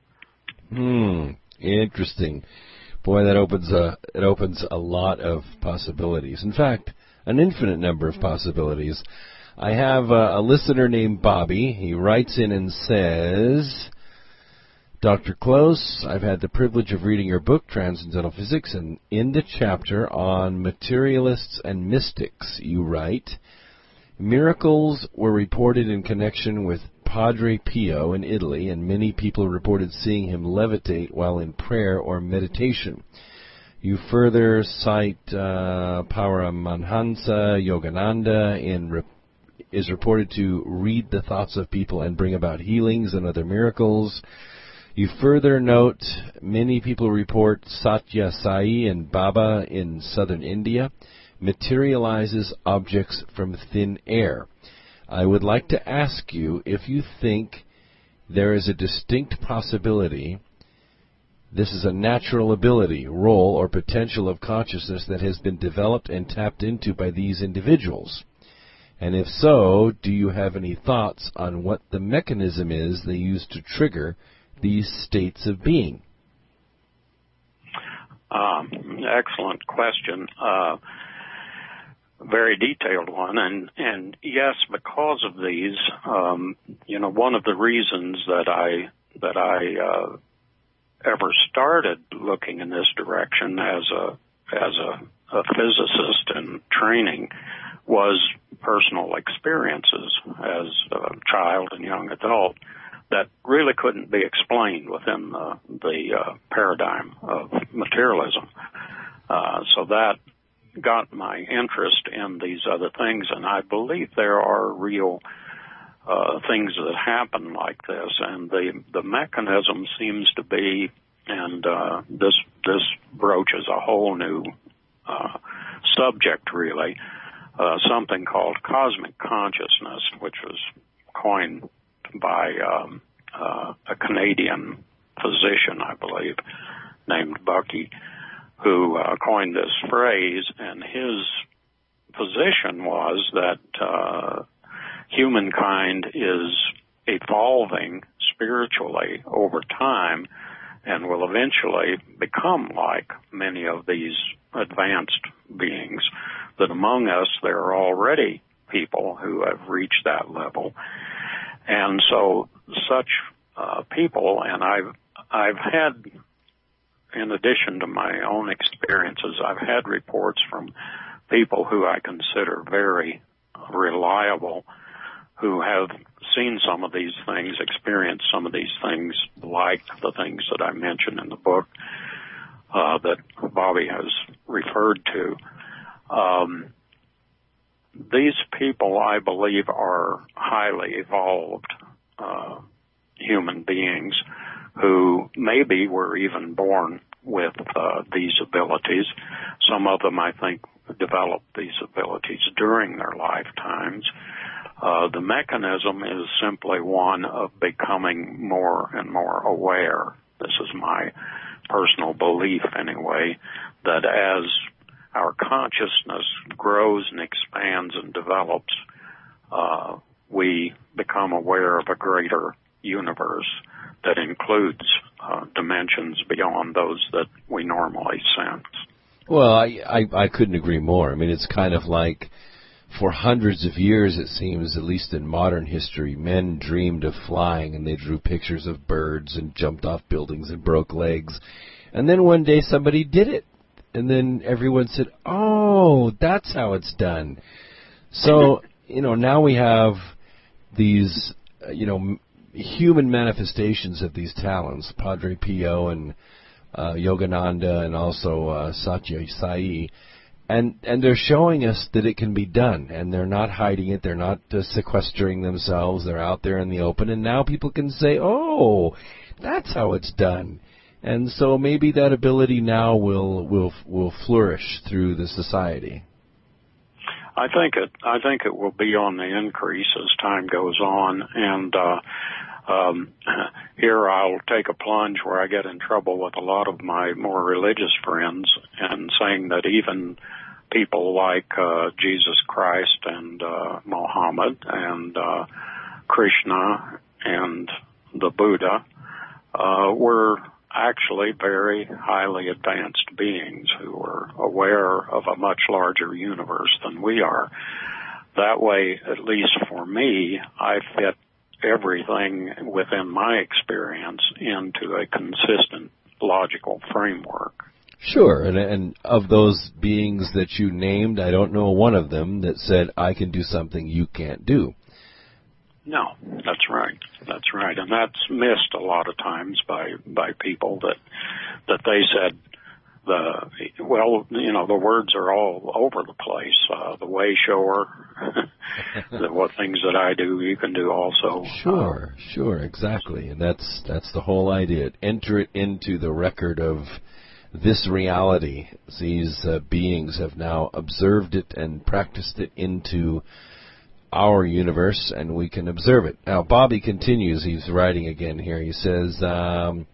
Hmm, interesting. Boy, that opens a it opens a lot of possibilities. In fact, an infinite number of possibilities. I have a, a listener named Bobby. He writes in and says, Doctor Close, I've had the privilege of reading your book, Transcendental Physics, and in the chapter on materialists and mystics, you write, miracles were reported in connection with Padre Pio in Italy, and many people reported seeing him levitate while in prayer or meditation. You further cite uh, Paramahansa Yogananda in re- is reported to read the thoughts of people and bring about healings and other miracles. You further note many people report Satya Sai and Baba in southern India materializes objects from thin air. I would like to ask you if you think there is a distinct possibility this is a natural ability, role, or potential of consciousness that has been developed and tapped into by these individuals. And if so, do you have any thoughts on what the mechanism is they use to trigger these states of being? Um, excellent question. Uh, very detailed one. And, and yes, because of these, um, you know, one of the reasons that I, that I, uh, ever started looking in this direction as a, as a, a physicist in training was personal experiences as a child and young adult that really couldn't be explained within the, the uh, paradigm of materialism. Uh, so that got my interest in these other things, and I believe there are real uh, things that happen like this, and the the mechanism seems to be, and uh, this this broaches a whole new uh, subject, really, uh, something called cosmic consciousness, which was coined by um, uh, a Canadian physician, I believe, named Bucky, who uh, coined this phrase, and his position was that uh, humankind is evolving spiritually over time, and will eventually become like many of these advanced beings, that among us there are already people who have reached that level. And so such uh, people, and I've, I've had, in addition to my own experiences, I've had reports from people who I consider very reliable, who have seen some of these things, experienced some of these things, like the things that I mentioned in the book uh, that Bobby has referred to. Um, these people, I believe, are highly evolved uh, human beings who maybe were even born with uh, these abilities. Some of them, I think, developed these abilities during their lifetimes. Uh, the mechanism is simply one of becoming more and more aware. This is my personal belief, anyway, that as our consciousness grows and expands and develops, uh, we become aware of a greater universe that includes uh, dimensions beyond those that we normally sense. Well, I, I, I couldn't agree more. I mean, it's kind of like for hundreds of years, it seems, at least in modern history, men dreamed of flying, and they drew pictures of birds and jumped off buildings and broke legs. And then one day somebody did it. And then everyone said, oh, that's how it's done. So, you know, now we have these, uh, you know, m- human manifestations of these talents, Padre Pio and uh, Yogananda and also uh, Satya Sai. And and they're showing us that it can be done, and they're not hiding it. They're not uh, sequestering themselves. They're out there in the open, and now people can say, oh, that's how it's done. And so maybe that ability now will will will flourish through the society. I think it. I think it will be on the increase as time goes on, and uh, um, here I'll take a plunge where I get in trouble with a lot of my more religious friends, and saying that even people like uh, Jesus Christ and uh, Mohammed and uh, Krishna and the Buddha uh, were actually very highly advanced beings who were aware of a much larger universe than we are. That way, at least for me, I fit everything within my experience into a consistent logical framework. Sure, and, and of those beings that you named, I don't know one of them that said, I can do something you can't do. No, that's right. That's right. And that's missed a lot of times by, by people that, that they said, the, well, you know, the words are all over the place. Uh, the way shower, the, what things that I do, you can do also. Sure, uh, sure, exactly. And that's, that's the whole idea. Enter it into the record of this reality. These uh, beings have now observed it and practiced it into our universe, and we can observe it. Now, Bobby continues. He's writing again here. He says, um,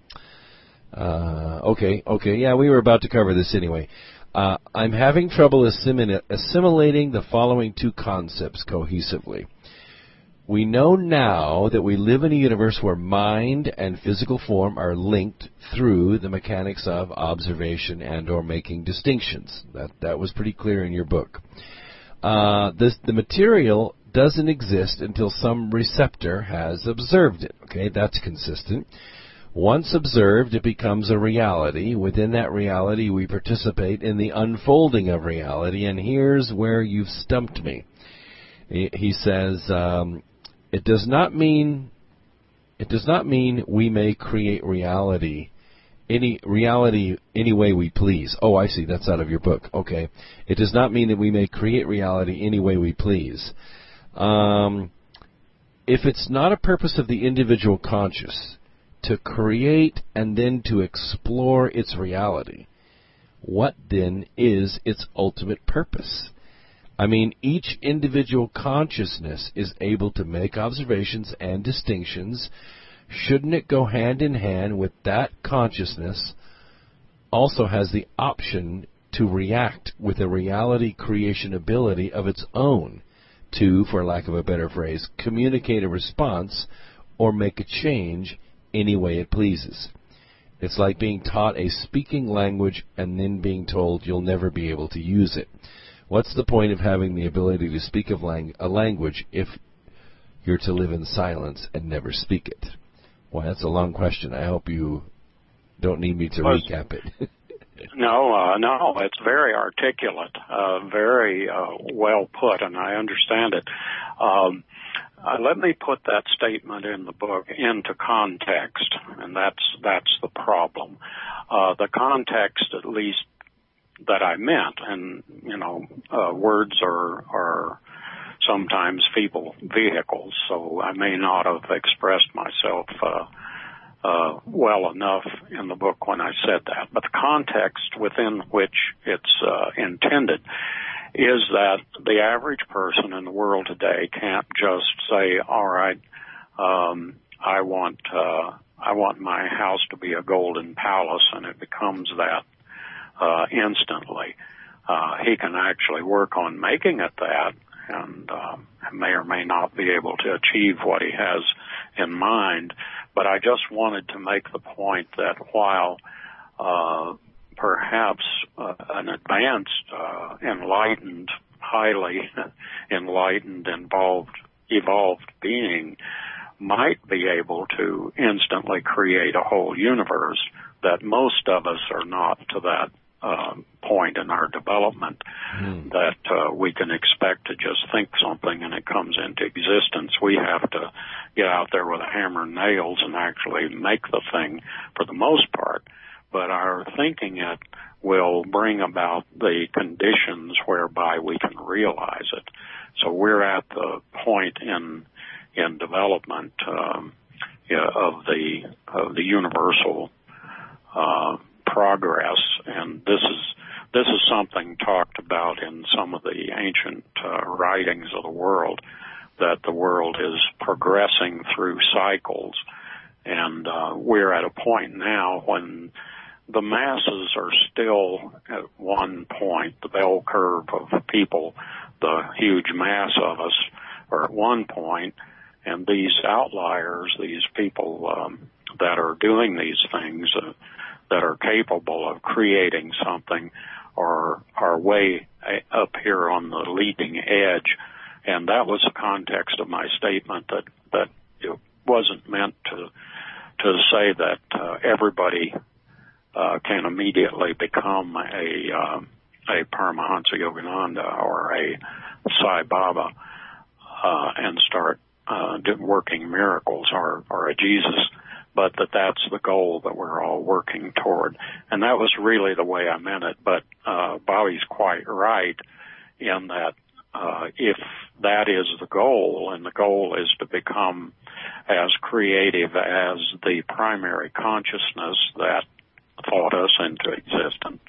uh, okay, okay, yeah, we were about to cover this anyway. Uh, I'm having trouble assimil- assimilating the following two concepts cohesively. We know now that we live in a universe where mind and physical form are linked through the mechanics of observation and or making distinctions. That that was pretty clear in your book. Uh, this, the material doesn't exist until some receptor has observed it. Okay, that's consistent. Once observed, it becomes a reality. Within that reality, we participate in the unfolding of reality, and here's where you've stumped me. He, he says, um, it does not mean it does not mean we may create reality any reality any way we please. Oh, I see. That's out of your book. Okay. It does not mean that we may create reality any way we please. Um, if it's not a purpose of the individual conscious to create and then to explore its reality, what then is its ultimate purpose? I mean, each individual consciousness is able to make observations and distinctions. Shouldn't it go hand in hand with that consciousness also has the option to react with a reality creation ability of its own to, for lack of a better phrase, communicate a response or make a change any way it pleases? It's like being taught a speaking language and then being told you'll never be able to use it. What's the point of having the ability to speak of lang- a language if you're to live in silence and never speak it? Well, that's a long question. I hope you don't need me to well, recap it. no, uh, no, it's very articulate, uh, very uh, well put, and I understand it. Um, uh, let me put that statement in the book into context, and that's that's the problem. Uh, the context, at least, that I meant, and you know, uh, words are are sometimes feeble vehicles, so I may not have expressed myself uh, uh, well enough in the book when I said that. But the context within which it's uh, intended is that the average person in the world today can't just say, all right, um, I want uh, I want my house to be a golden palace, and it becomes that uh, instantly. Uh, he can actually work on making it that, and um, may or may not be able to achieve what he has in mind. But I just wanted to make the point that while uh, perhaps uh, an advanced, uh, enlightened, highly enlightened, involved, evolved being might be able to instantly create a whole universe, that most of us are not to that Uh, point in our development, mm. that uh, we can expect to just think something and it comes into existence. We have to get out there with a hammer and nails and actually make the thing for the most part. But our thinking it will bring about the conditions whereby we can realize it. So we're at the point in in development um, yeah, of the of the universal Uh, progress, and this is this is something talked about in some of the ancient uh, writings of the world, that the world is progressing through cycles, and uh, we're at a point now when the masses are still at one point, the bell curve of people, the huge mass of us are at one point, and these outliers, these people um, that are doing these things, uh, that are capable of creating something, are are way up here on the leading edge. And that was the context of my statement, that that it wasn't meant to to say that uh, everybody uh, can immediately become a uh, a Paramahansa Yogananda or a Sai Baba uh, and start uh, working miracles, or or a Jesus, but that that's the goal that we're all working toward. And that was really the way I meant it. But uh, Bobby's quite right in that uh, if that is the goal, and the goal is to become as creative as the primary consciousness that thought us into existence,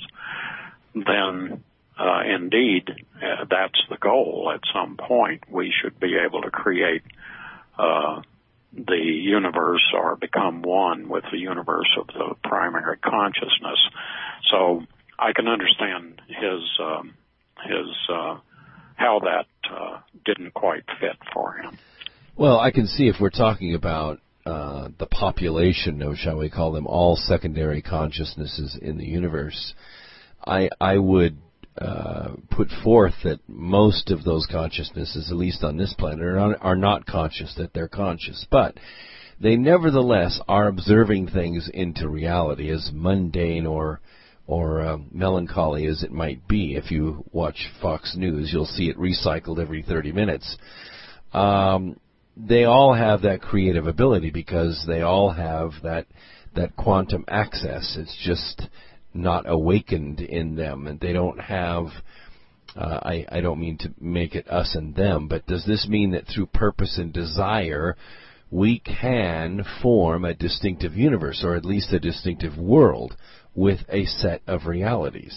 then uh, indeed uh, that's the goal. At some point, we should be able to create uh the universe, or become one with the universe of the primary consciousness. So I can understand his um, his uh, how that uh, didn't quite fit for him. Well, I can see if we're talking about uh, the population of, shall we call them, all secondary consciousnesses in the universe, I I would Uh, put forth that most of those consciousnesses, at least on this planet, are, are not conscious that they're conscious. But they nevertheless are observing things into reality, as mundane or or um, melancholy as it might be. If you watch Fox News, you'll see it recycled every thirty minutes. Um, they all have that creative ability because they all have that that quantum access. It's just not awakened in them, and they don't have, uh, I, I don't mean to make it us and them, but does this mean that through purpose and desire we can form a distinctive universe, or at least a distinctive world, with a set of realities?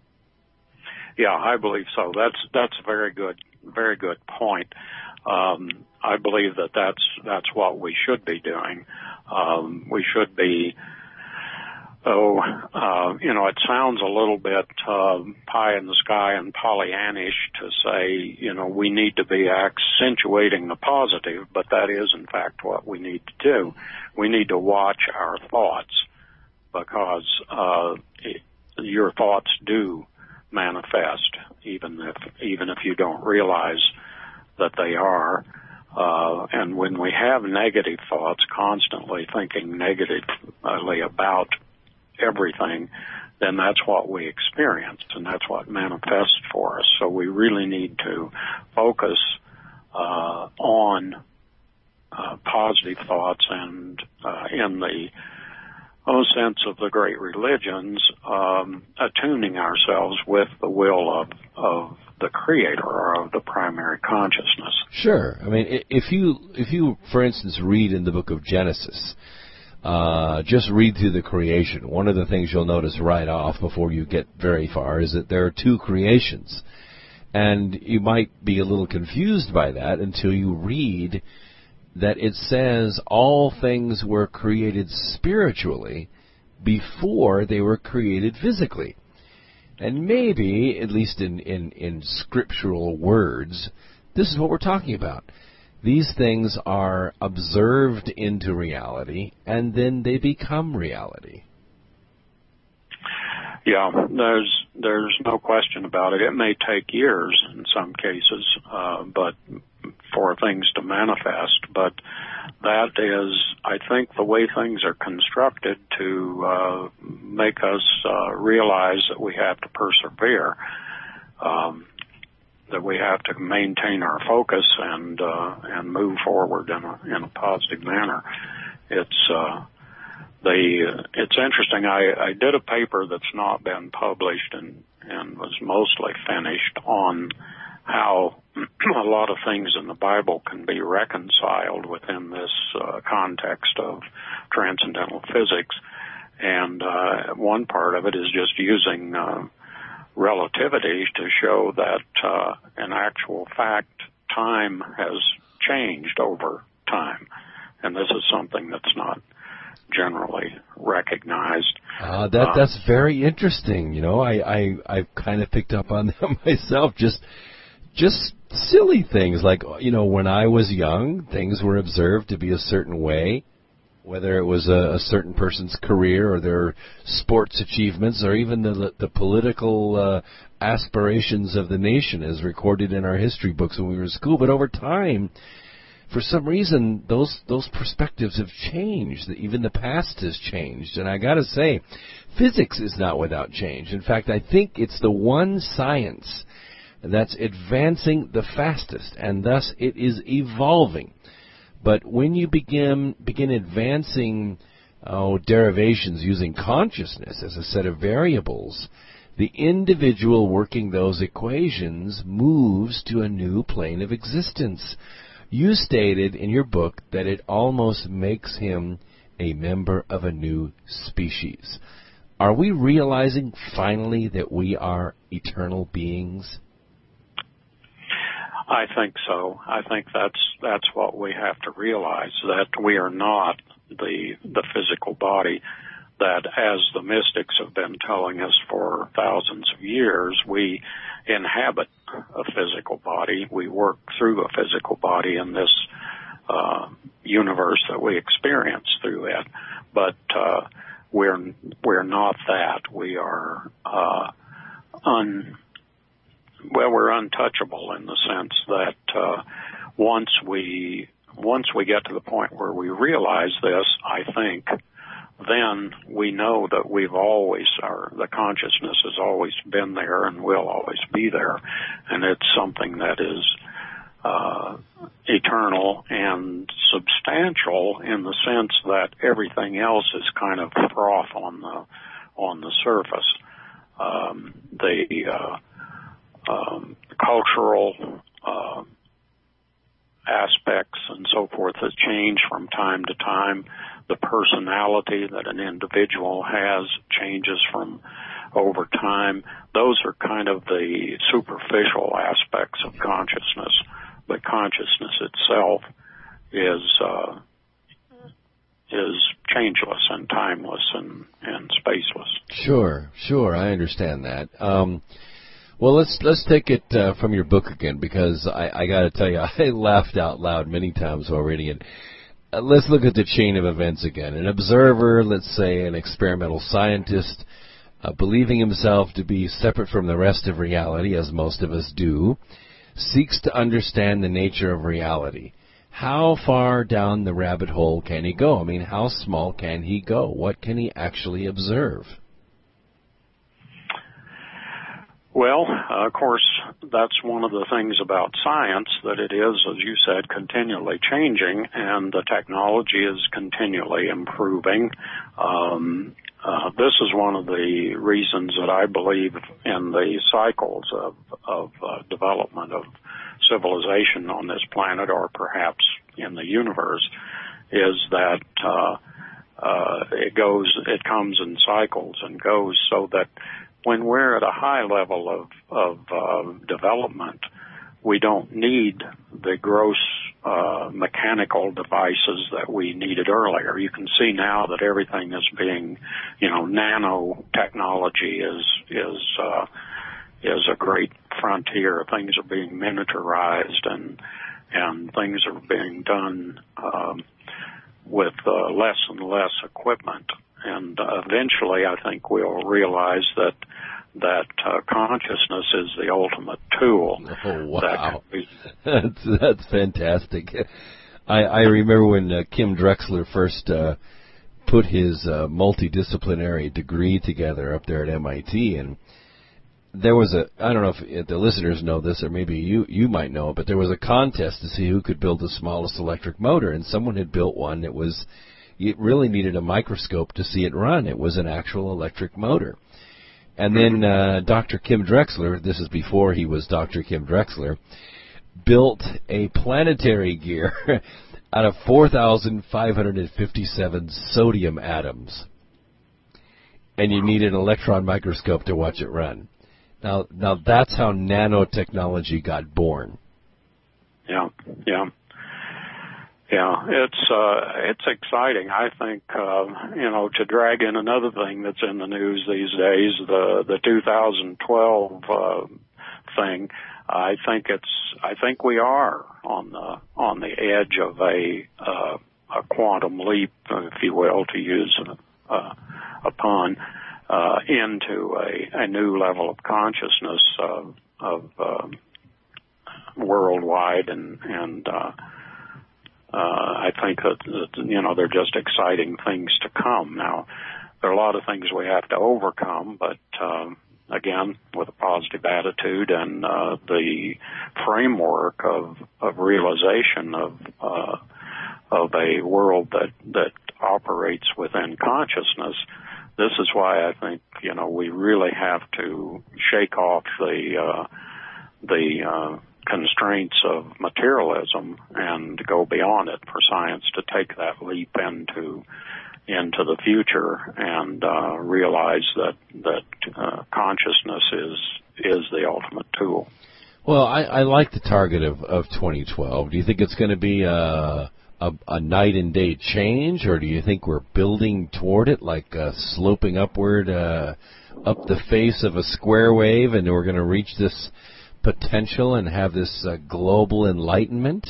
Yeah, I believe so. That's that's a very good, very good point. Um, I believe that that's that's what we should be doing. Um, we should be Oh, uh, you know, it sounds a little bit uh, pie in the sky and Pollyannish to say, you know, we need to be accentuating the positive, but that is, in fact, what we need to do. We need to watch our thoughts, because uh, it, your thoughts do manifest, even if even if you don't realize that they are. Uh, and when we have negative thoughts, constantly thinking negatively about everything, then that's what we experience, and that's what manifests for us. So we really need to focus uh, on uh, positive thoughts, and uh, in the oh, sense of the great religions, um, attuning ourselves with the will of, of the Creator, or of the primary consciousness. Sure. I mean, if you, if you, for instance, read in the book of Genesis, uh, just read through the creation, one of the things you'll notice right off before you get very far is that there are two creations. And you might be a little confused by that until you read that it says all things were created spiritually before they were created physically. And maybe, at least in, in, in scriptural words, this is what we're talking about. These things are observed into reality, and then they become reality. Yeah, there's there's no question about it. It may take years in some cases, uh, but for things to manifest. But that is, I think, the way things are constructed to uh, make us uh, realize that we have to persevere, um, that we have to maintain our focus and uh, and move forward in a in a positive manner. It's uh, The, it's interesting, I, I did a paper that's not been published and, and was mostly finished on how a lot of things in the Bible can be reconciled within this uh, context of transcendental physics. And uh, one part of it is just using uh, relativity to show that, uh, in actual fact, time has changed over time. And this is something that's not generally recognized. Uh, that um, that's very interesting. You know, I I I've kind of picked up on that myself. Just just silly things like, you know, when I was young, things were observed to be a certain way, whether it was a, a certain person's career or their sports achievements or even the the political uh, aspirations of the nation, as recorded in our history books when we were in school. But over time, for some reason, those those perspectives have changed. Even the past has changed. And I got to say, physics is not without change. In fact, I think it's the one science that's advancing the fastest, and thus it is evolving. But when you begin begin advancing oh, derivations using consciousness as a set of variables, the individual working those equations moves to a new plane of existence. You stated in your book that it almost makes him a member of a new species. Are we realizing finally that we are eternal beings? I think so. I think that's that's what we have to realize, that we are not the the physical body, that as the mystics have been telling us for thousands of years, we inhabit a physical body. We work through a physical body in this uh, universe that we experience through it. But uh, we're we're not that. We are uh, un well, we're untouchable in the sense that uh, once we once we get to the point where we realize this, I think, then we know that we've always, our, the consciousness has always been there and will always be there. And it's something that is uh, eternal and substantial in the sense that everything else is kind of froth on the, on the surface. Um, the uh, um, cultural uh, aspects and so forth that change from time to time. The personality that an individual has changes from over time. Those are kind of the superficial aspects of consciousness, but consciousness itself is uh, is changeless and timeless and, and spaceless. Sure, sure, I understand that. Um, well, let's let's take it uh, from your book again, because I, I got to tell you, I laughed out loud many times already, and uh, let's look at the chain of events again. An observer, let's say an experimental scientist, uh, believing himself to be separate from the rest of reality, as most of us do, seeks to understand the nature of reality. How far down the rabbit hole can he go? I mean, how small can he go? What can he actually observe? Well, uh, of course, that's one of the things about science, that it is, as you said, continually changing, and the technology is continually improving. Um, uh, this is one of the reasons that I believe in the cycles of, of uh, development of civilization on this planet, or perhaps in the universe, is that uh, uh, it goes, it comes in cycles and goes, so that when we're at a high level of, of uh, development, we don't need the gross uh, mechanical devices that we needed earlier. You can see now that everything is being, you know, nanotechnology is is uh, is a great frontier. Things are being miniaturized, and and things are being done um, with uh, less and less equipment. And uh, eventually, I think we'll realize that that uh, consciousness is the ultimate tool. Oh, wow. That be... that's, that's fantastic. I, I remember when uh, Kim Drexler first uh, put his uh, multidisciplinary degree together up there at M I T, and there was a, I don't know if, if the listeners know this, or maybe you, you might know, but there was a contest to see who could build the smallest electric motor, and someone had built one that was, it really needed a microscope to see it run. It was an actual electric motor. And then uh, Doctor Kim Drexler, this is before he was Doctor Kim Drexler, built a planetary gear out of four thousand five hundred fifty-seven sodium atoms. And you need an electron microscope to watch it run. Now, now that's how nanotechnology got born. Yeah, yeah. Yeah, it's uh, it's exciting. I think uh, you know, to drag in another thing that's in the news these days, the the two thousand twelve uh, thing. I think it's I think we are on the on the edge of a uh, a quantum leap, if you will, to use a, a, a pun, uh, into a, a new level of consciousness of, of uh, worldwide and and. Uh, Uh, I think that, that, you know, they're just exciting things to come. Now, there are a lot of things we have to overcome, but, um, again, with a positive attitude and uh, the framework of, of realization of uh, of a world that, that operates within consciousness, this is why I think, you know, we really have to shake off the uh, the uh constraints of materialism and go beyond it, for science to take that leap into into the future and uh, realize that that uh, consciousness is is the ultimate tool. Well, I, I like the target of, of twenty twelve. Do you think it's going to be a, a a night and day change, or do you think we're building toward it, like uh, sloping upward uh, up the face of a square wave, and we're going to reach this potential and have this uh, global enlightenment?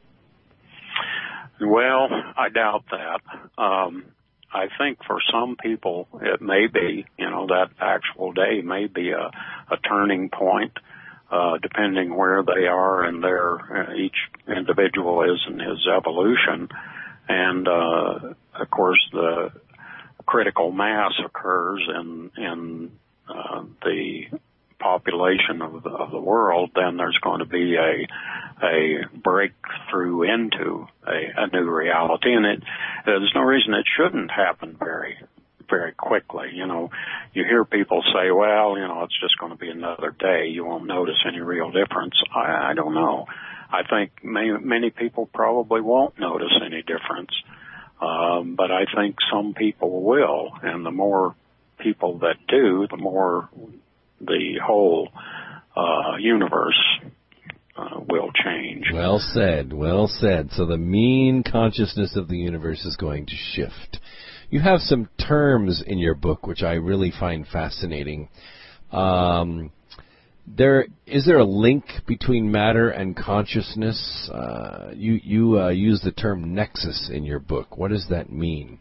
Well, I doubt that. Um, I think for some people it may be, you know, that actual day may be a, a turning point, uh, depending where they are in their, uh, each individual is in his evolution. And, uh, of course, the critical mass occurs in, in, uh, the population of the, of the world, then there's going to be a a breakthrough into a, a new reality, and it there's no reason it shouldn't happen very very quickly. You know, you hear people say, "Well, you know, it's just going to be another day. You won't notice any real difference." I, I don't know. I think many, many people probably won't notice any difference, um, but I think some people will, and the more people that do, the more the whole uh, universe uh, will change. Well said, well said. So the mean consciousness of the universe is going to shift. You have some terms in your book which I really find fascinating. Um, There is there a link between matter and consciousness? Uh, you you uh, use the term nexus in your book. What does that mean?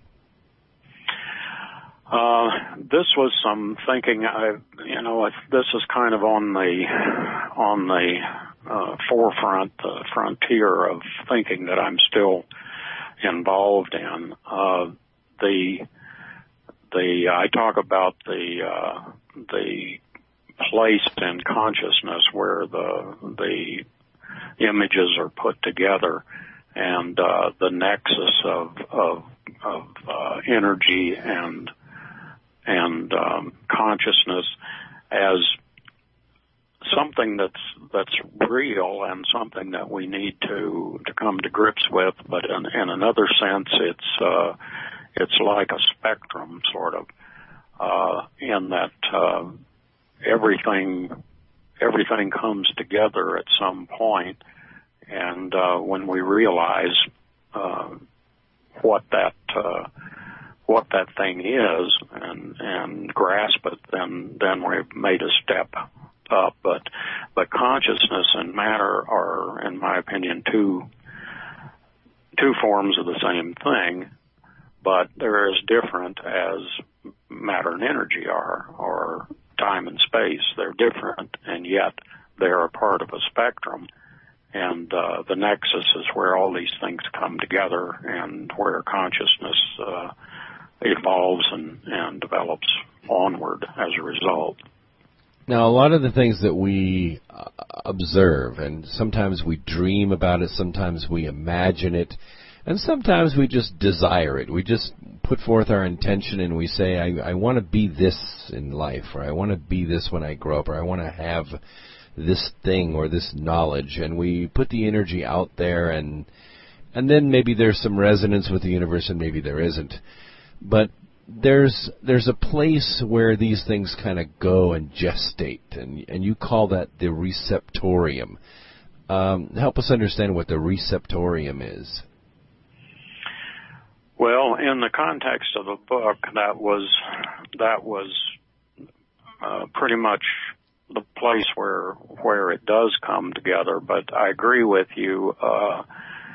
Uh, this was some thinking. I, you know, this is kind of on the on the uh, forefront, the frontier of thinking that I'm still involved in. Uh, the the I talk about the uh, the place in consciousness where the the images are put together, and uh, the nexus of of, of uh, energy and and um, consciousness as something that's that's real and something that we need to to come to grips with. But in, in another sense, it's uh, it's like a spectrum, sort of, uh, in that uh, everything everything comes together at some point, and uh, when we realize uh, what that uh, what that thing is and and grasp it, then then we've made a step up. But but consciousness and matter are, in my opinion, two two forms of the same thing, but they're as different as matter and energy are, or time and space. They're different, and yet they're a part of a spectrum. And uh, the nexus is where all these things come together, and where consciousness uh, evolves and, and develops onward as a result. Now, a lot of the things that we uh, observe, and sometimes we dream about it, sometimes we imagine it, and sometimes we just desire it. We just put forth our intention and we say, I, I want to be this in life, or I want to be this when I grow up, or I want to have this thing or this knowledge. And we put the energy out there, and and then maybe there's some resonance with the universe and maybe there isn't. But there's there's a place where these things kind of go and gestate, and and you call that the receptorium. Um, help us understand what the receptorium is. Well, in the context of the book, that was that was uh, pretty much the place where where it does come together. But I agree with you. Uh,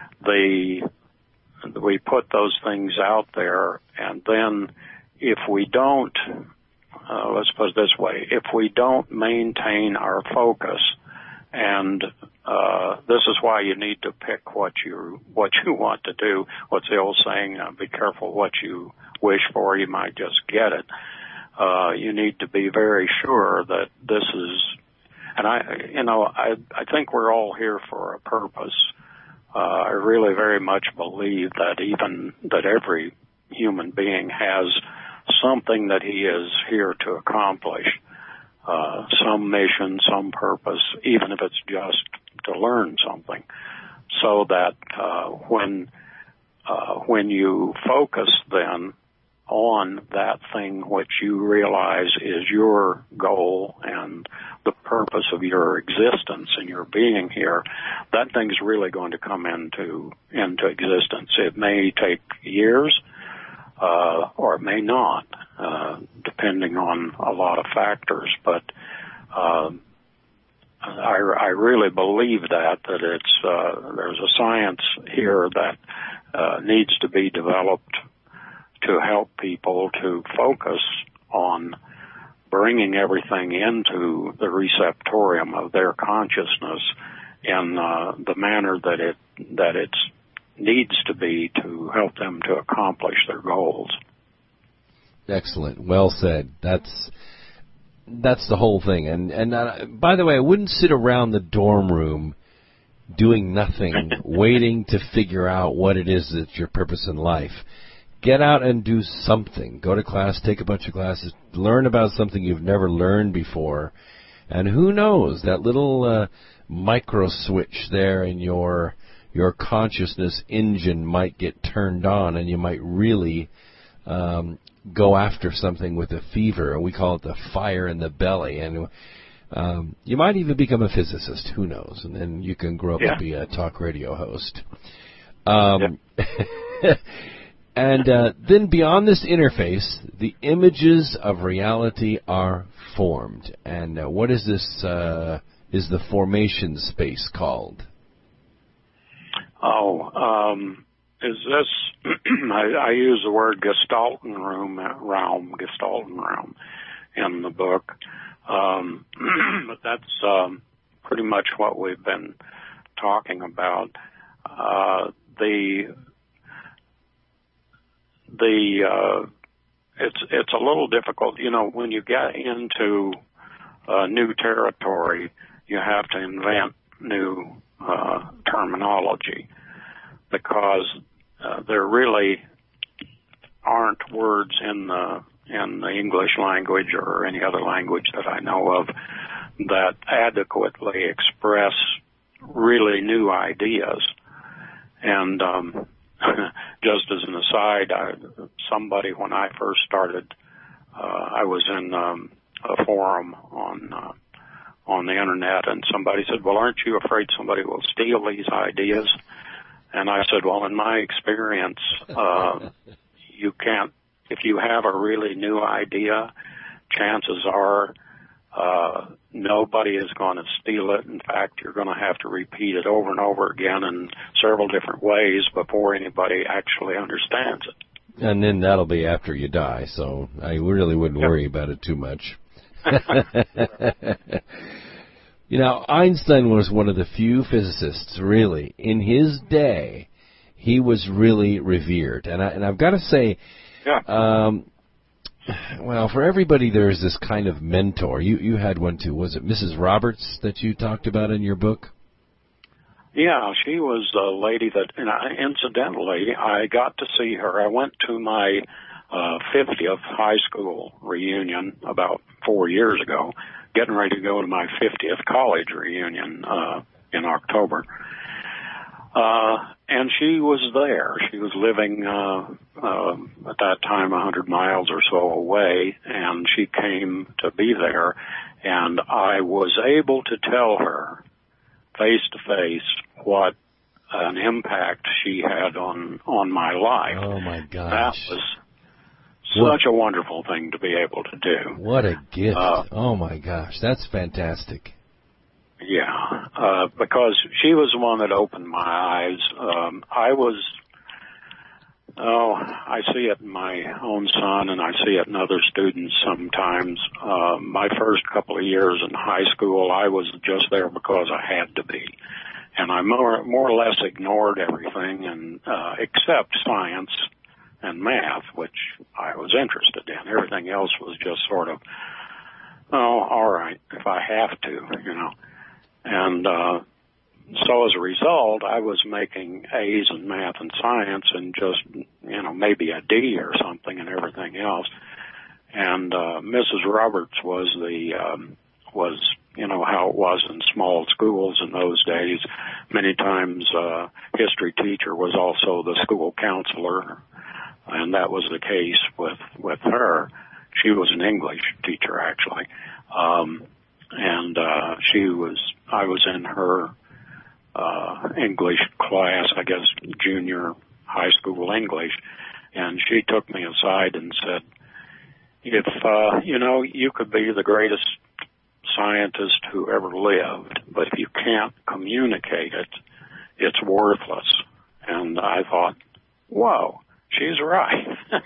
the we put those things out there, and then if we don't, uh, let's put it this way, if we don't maintain our focus, and uh, this is why you need to pick what you what you want to do. What's the old saying? Uh, be careful what you wish for; you might just get it. Uh, you need to be very sure that this is, and I, you know, I I think we're all here for a purpose. Uh, I really very much believe that even that every human being has something that he is here to accomplish, uh, some mission, some purpose, even if it's just to learn something, so that uh, when uh, when you focus then on that thing which you realize is your goal and the purpose of your existence and your being here, that thing's really going to come into into existence. It may take years, uh, or it may not, uh, depending on a lot of factors. But uh, I, I really believe that that it's uh, there's a science here that uh, needs to be developed to help people to focus on bringing everything into the receptorium of their consciousness in uh, the manner that it that it needs to be to help them to accomplish their goals. Excellent. Well said. That's that's the whole thing. And and uh, by the way, I wouldn't sit around the dorm room doing nothing, waiting to figure out what it is that's your purpose in life. Get out and do something. Go to class, take a bunch of classes, learn about something you've never learned before. And who knows, that little uh, micro switch there in your your consciousness engine might get turned on, and you might really um, go after something with a fever. And we call it the fire in the belly. And um, you might even become a physicist. Who knows? And then you can grow up yeah. and be a talk radio host. Um, yeah. And uh, then beyond this interface, the images of reality are formed. And uh, what is this, uh, is the formation space called? Oh, um, is this, I, I use the word Gestalten room, realm, Gestalten realm in the book. Um, but that's um, pretty much what we've been talking about. Uh, the The uh, it's it's a little difficult, you know. When you get into uh, new territory, you have to invent new uh, terminology because uh, there really aren't words in the in the English language or any other language that I know of that adequately express really new ideas. And um, just as an aside, I, somebody, when I first started, uh, I was in um, a forum on uh, on the internet, and somebody said, well, aren't you afraid somebody will steal these ideas? And I said, well, in my experience, uh, you can't, if you have a really new idea, chances are uh, nobody is going to steal it. In fact, you're going to have to repeat it over and over again in several different ways before anybody actually understands it. And then that'll be after you die, so I really wouldn't yep. worry about it too much. You know, Einstein was one of the few physicists, really, in his day, he was really revered. And, I, and I've got to say, yeah. um, well, for everybody there is this kind of mentor. You you had one too. Was it Missus Roberts that you talked about in your book? Yeah, she was a lady that, and I, incidentally, I got to see her. I went to my uh, fiftieth high school reunion about four years ago, getting ready to go to my fiftieth college reunion uh, in October. Uh, and she was there. She was living uh, uh, at that time a hundred miles or so away, and she came to be there. And I was able to tell her face to face what an impact she had on on my life. Oh my gosh! That was what, such a wonderful thing to be able to do. What a gift! Uh, oh my gosh, that's fantastic. Yeah, uh, because she was the one that opened my eyes. Um, I was, oh, I see it in my own son, and I see it in other students sometimes. Uh, my first couple of years in high school, I was just there because I had to be. And I more, more or less ignored everything, and uh, except science and math, which I was interested in. Everything else was just sort of, oh, all right, if I have to, you know. And uh, so as a result, I was making A's in math and science and just, you know, maybe a D or something and everything else. And uh, Missus Roberts was the, um, was, you know, how it was in small schools in those days. Many times uh, history teacher was also the school counselor, and that was the case with, with her. She was an English teacher, actually. Um, and uh, she was, I was in her uh, English class, I guess junior high school English, and she took me aside and said, if, uh, you know, you could be the greatest scientist who ever lived, but if you can't communicate it, it's worthless. And I thought, whoa, she's right.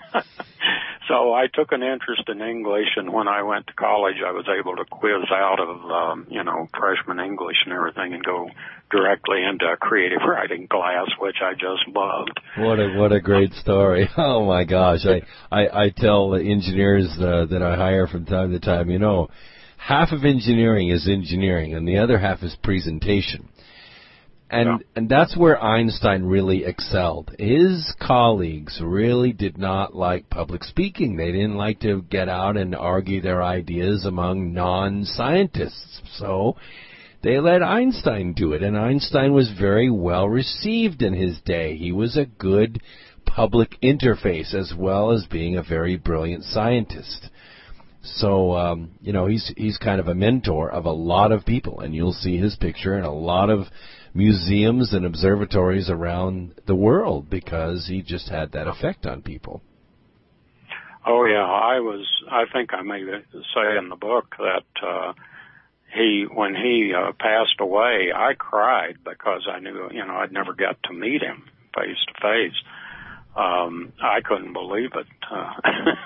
So I took an interest in English, and when I went to college, I was able to quiz out of, um, you know, freshman English and everything and go directly into a creative writing class, which I just loved. What a what a great story! Oh my gosh, I I, I tell the engineers uh, that I hire from time to time, you know, half of engineering is engineering, and the other half is presentation. And yeah. and that's where Einstein really excelled. His colleagues really did not like public speaking. They didn't like to get out and argue their ideas among non-scientists. So they let Einstein do it, and Einstein was very well received in his day. He was a good public interface as well as being a very brilliant scientist. So, um, you know, he's he's kind of a mentor of a lot of people, and you'll see his picture in a lot of museums and observatories around the world because he just had that effect on people. Oh yeah, I was. I think I may say in the book that uh, he, when he uh, passed away, I cried because I knew, you know, I'd never got to meet him face to face. Um, I couldn't believe it. Uh,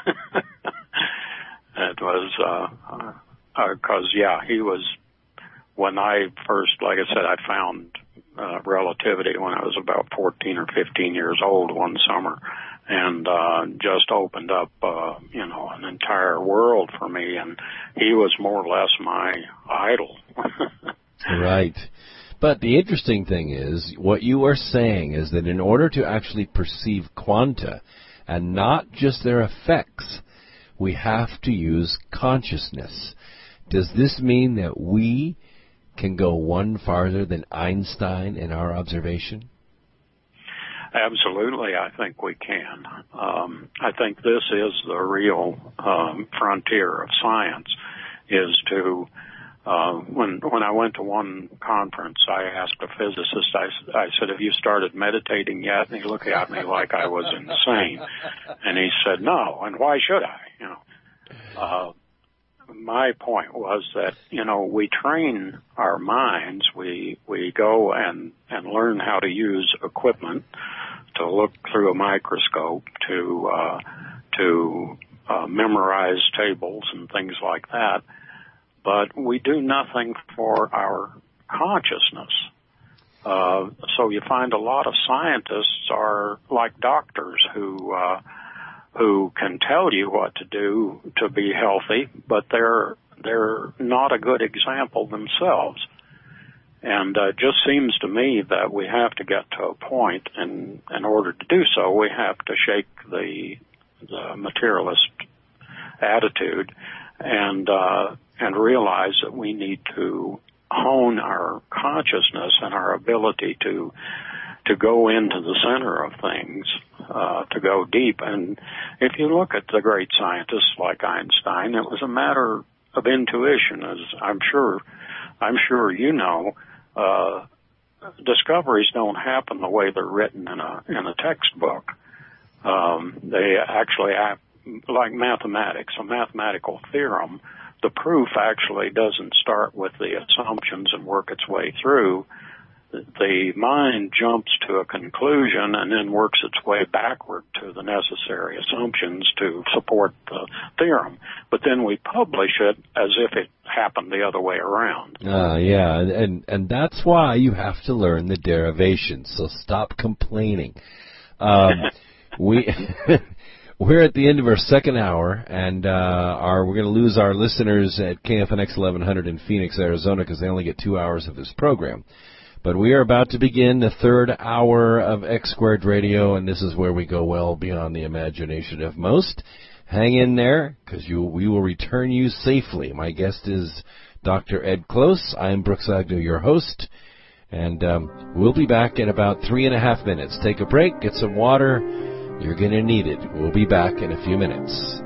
it was because, uh, uh, yeah, he was. When I first, like I said, I found uh, relativity when I was about fourteen or fifteen years old one summer, and uh, just opened up, uh, you know, an entire world for me. And he was more or less my idol. Right. But the interesting thing is, what you are saying is that in order to actually perceive quanta and not just their effects, we have to use consciousness. Does this mean that we can go one farther than Einstein in our observation? Absolutely, I think we can. Um, I think this is the real um, frontier of science, is to, uh, when when I went to one conference, I asked a physicist, I, I said, have you started meditating yet? And he looked at me like I was insane. And he said, no, and why should I? You know, uh, my point was that, you know, we train our minds, we we go and, and learn how to use equipment, to look through a microscope, to uh, to uh, memorize tables and things like that, but we do nothing for our consciousness. Uh, so you find a lot of scientists are like doctors who uh, who can tell you what to do to be healthy, but they're they're not a good example themselves. And uh, it just seems to me that we have to get to a point, and in order to do so, we have to shake the, the materialist attitude and uh, and realize that we need to hone our consciousness and our ability to to go into the center of things, uh, to go deep. And if you look at the great scientists like Einstein, it was a matter of intuition, as I'm sure I'm sure you know. Uh, discoveries don't happen the way they're written in a in a textbook. Um, they actually act like mathematics, a mathematical theorem. The proof actually doesn't start with the assumptions and work its way through. The mind jumps to a conclusion and then works its way backward to the necessary assumptions to support the theorem. But then we publish it as if it happened the other way around. Uh, yeah, and, and and that's why you have to learn the derivations. So stop complaining. Um, we we're at the end of our second hour, and uh, our we're going to lose our listeners at K F N X eleven hundred in Phoenix, Arizona, because they only get two hours of this program. But we are about to begin the third hour of X Squared Radio, and this is where we go well beyond the imagination of most. Hang in there, because you we will return you safely. My guest is Doctor Ed Close. I'm Brooks Agnew, your host, and um, we'll be back in about three and a half minutes. Take a break, get some water. You're going to need it. We'll be back in a few minutes.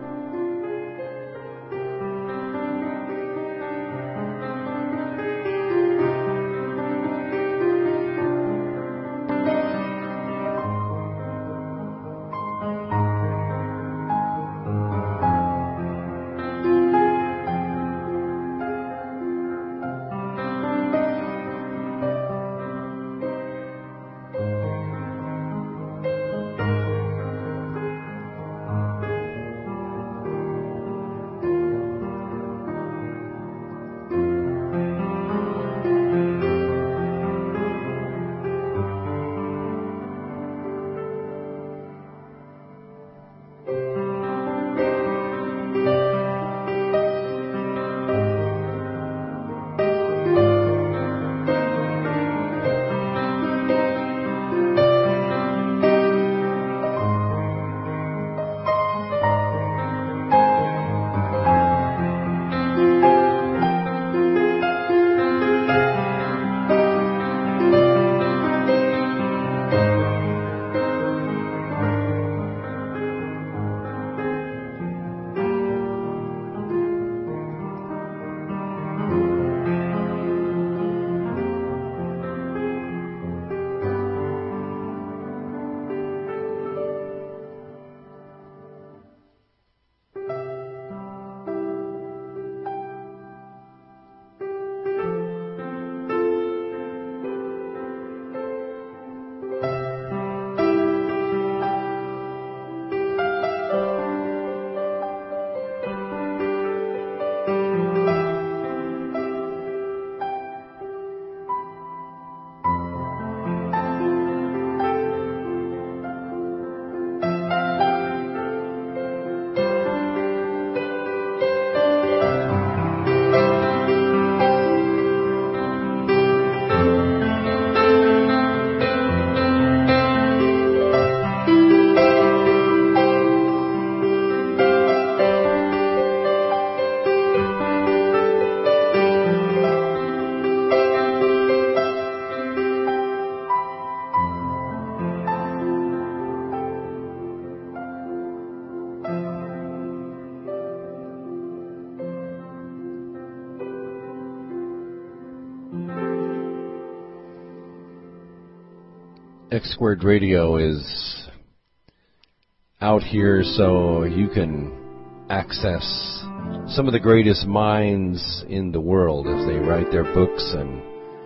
X Squared Radio is out here so you can access some of the greatest minds in the world as they write their books and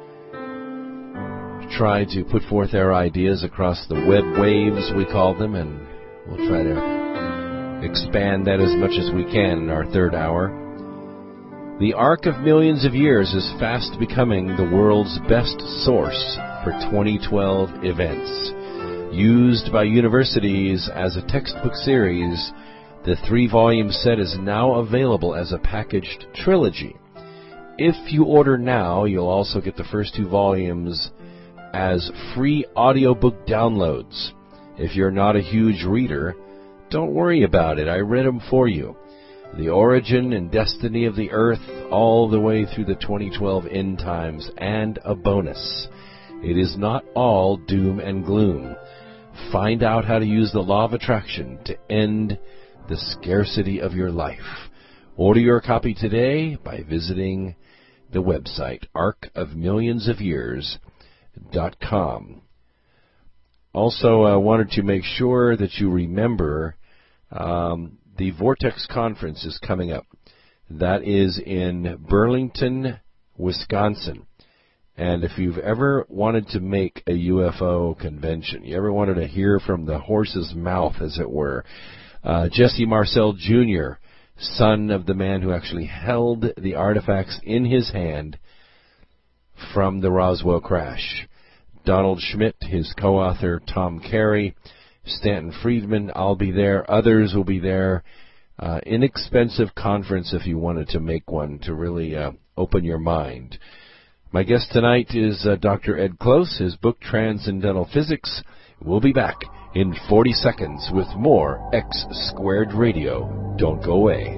try to put forth their ideas across the web waves, we call them, and we'll try to expand that as much as we can in our third hour. The Arc of Millions of Years is fast becoming the world's best source for twenty twelve events. Used by universities as a textbook series, the three-volume set is now available as a packaged trilogy. If you order now, you'll also get the first two volumes as free audiobook downloads. If you're not a huge reader, don't worry about it. I read them for you. The origin and destiny of the earth all the way through the twenty twelve end times, and a bonus. It is not all doom and gloom. Find out how to use the law of attraction to end the scarcity of your life. Order your copy today by visiting the website arc of millions of years dot com. Also, I wanted to make sure that you remember um, the Vortex Conference is coming up. That is in Burlington, Wisconsin. And if you've ever wanted to make a U F O convention, you ever wanted to hear from the horse's mouth, as it were, uh, Jesse Marcel Junior, son of the man who actually held the artifacts in his hand from the Roswell crash. Donald Schmidt, his co-author Tom Carey, Stanton Friedman, I'll be there. Others will be there. Uh, inexpensive conference if you wanted to make one to really uh, open your mind. My guest tonight is uh, Doctor Ed Close. His book, Transcendental Physics. We'll be back in forty seconds with more X Squared Radio. Don't go away.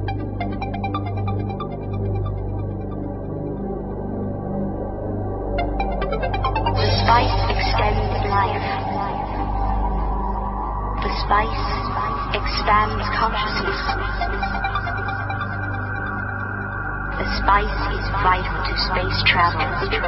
The spice extends life. The spice expands consciousness. The spice is vital to space travel.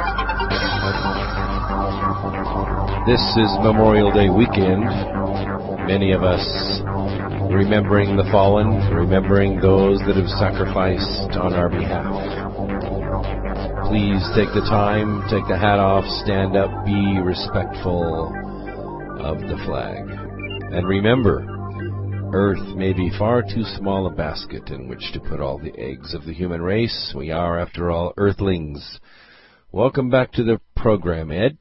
This is Memorial Day weekend. Many of us remembering the fallen, remembering those that have sacrificed on our behalf. Please take the time, take the hat off, stand up, be respectful of the flag. And remember, Earth may be far too small a basket in which to put all the eggs of the human race. We are, after all, Earthlings. Welcome back to the program, Ed.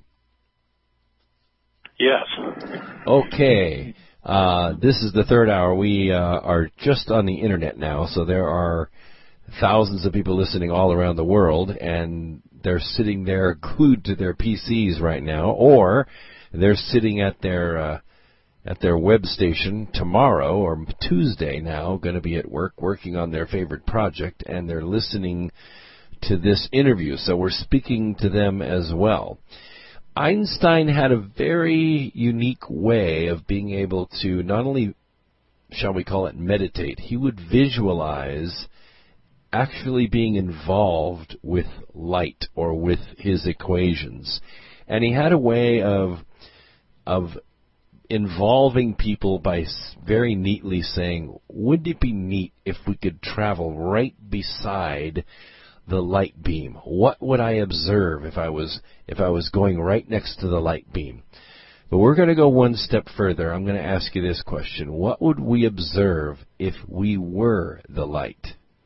Yes. Okay. Uh, this is the third hour. We uh, are just on the Internet now, so there are thousands of people listening all around the world, and they're sitting there glued to their P Cs right now, or they're sitting at their uh, at their web station tomorrow or Tuesday now, going to be at work working on their favorite project, and they're listening to this interview, so we're speaking to them as well. Einstein had a very unique way of being able to not only, shall we call it, meditate, he would visualize actually being involved with light or with his equations. And he had a way of of involving people by very neatly saying, wouldn't it be neat if we could travel right beside the light beam? What would I observe if I was if I was going right next to the light beam? But we're going to go one step further. I'm going to ask you this question. What would we observe if we were the light?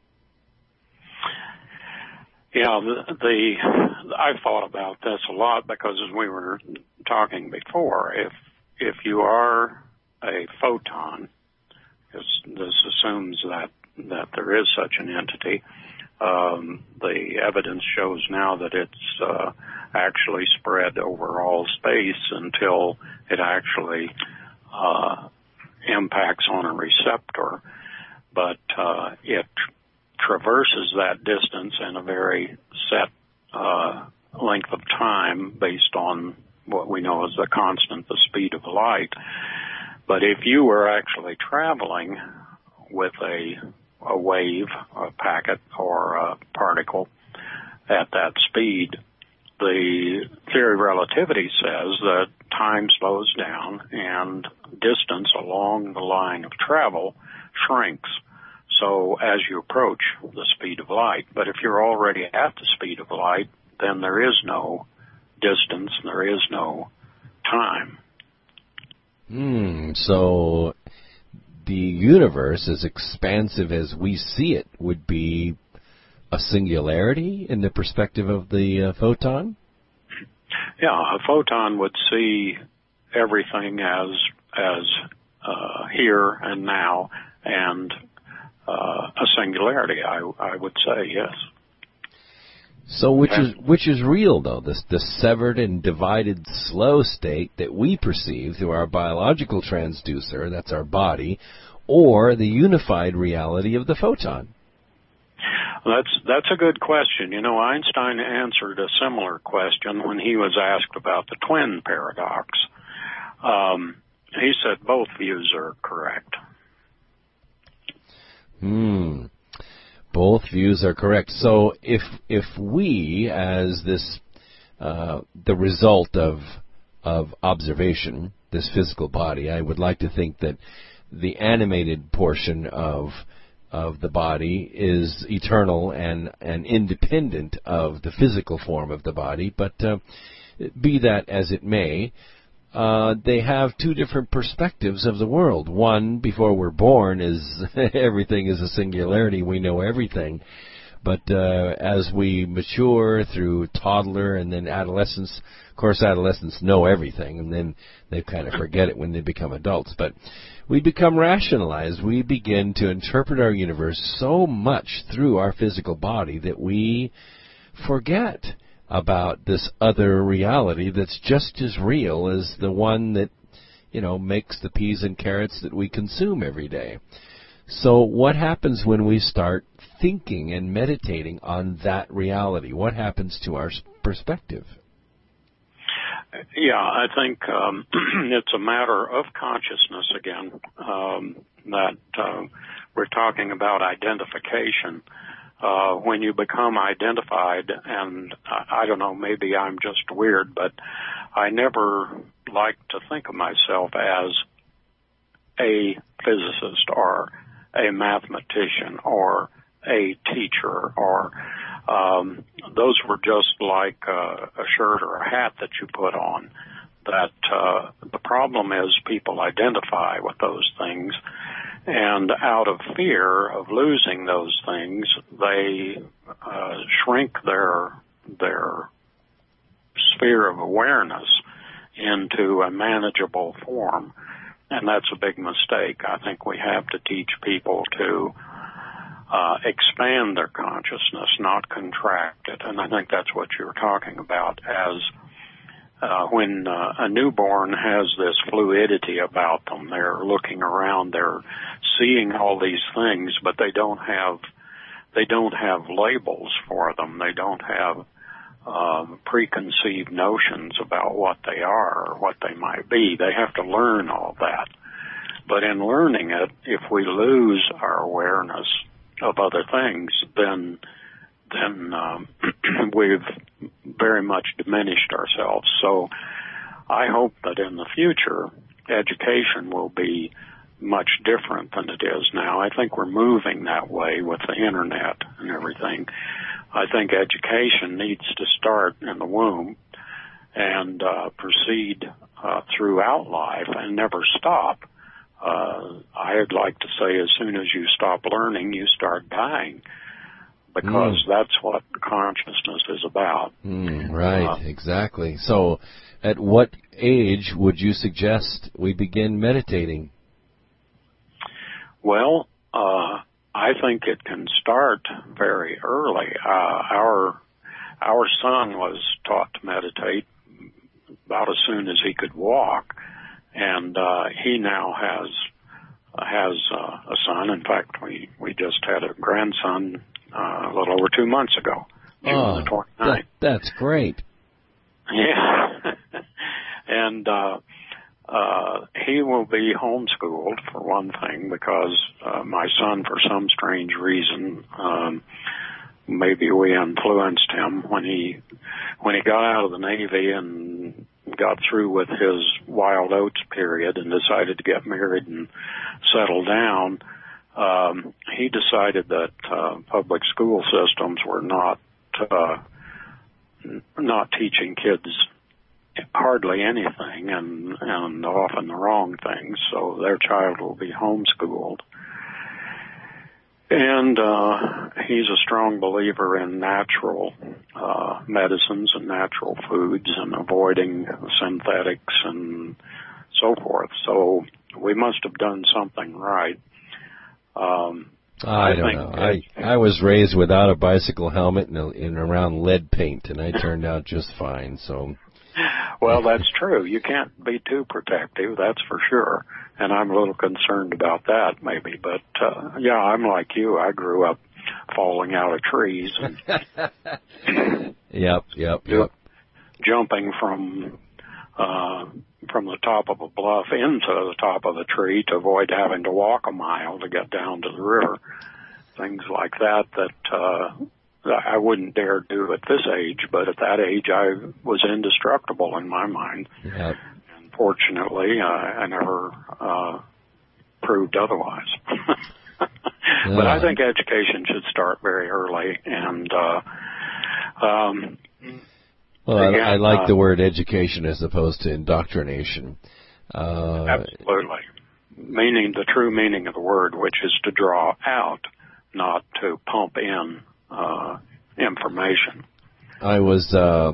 Yeah, the, the I've thought about this a lot because as we were talking before, if if you are a photon, because this assumes that that there is such an entity, um, the evidence shows now that it's uh, actually spread over all space until it actually uh, impacts on a receptor, but uh, it traverses that distance in a very set uh, length of time based on what we know as the constant, the speed of light. But if you were actually traveling with a, a wave, a packet, or a particle at that speed, the theory of relativity says that time slows down and distance along the line of travel shrinks. So as you approach the speed of light, but if you're already at the speed of light, then there is no distance, there is no time. Hmm, so the universe, as expansive as we see it, would be a singularity in the perspective of the uh, photon? Yeah, a photon would see everything as as uh, here and now, and uh, a singularity, I, I would say, yes. So which is which is real, though, this the severed and divided slow state that we perceive through our biological transducer, that's our body, or the unified reality of the photon? That's that's a good question. You know, Einstein answered a similar question when he was asked about the twin paradox. Um, he said both views are correct. Hmm. Both views are correct. So if if we, as this uh, the result of of observation, this physical body, I would like to think that the animated portion of of the body is eternal and, and independent of the physical form of the body, but uh, be that as it may, uh, they have two different perspectives of the world. One, before we're born, is everything is a singularity, we know everything. But uh, as we mature through toddler and then adolescence, of course adolescents know everything, and then they kind of forget it when they become adults. But we become rationalized. We begin to interpret our universe so much through our physical body that we forget about this other reality that's just as real as the one that, you know, makes the peas and carrots that we consume every day. So what happens when we start thinking and meditating on that reality? What happens to our perspective? Yeah, I think um, it's a matter of consciousness again, um, that uh, we're talking about identification. Uh, when you become identified, and I, I don't know, maybe I'm just weird, but I never like to think of myself as a physicist or a mathematician or a teacher, or um, those were just like uh, a shirt or a hat that you put on. That uh, the problem is people identify with those things, and out of fear of losing those things, they uh, shrink their their sphere of awareness into a manageable form, and that's a big mistake. I think we have to teach people to Uh, expand their consciousness, not contract it. And I think that's what you were talking about, as uh, when uh, a newborn has this fluidity about them. They're looking around, they're seeing all these things, but they don't have they don't have labels for them. They don't have um, preconceived notions about what they are or what they might be. They have to learn all that. But in learning it, if we lose our awareness of other things, then then um, we've very much diminished ourselves. So I hope that in the future, education will be much different than it is now. I think we're moving that way with the internet and everything. I think education needs to start in the womb and uh, proceed uh, throughout life and never stop. Uh, I'd like to say as soon as you stop learning, you start dying, because mm. that's what consciousness is about. Mm, right, uh, exactly. So at what age would you suggest we begin meditating? Well, uh, I think it can start very early. Uh, our, our son was taught to meditate about as soon as he could walk. And uh, he now has uh, has uh, a son. In fact, we, we just had a grandson uh, a little over two months ago, June oh, the twenty-ninth. That, that's great. Yeah. and uh, uh, he will be homeschooled, for one thing, because uh, my son, for some strange reason, um, maybe we influenced him when he when he got out of the Navy and and got through with his wild oats period and decided to get married and settle down, um, he decided that uh, public school systems were not uh, not teaching kids hardly anything, and and often the wrong things. So their child will be homeschooled. And uh, he's a strong believer in natural uh, medicines and natural foods and avoiding synthetics and so forth. So we must have done something right. Um, I, I don't know. I, I was raised without a bicycle helmet and, and around lead paint, and I turned out just fine. So, well, that's true. You can't be too protective, that's for sure. And I'm a little concerned about that, maybe. But, uh, yeah, I'm like you. I grew up falling out of trees. And yep, yep, yep. Jumping from uh, from the top of a bluff into the top of the tree to avoid having to walk a mile to get down to the river. Things like that that uh, I wouldn't dare do at this age. But at that age, I was indestructible in my mind. Yep. Fortunately, uh, I never uh, proved otherwise. But yeah. I think education should start very early. And uh, um, well, again, I, I like uh, the word education as opposed to indoctrination. Uh, absolutely, meaning the true meaning of the word, which is to draw out, not to pump in uh, information. I was uh,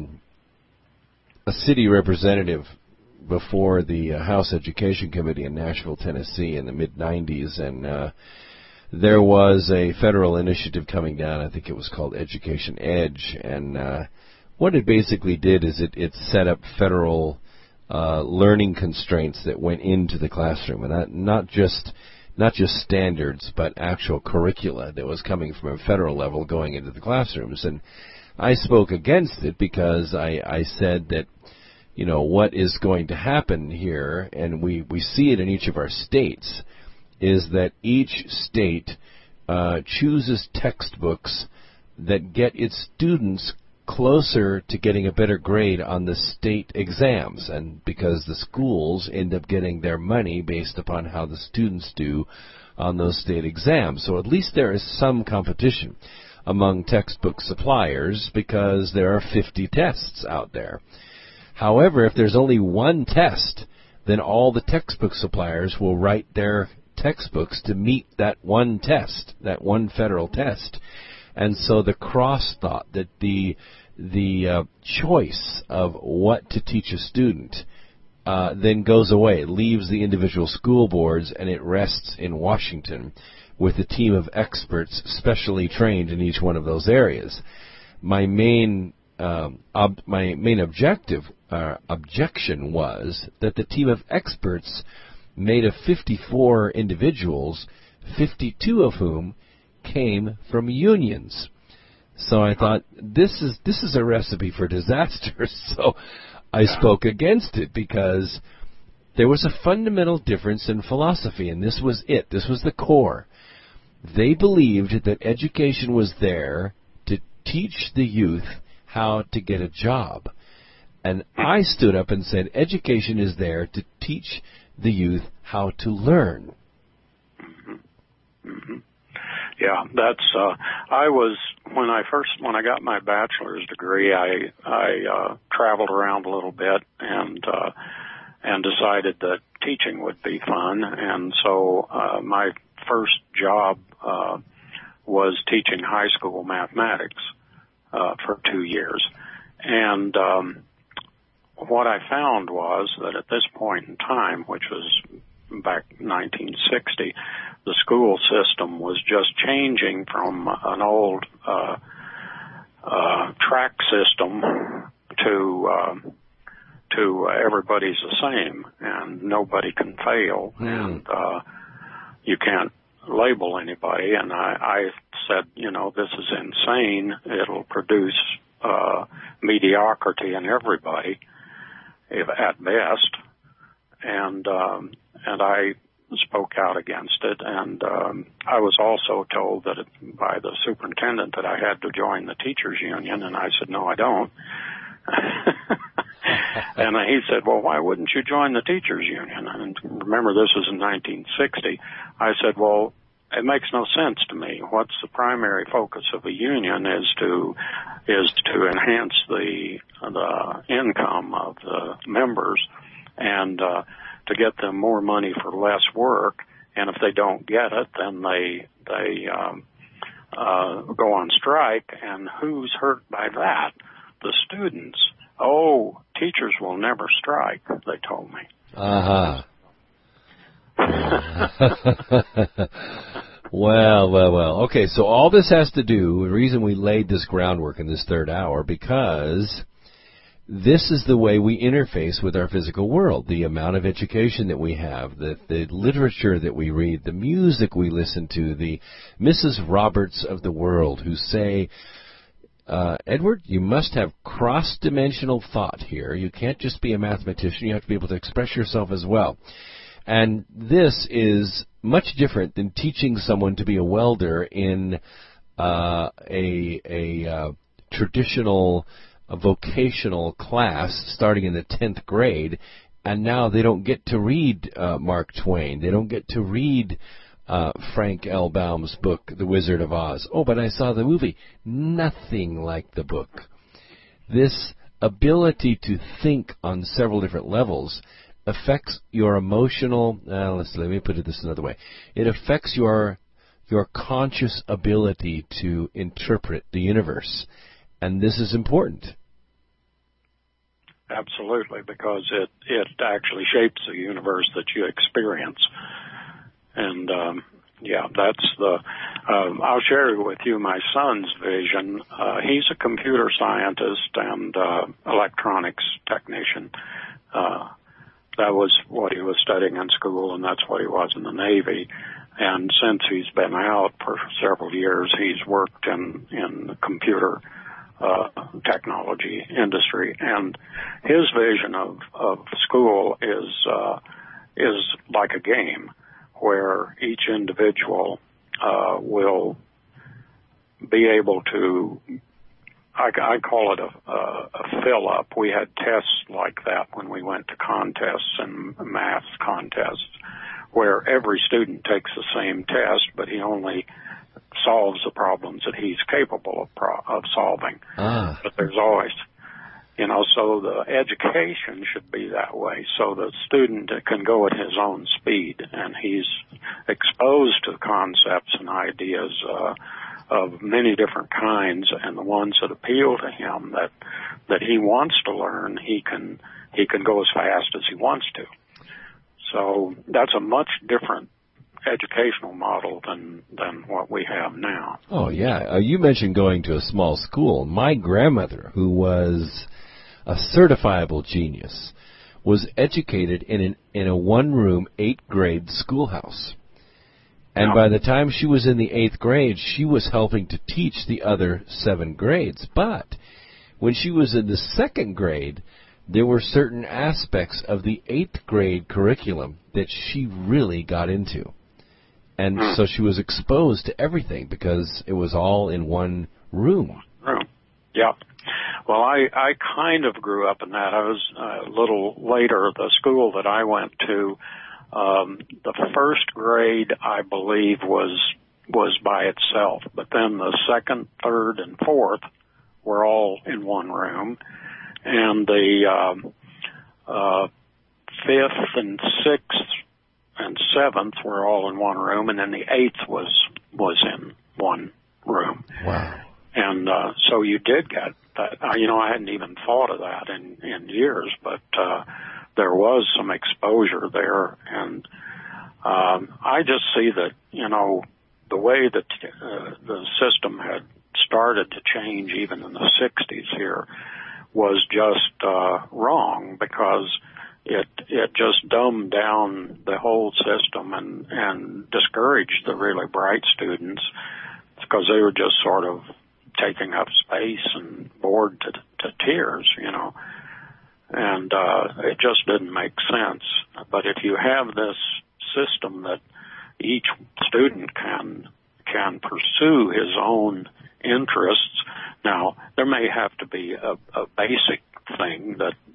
a city representative before the uh, House Education Committee in Nashville, Tennessee in the mid nineties, and uh, there was a federal initiative coming down. I think it was called Education Edge, and uh, what it basically did is it, it set up federal uh, learning constraints that went into the classroom, and that, not just not just standards, but actual curricula that was coming from a federal level going into the classrooms. And I spoke against it because I, I said that, you know, what is going to happen here, and we, we see it in each of our states, is that each state uh, chooses textbooks that get its students closer to getting a better grade on the state exams, and because the schools end up getting their money based upon how the students do on those state exams. So at least there is some competition among textbook suppliers because there are fifty tests out there. However, if there's only one test, then all the textbook suppliers will write their textbooks to meet that one test, that one federal test. And so the cross thought, that the the uh, choice of what to teach a student uh, then goes away. It leaves the individual school boards, and it rests in Washington with a team of experts specially trained in each one of those areas. My main um, ob- my main objective uh, objection was that the team of experts made of fifty-four individuals, fifty-two of whom came from unions. So I thought, this is this is a recipe for disaster. So I spoke against it because there was a fundamental difference in philosophy, and this was it. This was the core. They believed that education was there to teach the youth how to get a job. And I stood up and said, education is there to teach the youth how to learn. Mm-hmm. Mm-hmm. Yeah, that's, uh, I was, when I first, when I got my bachelor's degree, I, I, uh, traveled around a little bit and, uh, and decided that teaching would be fun. And so, uh, my first job, uh, was teaching high school mathematics, uh, for two years. And, um, what I found was that at this point in time, which was back nineteen sixty, the school system was just changing from an old uh, uh, track system to uh, to uh, everybody's the same and nobody can fail, mm. and uh, you can't label anybody. And I, I said, you know, this is insane. It'll produce uh, mediocrity in everybody, if at best. And um, and I spoke out against it, and um, I was also told that it, by the superintendent that I had to join the teachers union, and I said, no, I don't. And he said, well, why wouldn't you join the teachers union? And remember, this was in nineteen sixty. I said, well, it makes no sense to me. What's the primary focus of a union is to is to enhance the the income of the members and uh, to get them more money for less work. And if they don't get it, then they they um, uh, go on strike. And who's hurt by that? The students. Oh, teachers will never strike, they told me. Uh-huh. Well, well, well. Okay, so all this has to do, the reason we laid this groundwork in this third hour, because this is the way we interface with our physical world. The amount of education that we have, the, the literature that we read, the music we listen to, the Missus Roberts of the world who say, uh, Edward, you must have cross-dimensional thought here. You can't just be a mathematician. You have to be able to express yourself as well. And this is much different than teaching someone to be a welder in uh, a, a uh, traditional a vocational class starting in the tenth grade, and now they don't get to read uh, Mark Twain. They don't get to read uh, Frank L. Baum's book, The Wizard of Oz. Oh, but I saw the movie. Nothing like the book. This ability to think on several different levels affects your emotional, uh, let's, let me put it this another way. It affects your your conscious ability to interpret the universe. And this is important. Absolutely, because it, it actually shapes the universe that you experience. And, um, yeah, that's the, um, I'll share with you my son's vision. Uh, he's a computer scientist and uh, electronics technician. Uh, that was what he was studying in school, and that's what he was in the Navy. And since he's been out for several years, he's worked in, in the computer Uh, technology industry, and his vision of, of school is uh, is like a game where each individual uh, will be able to, I, I call it a, a, a fill up. We had tests like that when we went to contests and math contests, where every student takes the same test, but he only solves the problems that he's capable of, pro- of solving. Ah. But there's always, you know, so the education should be that way, so the student can go at his own speed, and he's exposed to concepts and ideas uh, of many different kinds, and the ones that appeal to him that that he wants to learn, he can he can go as fast as he wants to. So that's a much different educational model than than what we have now. Oh, yeah. Uh, you mentioned going to a small school. My grandmother, who was a certifiable genius, was educated in an in a one-room, eighth-grade schoolhouse. And Yeah. by the time she was in the eighth grade, she was helping to teach the other seven grades. But when she was in the second grade, there were certain aspects of the eighth grade curriculum that she really got into. And Hmm. so she was exposed to everything because it was all in one room. Room. Yeah. Well, I, I kind of grew up in that. I was uh, a little later. The school that I went to, um, the first grade, I believe, was was by itself. But then the second, third, and fourth were all in one room. And the um, uh, fifth and sixth and seventh were all in one room, and then the eighth was was in one room. Wow. And uh, so you did get that. Uh, you know, I hadn't even thought of that in, in years, but uh, there was some exposure there. And um, I just see that, you know, the way that uh, the system had started to change even in the sixties here was just uh, wrong, because it it just dumbed down the whole system and, and discouraged the really bright students, because they were just sort of taking up space and bored to, to tears, you know. And uh, it just didn't make sense. But if you have this system that each student can can pursue his own interests, now there may have to be a, a basic thing that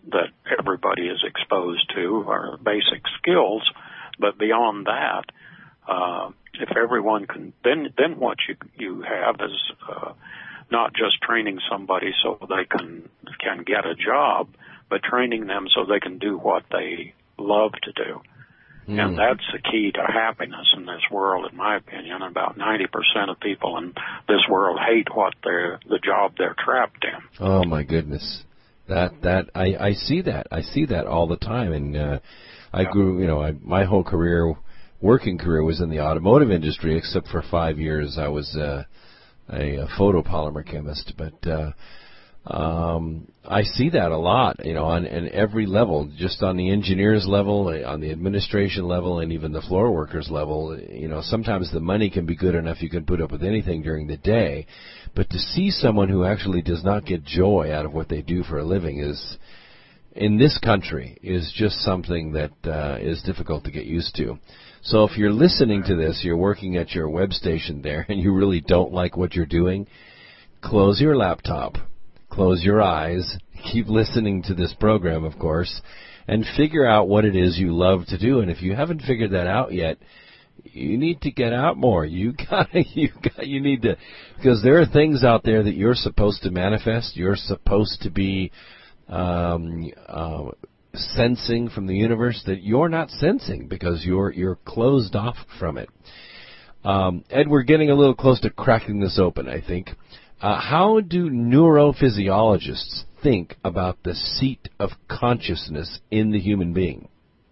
that everybody is exposed to are basic skills. But beyond that, uh, if everyone can, then then what you you have is uh, not just training somebody so they can can get a job, but training them so they can do what they love to do. Mm. And that's the key to happiness in this world, in my opinion. About ninety percent of people in this world hate what they're, the job they're trapped in. Oh, my goodness. That, that, I, I see that. I see that all the time. And, uh, I yeah. grew, you know, I, my whole career, working career was in the automotive industry, except for five years I was, uh, a, a photopolymer chemist. But, uh, Um, I see that a lot, you know, on, on every level, just on the engineers level, on the administration level, and even the floor workers level. You know, sometimes the money can be good enough you can put up with anything during the day, but to see someone who actually does not get joy out of what they do for a living is, in this country, is just something that uh, is difficult to get used to. So if you're listening to this, you're working at your web station there, and you really don't like what you're doing, close your laptop. Close your eyes, keep listening to this program, of course, and figure out what it is you love to do. And if you haven't figured that out yet, you need to get out more. You got, you got, you need to, because there are things out there that you're supposed to manifest. You're supposed to be um, uh, sensing from the universe that you're not sensing because you're you're closed off from it. Um, Ed, we're getting a little close to cracking this open, I think. Uh, how do neurophysiologists think about the seat of consciousness in the human being?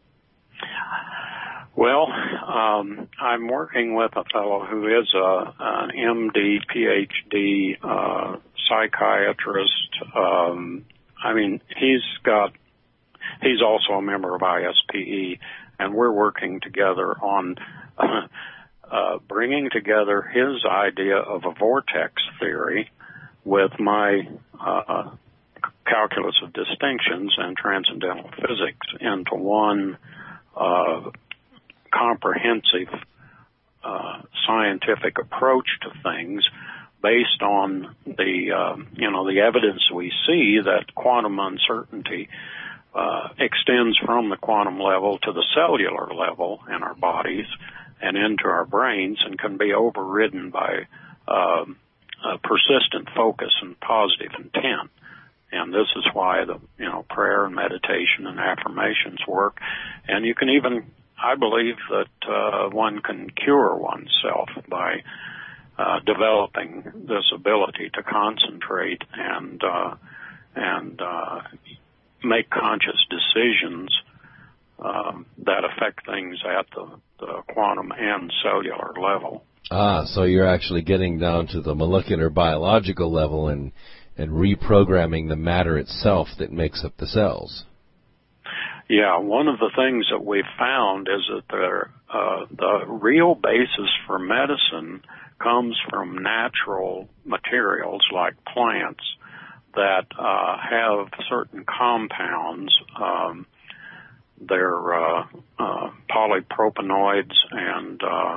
Well, um, I'm working with a fellow who is a, an M D, P H D uh, psychiatrist. Um, I mean, he's got, he's also a member of I S P E, and we're working together on uh, Uh, bringing together his idea of a vortex theory with my uh, calculus of distinctions and transcendental physics into one uh, comprehensive uh, scientific approach to things based on the uh, you know the evidence we see that quantum uncertainty uh, extends from the quantum level to the cellular level in our bodies and into our brains, and can be overridden by uh, a persistent focus and positive intent. And this is why the you know prayer and meditation and affirmations work. And you can even, I believe that uh, one can cure oneself by uh, developing this ability to concentrate and uh, and uh, make conscious decisions Um, that affect things at the, the quantum and cellular level. Ah, so you're actually getting down to the molecular biological level and, and reprogramming the matter itself that makes up the cells. Yeah, one of the things that we've found is that there, uh, the real basis for medicine comes from natural materials like plants that uh, have certain compounds. Um, They're uh, uh, polypropanoids and uh,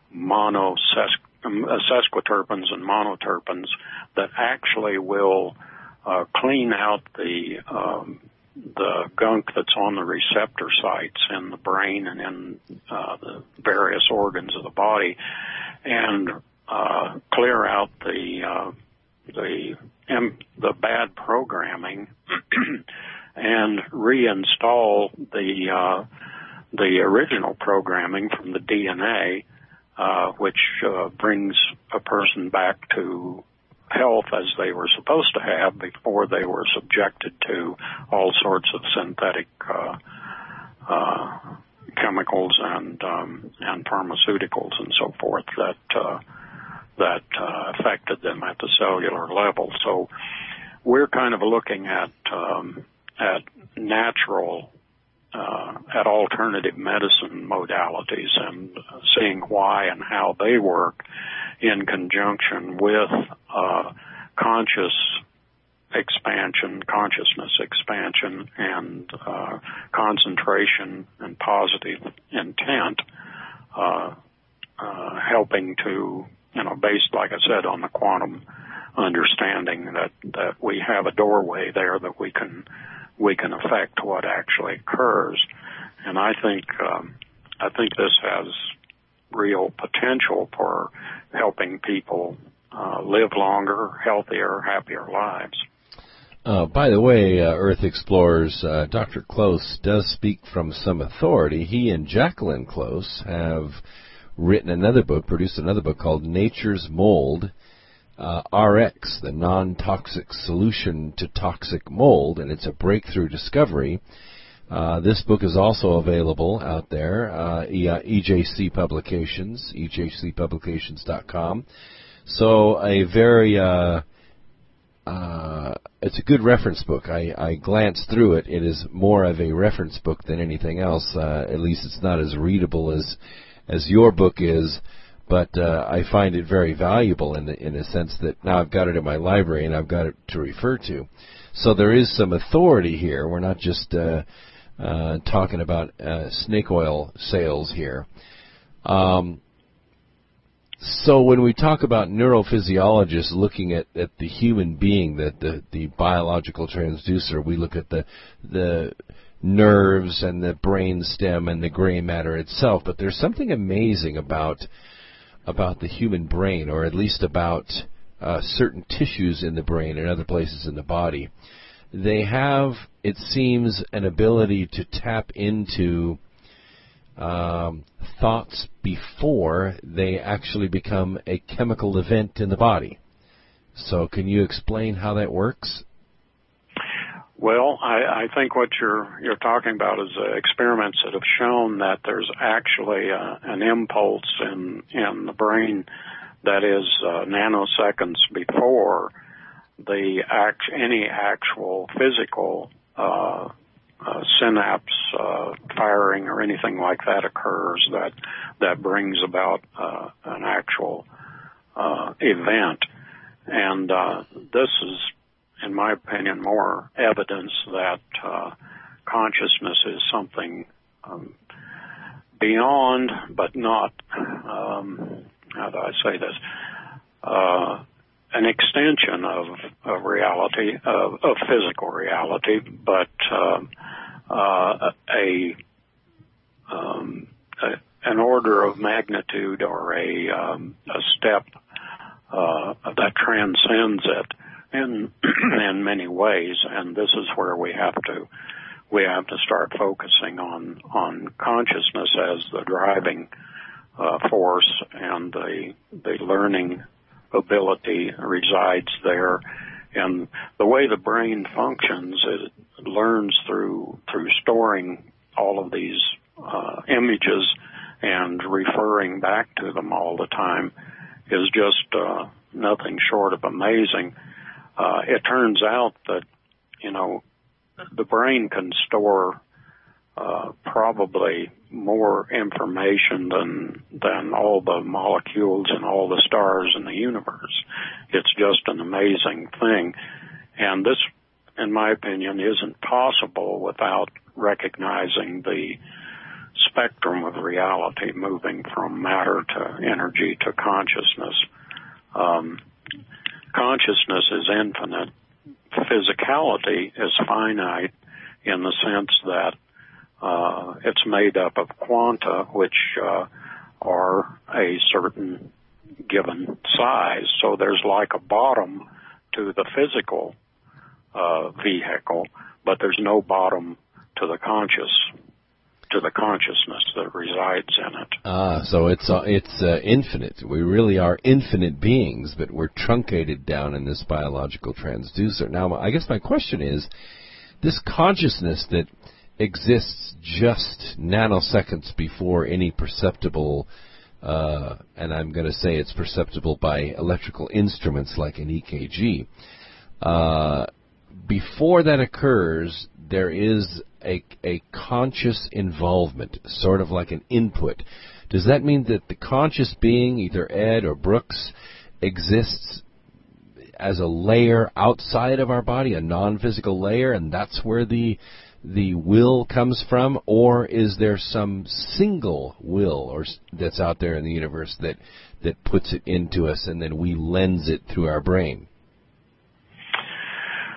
monosesquiterpenes and monoterpenes that actually will uh, clean out the um, the gunk that's on the receptor sites in the brain and in uh, the various organs of the body, and uh, clear out the uh, the the bad programming. And reinstall the uh, the original programming from the D N A, uh, which uh, brings a person back to health as they were supposed to have before they were subjected to all sorts of synthetic uh, uh, chemicals and um, and pharmaceuticals and so forth that uh, that uh, affected them at the cellular level. So we're kind of looking at um, at natural, uh, at alternative medicine modalities and seeing why and how they work in conjunction with uh, conscious expansion, consciousness expansion, and uh, concentration and positive intent, uh, uh, helping to, you know, based, like I said, on the quantum understanding that, that we have a doorway there that we can we can affect what actually occurs. And I think um, I think this has real potential for helping people uh, live longer, healthier, happier lives. Uh, by the way, uh, Earth Explorers, uh, Doctor Close does speak from some authority. He and Jacqueline Close have written another book, produced another book called Nature's Mold, uh, R X, the non-toxic solution to toxic mold, and it's a breakthrough discovery. Uh, this book is also available out there, uh, E J C Publications, E J C publications dot com. So a very... Uh, Uh, it's a good reference book. I, I glanced through it. It is more of a reference book than anything else. Uh, at least it's not as readable as as your book is, but uh, I find it very valuable in the, in the sense that now I've got it in my library and I've got it to refer to. So there is some authority here. We're not just uh, uh, talking about uh, snake oil sales here. Um, So when we talk about neurophysiologists looking at, at the human being, the, the, the biological transducer, we look at the the nerves and the brain stem and the gray matter itself. But there's something amazing about about the human brain, or at least about uh, certain tissues in the brain and other places in the body. They have, it seems, an ability to tap into Um, thoughts before they actually become a chemical event in the body. So can you explain how that works? Well, I, I think what you're you're talking about is uh, experiments that have shown that there's actually uh, an impulse in in the brain that is uh, nanoseconds before the act, any actual physical uh Uh, synapse uh, firing or anything like that occurs that that brings about uh, an actual uh, event. And uh, this is, in my opinion, more evidence that uh, consciousness is something um, beyond, but not, um, how do I say this, uh, an extension of, of reality, of, of physical reality, but uh, uh, a, um, a an order of magnitude or a um, a step uh, that transcends it in in many ways. And this is where we have to we have to start focusing on on consciousness as the driving uh, force, and the the learning ability resides there. And the way the brain functions, it learns through through storing all of these uh, images and referring back to them all the time is just uh, nothing short of amazing. Uh, it turns out that, you know, the brain can store uh, probably more information than than all the molecules and all the stars in the universe. It's just an amazing thing. And this, in my opinion, isn't possible without recognizing the spectrum of reality moving from matter to energy to consciousness. Um, consciousness is infinite. Physicality is finite in the sense that Uh, it's made up of quanta, which uh, are a certain given size. So there's like a bottom to the physical uh, vehicle, but there's no bottom to the conscious, to the consciousness that resides in it. Ah, so it's uh, it's uh, infinite. We really are infinite beings, but we're truncated down in this biological transducer. Now, I guess my question is, this consciousness that exists just nanoseconds before any perceptible, uh, and I'm going to say it's perceptible by electrical instruments like an E K G. Uh, before that occurs, there is a, a conscious involvement, sort of like an input. Does that mean that the conscious being, either Ed or Brooks, exists as a layer outside of our body, a non-physical layer, and that's where the the will comes from? Or is there some single will or that's out there in the universe that that puts it into us and then we lens it through our brain?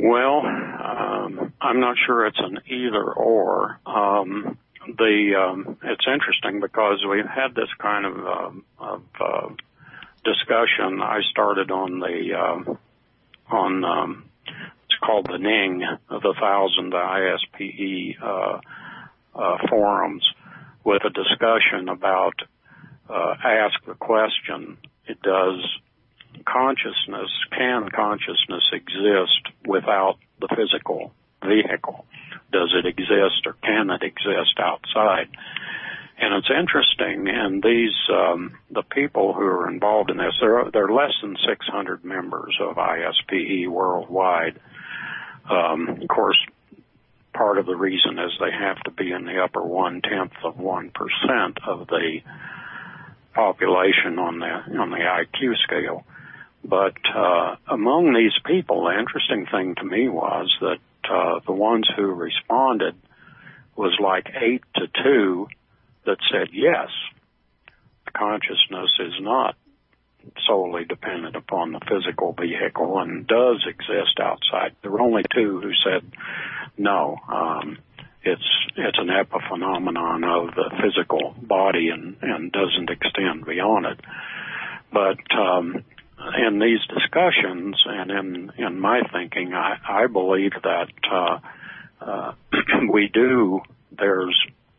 Well, um, I'm not sure it's an either or. Um, the um, it's interesting because we've had this kind of, um, of uh, discussion. I started on the um, on um, it's called the N I N G, the Thousand I S P E uh, uh, forums, with a discussion about uh, ask the question: it does consciousness, can consciousness exist without the physical vehicle? Does it exist, or can it exist outside? And it's interesting, and these, um, the people who are involved in this, there are, there are less than six hundred members of I S P E worldwide. Um, of course, part of the reason is they have to be in the upper one-tenth of one percent of the population on the, on the I Q scale. But uh, among these people, the interesting thing to me was that uh, the ones who responded was like eight to two that said yes, consciousness is not solely dependent upon the physical vehicle and does exist outside. There were only two who said no. Um, it's it's an epiphenomenon of the physical body and, and doesn't extend beyond it. But um, in these discussions and in, in my thinking, I, I believe that uh, uh, we do, there's,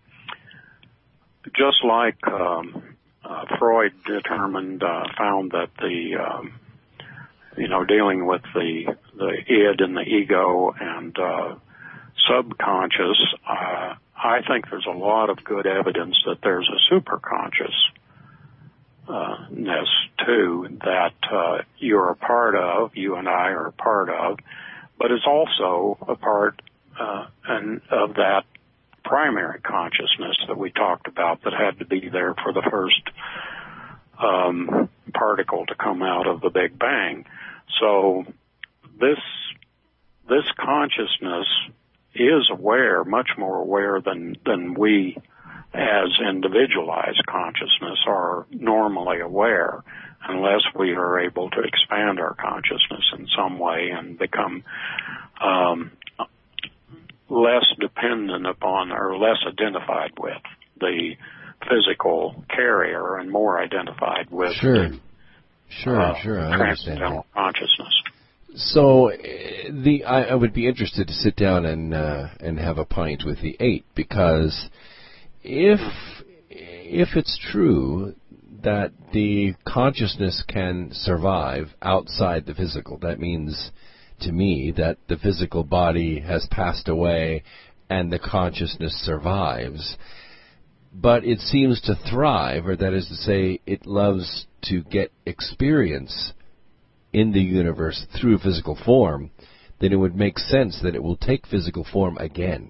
just like um, uh, Freud determined, uh, found that the, um, you know, dealing with the, the id and the ego and uh, subconscious, uh, I think there's a lot of good evidence that there's a superconscious Uh, ness too that uh, you're a part of, you and I are a part of, but it's also a part uh, and of that primary consciousness that we talked about that had to be there for the first um, particle to come out of the Big Bang. So this this consciousness is aware, much more aware than than we as individualized consciousness are normally aware, unless we are able to expand our consciousness in some way and become um, less dependent upon or less identified with the physical carrier and more identified with sure. the Sure, uh, sure, I understand transcendental consciousness. So, uh, the I, I would be interested to sit down and uh, and have a pint with the eight, because if if it's true that the consciousness can survive outside the physical, that means to me that the physical body has passed away and the consciousness survives, but it seems to thrive, or that is to say, it loves to get experience in the universe through physical form, then it would make sense that it will take physical form again.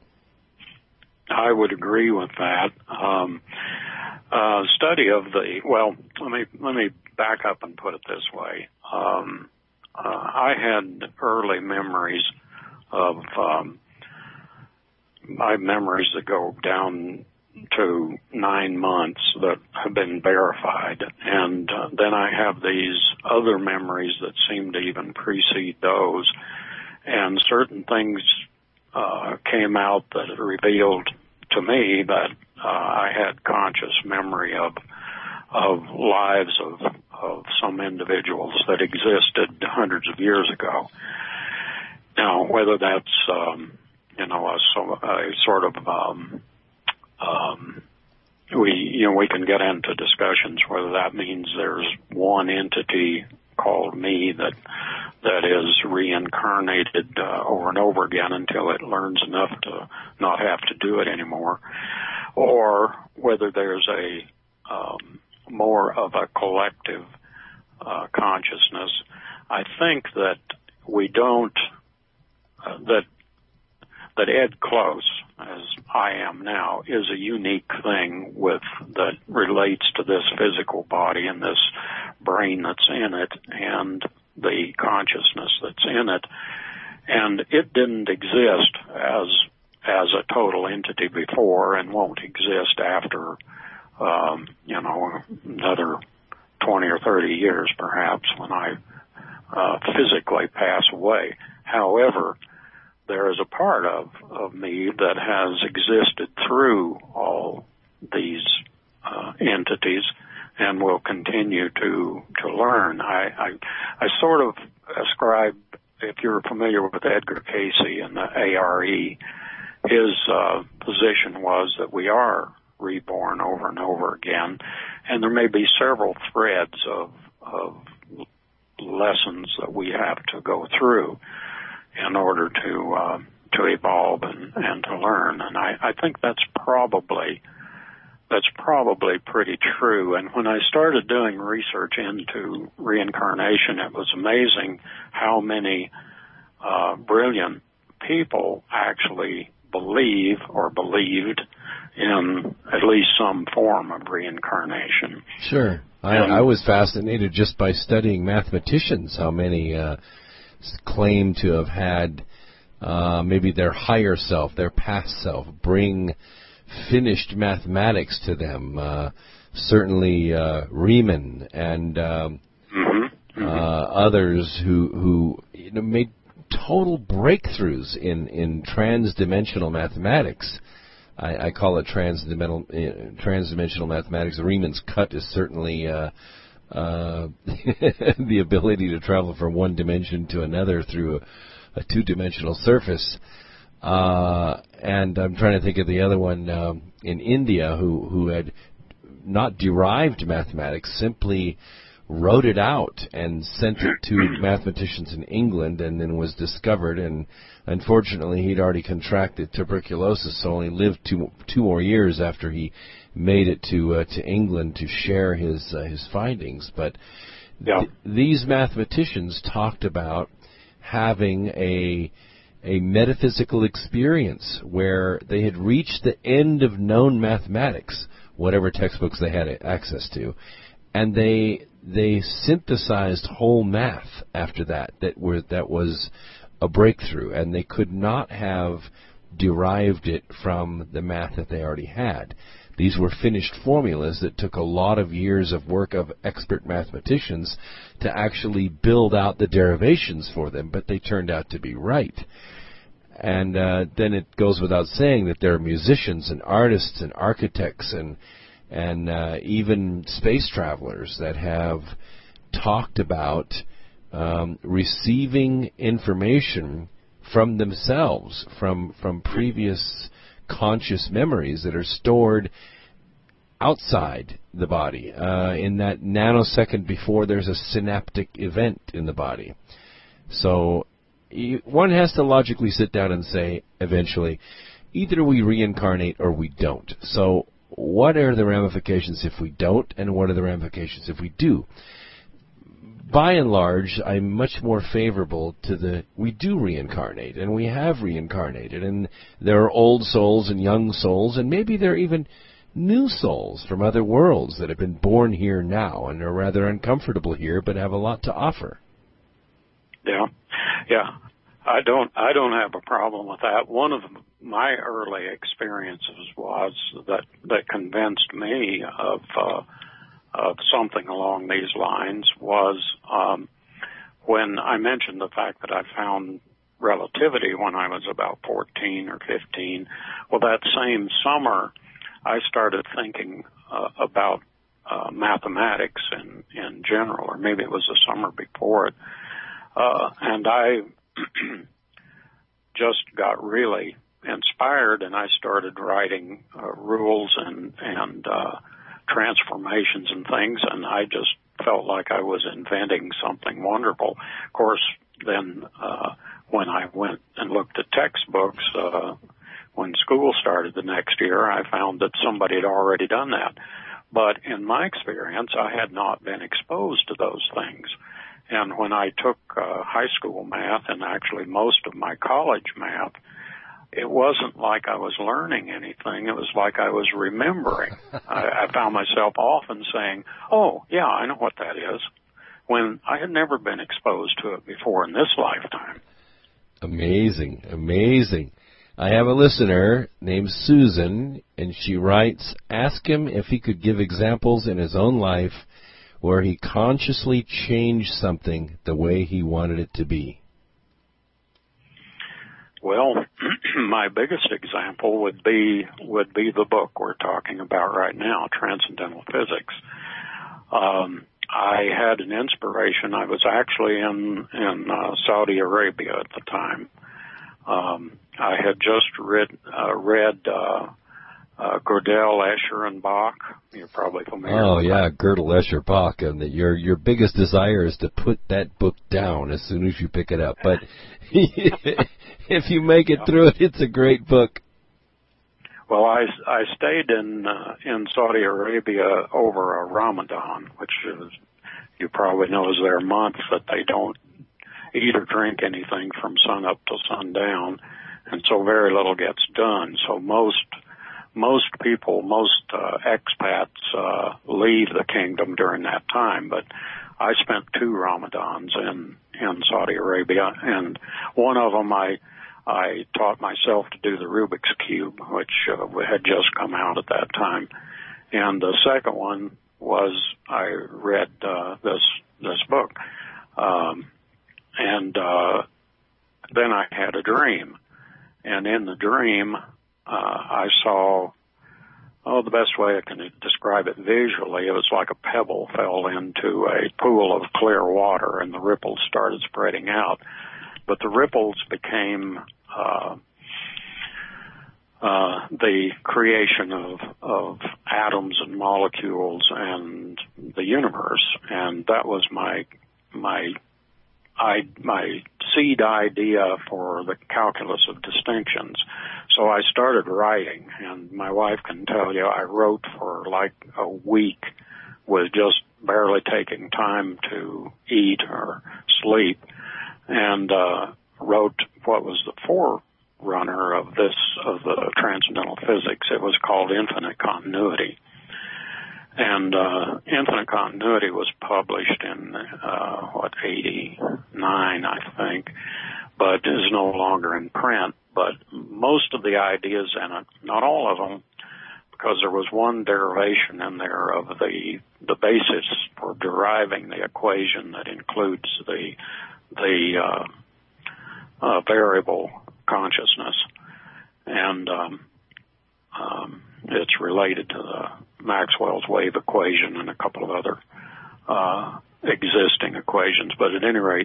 I would agree with that. Um, uh, study of the, well, let me, let me back up and put it this way. Um, uh, I had early memories of, um, my memories that go down to nine months that have been verified. And uh, then I have these other memories that seem to even precede those. And certain things uh, came out that revealed to me that uh, I had conscious memory of of lives of of some individuals that existed hundreds of years ago. Now, whether that's um, you know a, a sort of um, um, we you know we can get into discussions whether that means there's one entity called me that that is reincarnated uh, over and over again until it learns enough to not have to do it anymore, or whether there's a um, more of a collective uh, consciousness. I think that we don't uh, that that Ed Close, as I am now, is a unique thing with that relates to this physical body and this brain that's in it and the consciousness that's in it. And it didn't exist as as a total entity before and won't exist after, um, you know, another twenty or thirty years perhaps when I uh, physically pass away. However, there is a part of, of me that has existed through all these uh, entities and will continue to to learn. I, I I sort of ascribe, if you're familiar with Edgar Cayce and the A R E, his uh, position was that we are reborn over and over again, and there may be several threads of of lessons that we have to go through in order to uh, to evolve and, and to learn. And I, I think that's probably that's probably pretty true. And when I started doing research into reincarnation, it was amazing how many uh, brilliant people actually believe or believed in at least some form of reincarnation. Sure. I, I was fascinated just by studying mathematicians, how many uh, claim to have had uh, maybe their higher self, their past self, bring finished mathematics to them. Uh, certainly uh, Riemann and um, mm-hmm. Mm-hmm. Uh, others who, who you know, made total breakthroughs in, in trans-dimensional mathematics. I, I call it transdimensional, uh, transdimensional mathematics. Riemann's cut is certainly uh, uh, the ability to travel from one dimension to another through a, a two-dimensional surface. Uh, and I'm trying to think of the other one um, in India who, who had not derived mathematics, simply wrote it out and sent it to mathematicians in England, and then was discovered. And unfortunately, he'd already contracted tuberculosis, so only lived two two more years after he made it to uh, to England to share his uh, his findings. But yeah. th- these mathematicians talked about having a a metaphysical experience where they had reached the end of known mathematics, whatever textbooks they had access to, and they they synthesized whole math after that. That were that was a breakthrough, and they could not have derived it from the math that they already had. These were finished formulas that took a lot of years of work of expert mathematicians to actually build out the derivations for them, but they turned out to be right. And uh, then it goes without saying that there are musicians and artists and architects and and uh, even space travelers that have talked about um, receiving information from themselves, from from previous conscious memories that are stored outside the body, uh, in that nanosecond before there's a synaptic event in the body. So you, one has to logically sit down and say, eventually, either we reincarnate or we don't. So what are the ramifications if we don't, and what are the ramifications if we do? By and large, I'm much more favorable to the, we do reincarnate, and we have reincarnated, and there are old souls and young souls, and maybe there are even new souls from other worlds that have been born here now and are rather uncomfortable here, but have a lot to offer. Yeah, yeah. I don't, I don't have a problem with that. One of my early experiences was that, that convinced me of, uh, of something along these lines was, um, when I mentioned the fact that I found relativity when I was about fourteen or fifteen. Well, that same summer, I started thinking, uh, about, uh, mathematics in, in general, or maybe it was the summer before it. Uh, and I, just got really inspired, and I started writing uh, rules and and uh, transformations and things, and I just felt like I was inventing something wonderful. Of course, then uh, when I went and looked at textbooks, uh, when school started the next year, I found that somebody had already done that. But in my experience, I had not been exposed to those things. And when I took uh, high school math and actually most of my college math, it wasn't like I was learning anything. It was like I was remembering. I, I found myself often saying, oh, yeah, I know what that is, when I had never been exposed to it before in this lifetime. Amazing, amazing. I have a listener named Susan, and she writes, ask him if he could give examples in his own life where he consciously changed something the way he wanted it to be? Well, my biggest example would be would be the book we're talking about right now, Transcendental Physics. Um, I had an inspiration. I was actually in in uh, Saudi Arabia at the time. Um, I had just read uh, read uh, uh, Gödel, Escher, and Bach. You're probably familiar. Oh with yeah, that. Gödel, Escher, Bach, and that your your biggest desire is to put that book down as soon as you pick it up. But if you make it through it, it's a great book. Well, I, I stayed in uh, in Saudi Arabia over a Ramadan, which is, you probably know is their month that they don't eat or drink anything from sun up to sundown, and so very little gets done. So most most people, most uh, expats uh, leave the kingdom during that time. But I spent two Ramadans in in Saudi Arabia, and one of them I. I taught myself to do the Rubik's Cube, which uh, had just come out at that time. And the second one was I read uh, this this book. Um, and uh, then I had a dream. And in the dream, uh, I saw, oh, the best way I can describe it visually, it was like a pebble fell into a pool of clear water and the ripples started spreading out. But the ripples became uh, uh, the creation of, of atoms and molecules and the universe, and that was my my I, my seed idea for the calculus of distinctions. So I started writing, and my wife can tell you I wrote for like a week with just barely taking time to eat or sleep, and uh, wrote what was the forerunner of this, of the transcendental physics. It was called Infinite Continuity. And uh, Infinite Continuity was published in, uh, what, eighty-nine, I think, but is no longer in print. But most of the ideas in it, not all of them, because there was one derivation in there of the the basis for deriving the equation that includes the the uh, uh, variable consciousness, and um, um, it's related to the Maxwell's wave equation and a couple of other uh, existing equations. But at any rate,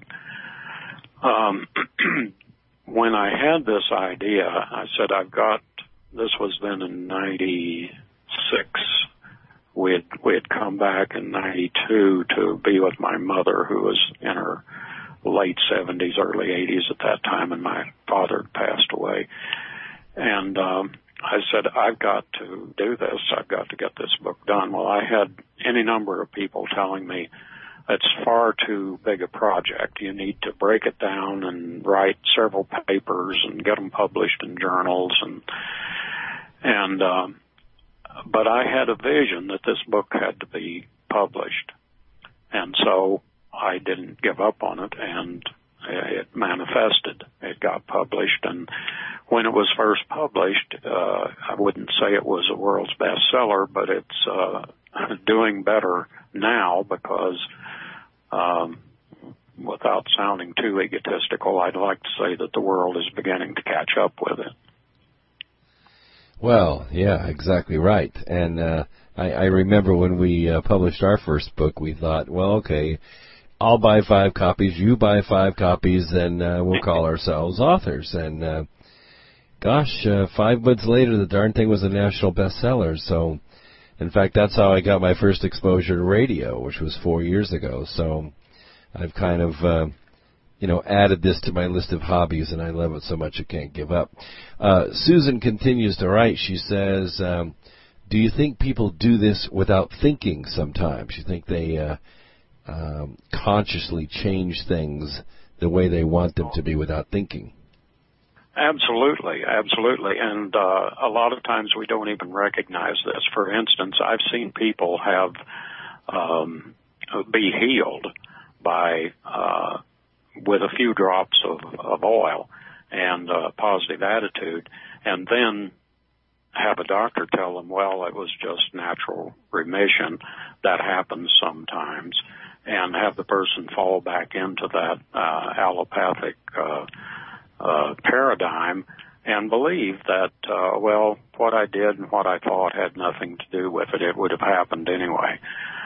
um, when I had this idea, I said, I've got, this was then in ninety-six. We had, we had come back in ninety-two to be with my mother, who was in her late seventies, early eighties at that time, and my father had passed away. And um, I said, I've got to do this. I've got to get this book done. Well, I had any number of people telling me it's far too big a project. You need to break it down and write several papers and get them published in journals. And and um, but I had a vision that this book had to be published, and so I didn't give up on it, and it manifested. It got published, and when it was first published, uh, I wouldn't say it was a world's bestseller, but it's uh, doing better now because, um, without sounding too egotistical, I'd like to say that the world is beginning to catch up with it. Well, yeah, exactly right. And uh, I, I remember when we uh, published our first book, we thought, well, okay, I'll buy five copies, you buy five copies, and uh, we'll call ourselves authors. And uh, gosh, uh, five months later, the darn thing was a national bestseller. So, in fact, that's how I got my first exposure to radio, which was four years ago. So I've kind of, uh, you know, added this to my list of hobbies, and I love it so much I can't give up. Uh, Susan continues to write. She says, um, do you think people do this without thinking sometimes? You think they uh, um, consciously change things the way they want them to be without thinking? Absolutely, absolutely. And uh, a lot of times we don't even recognize this. For instance, I've seen people have um, be healed by uh, with a few drops of, of oil and uh, positive attitude, and then have a doctor tell them, well, it was just natural remission. That happens sometimes. And have the person fall back into that uh, allopathic uh, uh, paradigm and believe that, uh, well, what I did and what I thought had nothing to do with it. It would have happened anyway.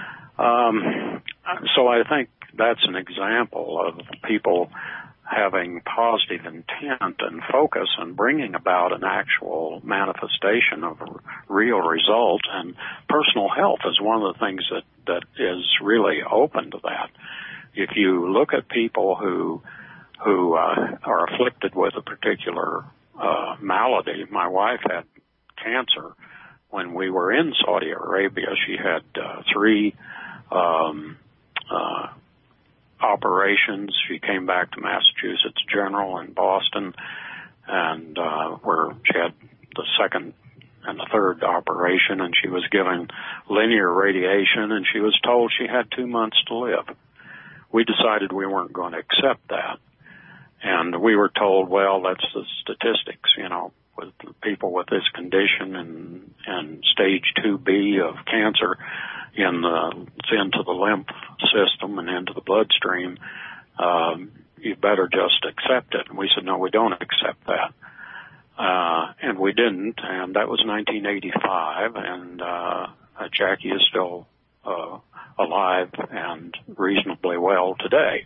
Um, so I think that's an example of people having positive intent and focus and bringing about an actual manifestation of a real result. And personal health is one of the things that, that is really open to that. If you look at people who who uh, are afflicted with a particular uh, malady, my wife had cancer when we were in Saudi Arabia. She had uh, three um, uh, operations. She came back to Massachusetts General in Boston, and uh, where she had the second and the third operation, and she was given linear radiation, and she was told she had two months to live. We decided we weren't going to accept that, and we were told, well, that's the statistics, you know, with people with this condition and and stage two B of cancer in the into the lymph system and into the bloodstream, um, you better just accept it. And we said, no, we don't accept that. Uh, and we didn't, and that was nineteen eighty-five, and uh, Jackie is still uh, alive and reasonably well today.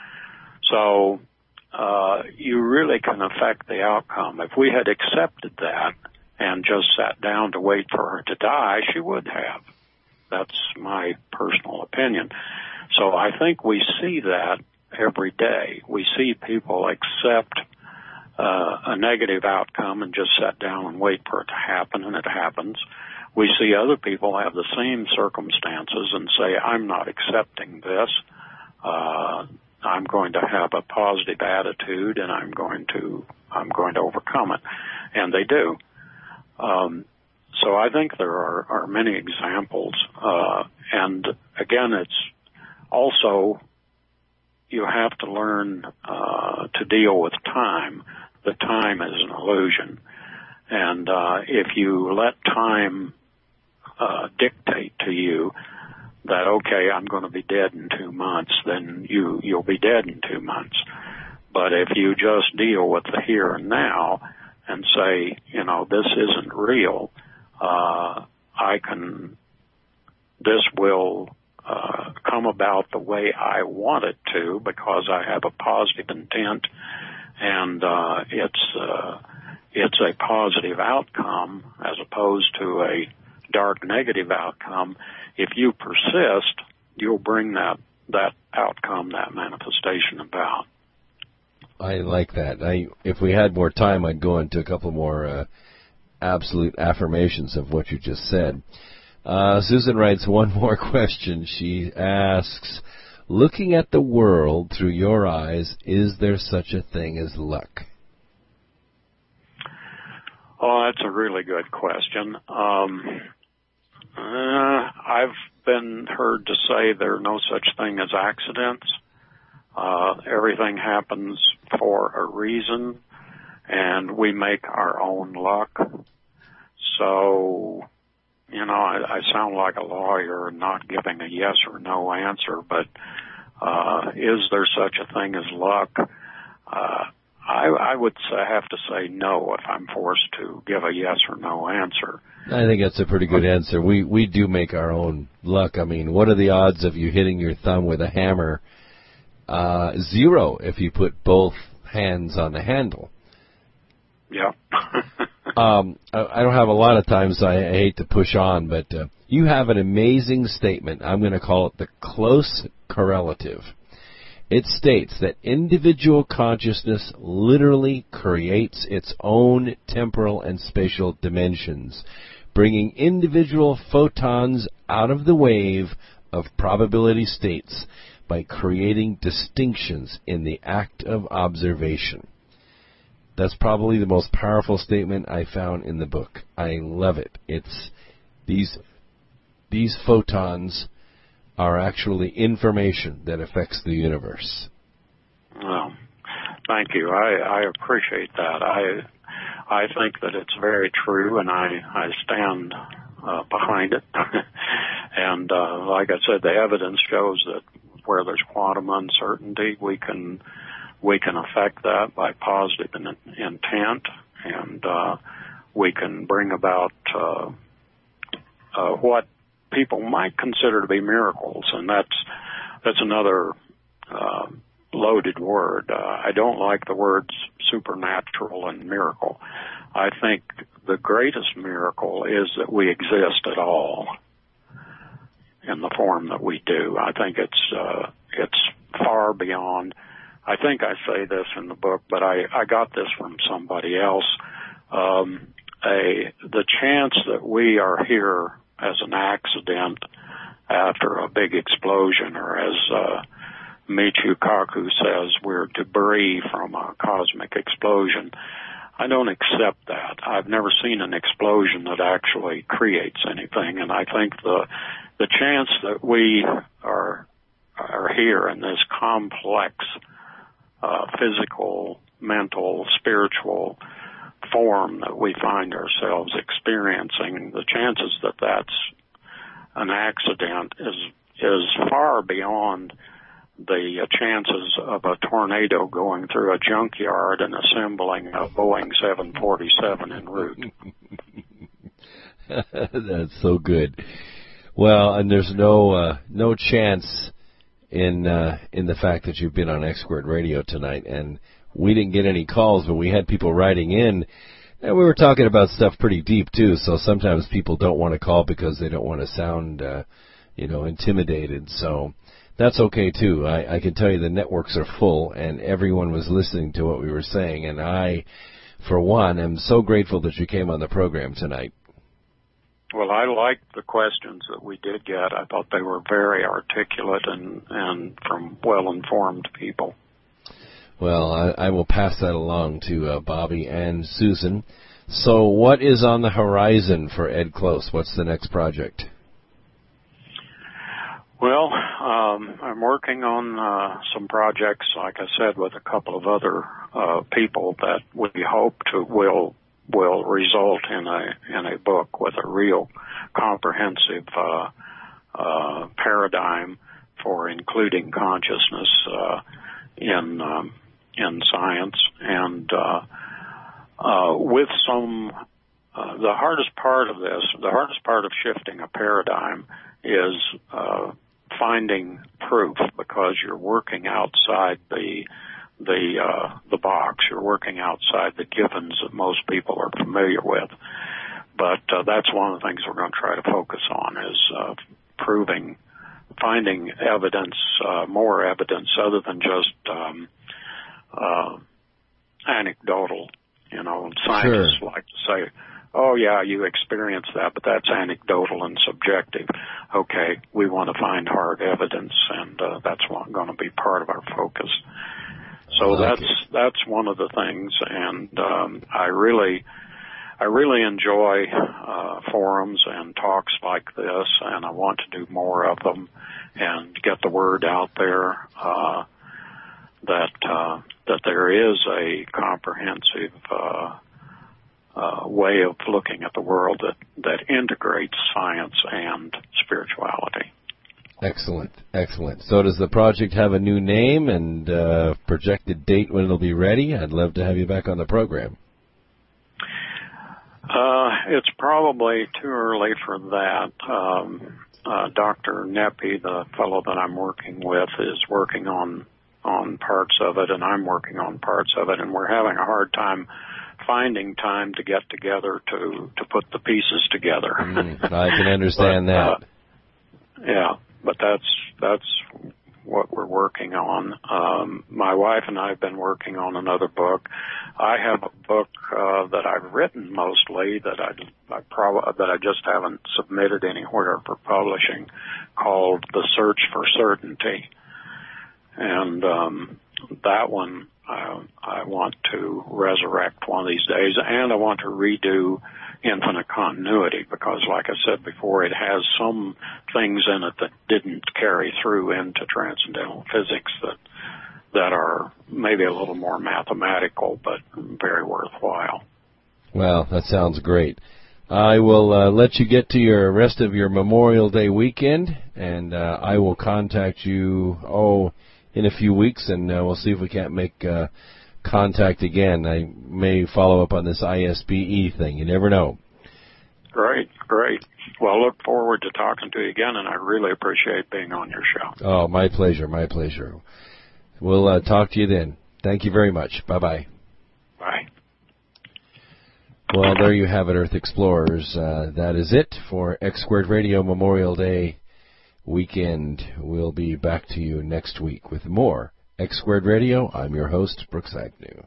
So uh, you really can affect the outcome. If we had accepted that and just sat down to wait for her to die, she would have. That's my personal opinion. So I think we see that every day. We see people accept uh, a negative outcome and just sit down and wait for it to happen, and it happens. We see other people have the same circumstances and say, I'm not accepting this. Uh, I'm going to have a positive attitude, and I'm going to I'm going to overcome it. And they do. Um, so I think there are, are many examples. Uh, and again, it's also you have to learn uh, to deal with time. The time is an illusion. And uh, if you let time uh, dictate to you that, okay, I'm going to be dead in two months, then you, you'll be dead in two months. But if you just deal with the here and now and say, you know, this isn't real, uh, I can, this will uh, come about the way I want it to because I have a positive intent, and uh, it's uh, it's a positive outcome as opposed to a dark negative outcome. If you persist, you'll bring that that outcome, that manifestation about. I like that. I, if we had more time, I'd go into a couple more uh, absolute affirmations of what you just said. Uh, Susan writes one more question. She asks, looking at the world through your eyes, is there such a thing as luck? Oh, that's a really good question. Um, uh, I've been heard to say there are no such thing as accidents. Uh, everything happens for a reason, and we make our own luck. So, you know, I, I sound like a lawyer not giving a yes or no answer, but uh, is there such a thing as luck? Uh, I, I would say, have to say no if I'm forced to give a yes or no answer. I think that's a pretty good answer. We we do make our own luck. I mean, what are the odds of you hitting your thumb with a hammer? Uh, zero if you put both hands on the handle. Yeah. um, I, I don't have a lot of time, so I, I hate to push on, but uh, you have an amazing statement. I'm going to call it the close correlative. It states that individual consciousness literally creates its own temporal and spatial dimensions, bringing individual photons out of the wave of probability states by creating distinctions in the act of observation. That's probably the most powerful statement I found in the book. I love it. It's these these photons are actually information that affects the universe. Well, thank you. I, I appreciate that. I I think that it's very true, and I, I stand uh, behind it. And uh, like I said, the evidence shows that where there's quantum uncertainty, we can we can affect that by positive in, intent, and uh, we can bring about uh, uh, what people might consider to be miracles, and that's that's another uh, loaded word. Uh, I don't like the words supernatural and miracle. I think the greatest miracle is that we exist at all in the form that we do. I think it's uh, it's far beyond. I think I say this in the book, but I, I got this from somebody else. Um, a the chance that we are here as an accident after a big explosion, or as uh, Michio Kaku says, we're debris from a cosmic explosion. I don't accept that. I've never seen an explosion that actually creates anything, and I think the the chance that we are are here in this complex uh, physical, mental, spiritual form that we find ourselves experiencing, the chances that that's an accident is is far beyond the chances of a tornado going through a junkyard and assembling a Boeing seven forty-seven en route. That's so good. Well, and there's no uh, no chance in uh, in the fact that you've been on X Squared Radio tonight, and we didn't get any calls, but we had people writing in, and we were talking about stuff pretty deep too. So sometimes people don't want to call because they don't want to sound, uh, you know, intimidated. So that's okay too. I, I can tell you the networks are full, and everyone was listening to what we were saying. And I, for one, am so grateful that you came on the program tonight. Well, I liked the questions that we did get. I thought they were very articulate and, and from well-informed people. Well, I, I will pass that along to uh, Bobby and Susan. So what is on the horizon for Ed Close? What's the next project? Well, um, I'm working on uh, some projects, like I said, with a couple of other uh, people that we hope to will will result in a in a book with a real comprehensive uh, uh, paradigm for including consciousness uh, in um, in science, and uh, uh, with some. Uh, the hardest part of this, the hardest part of shifting a paradigm, is uh, finding proof, because you're working outside the the uh, the box. You're working outside the givens that most people are familiar with. But uh, that's one of the things we're going to try to focus on, is uh, proving, finding evidence, uh, more evidence other than just um, uh, anecdotal. You know, scientists Sure. like to say, oh, yeah, you experienced that, but that's anecdotal and subjective. Okay, we want to find hard evidence, and uh, that's going to be part of our focus. So like that's it. that's one of the things, and um, I really I really enjoy uh, forums and talks like this, and I want to do more of them and get the word out there uh, that uh, that there is a comprehensive uh, uh, way of looking at the world that that integrates science and spirituality. Excellent, excellent. So does the project have a new name and uh, projected date when it'll be ready? I'd love to have you back on the program. Uh, it's probably too early for that. Um, uh, Doctor Neppy, the fellow that I'm working with, is working on on parts of it, and I'm working on parts of it, and we're having a hard time finding time to get together to to put the pieces together. Mm, I can understand but, that. Uh, yeah. But that's that's what we're working on. Um, my wife and I have been working on another book. I have a book uh, that I've written mostly that I, I prob- that I just haven't submitted anywhere for publishing, called The Search for Certainty. And um, that one I, I want to resurrect one of these days, and I want to redo Infinite Continuity, because, like I said before, it has some things in it that didn't carry through into transcendental physics that that are maybe a little more mathematical, but very worthwhile. Well, that sounds great. I will uh, let you get to your rest of your Memorial Day weekend, and uh, I will contact you, oh, in a few weeks, and uh, we'll see if we can't make uh, contact again. I may follow up on this I S B E thing. You never know. Great, great. Well, look forward to talking to you again, and I really appreciate being on your show. Oh, my pleasure, my pleasure. We'll uh, talk to you then. Thank you very much. Bye-bye. Bye. Well, there you have it, Earth Explorers. Uh, that is it for X Squared Radio Memorial Day weekend. We'll be back to you next week with more X Squared Radio. I'm your host, Brooks Agnew.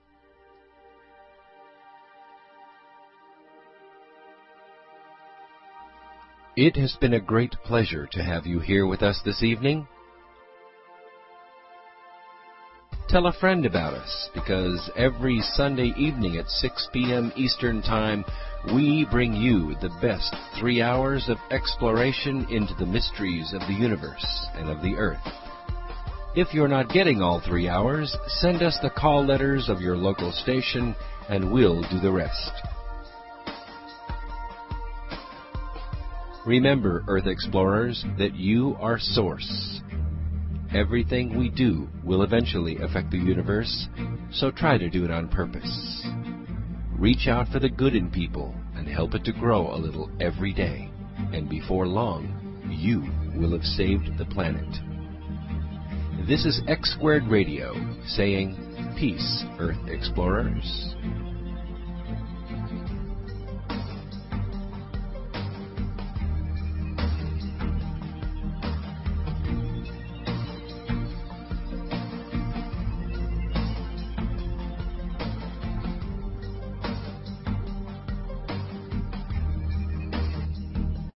It has been a great pleasure to have you here with us this evening. Tell a friend about us, because every Sunday evening at six p.m. Eastern Time, we bring you the best three hours of exploration into the mysteries of the universe and of the Earth. If you're not getting all three hours, send us the call letters of your local station, and we'll do the rest. Remember, Earth Explorers, that you are Source. Everything we do will eventually affect the universe, so try to do it on purpose. Reach out for the good in people and help it to grow a little every day, and before long, you will have saved the planet. This is X Squared Radio, saying, peace, Earth Explorers.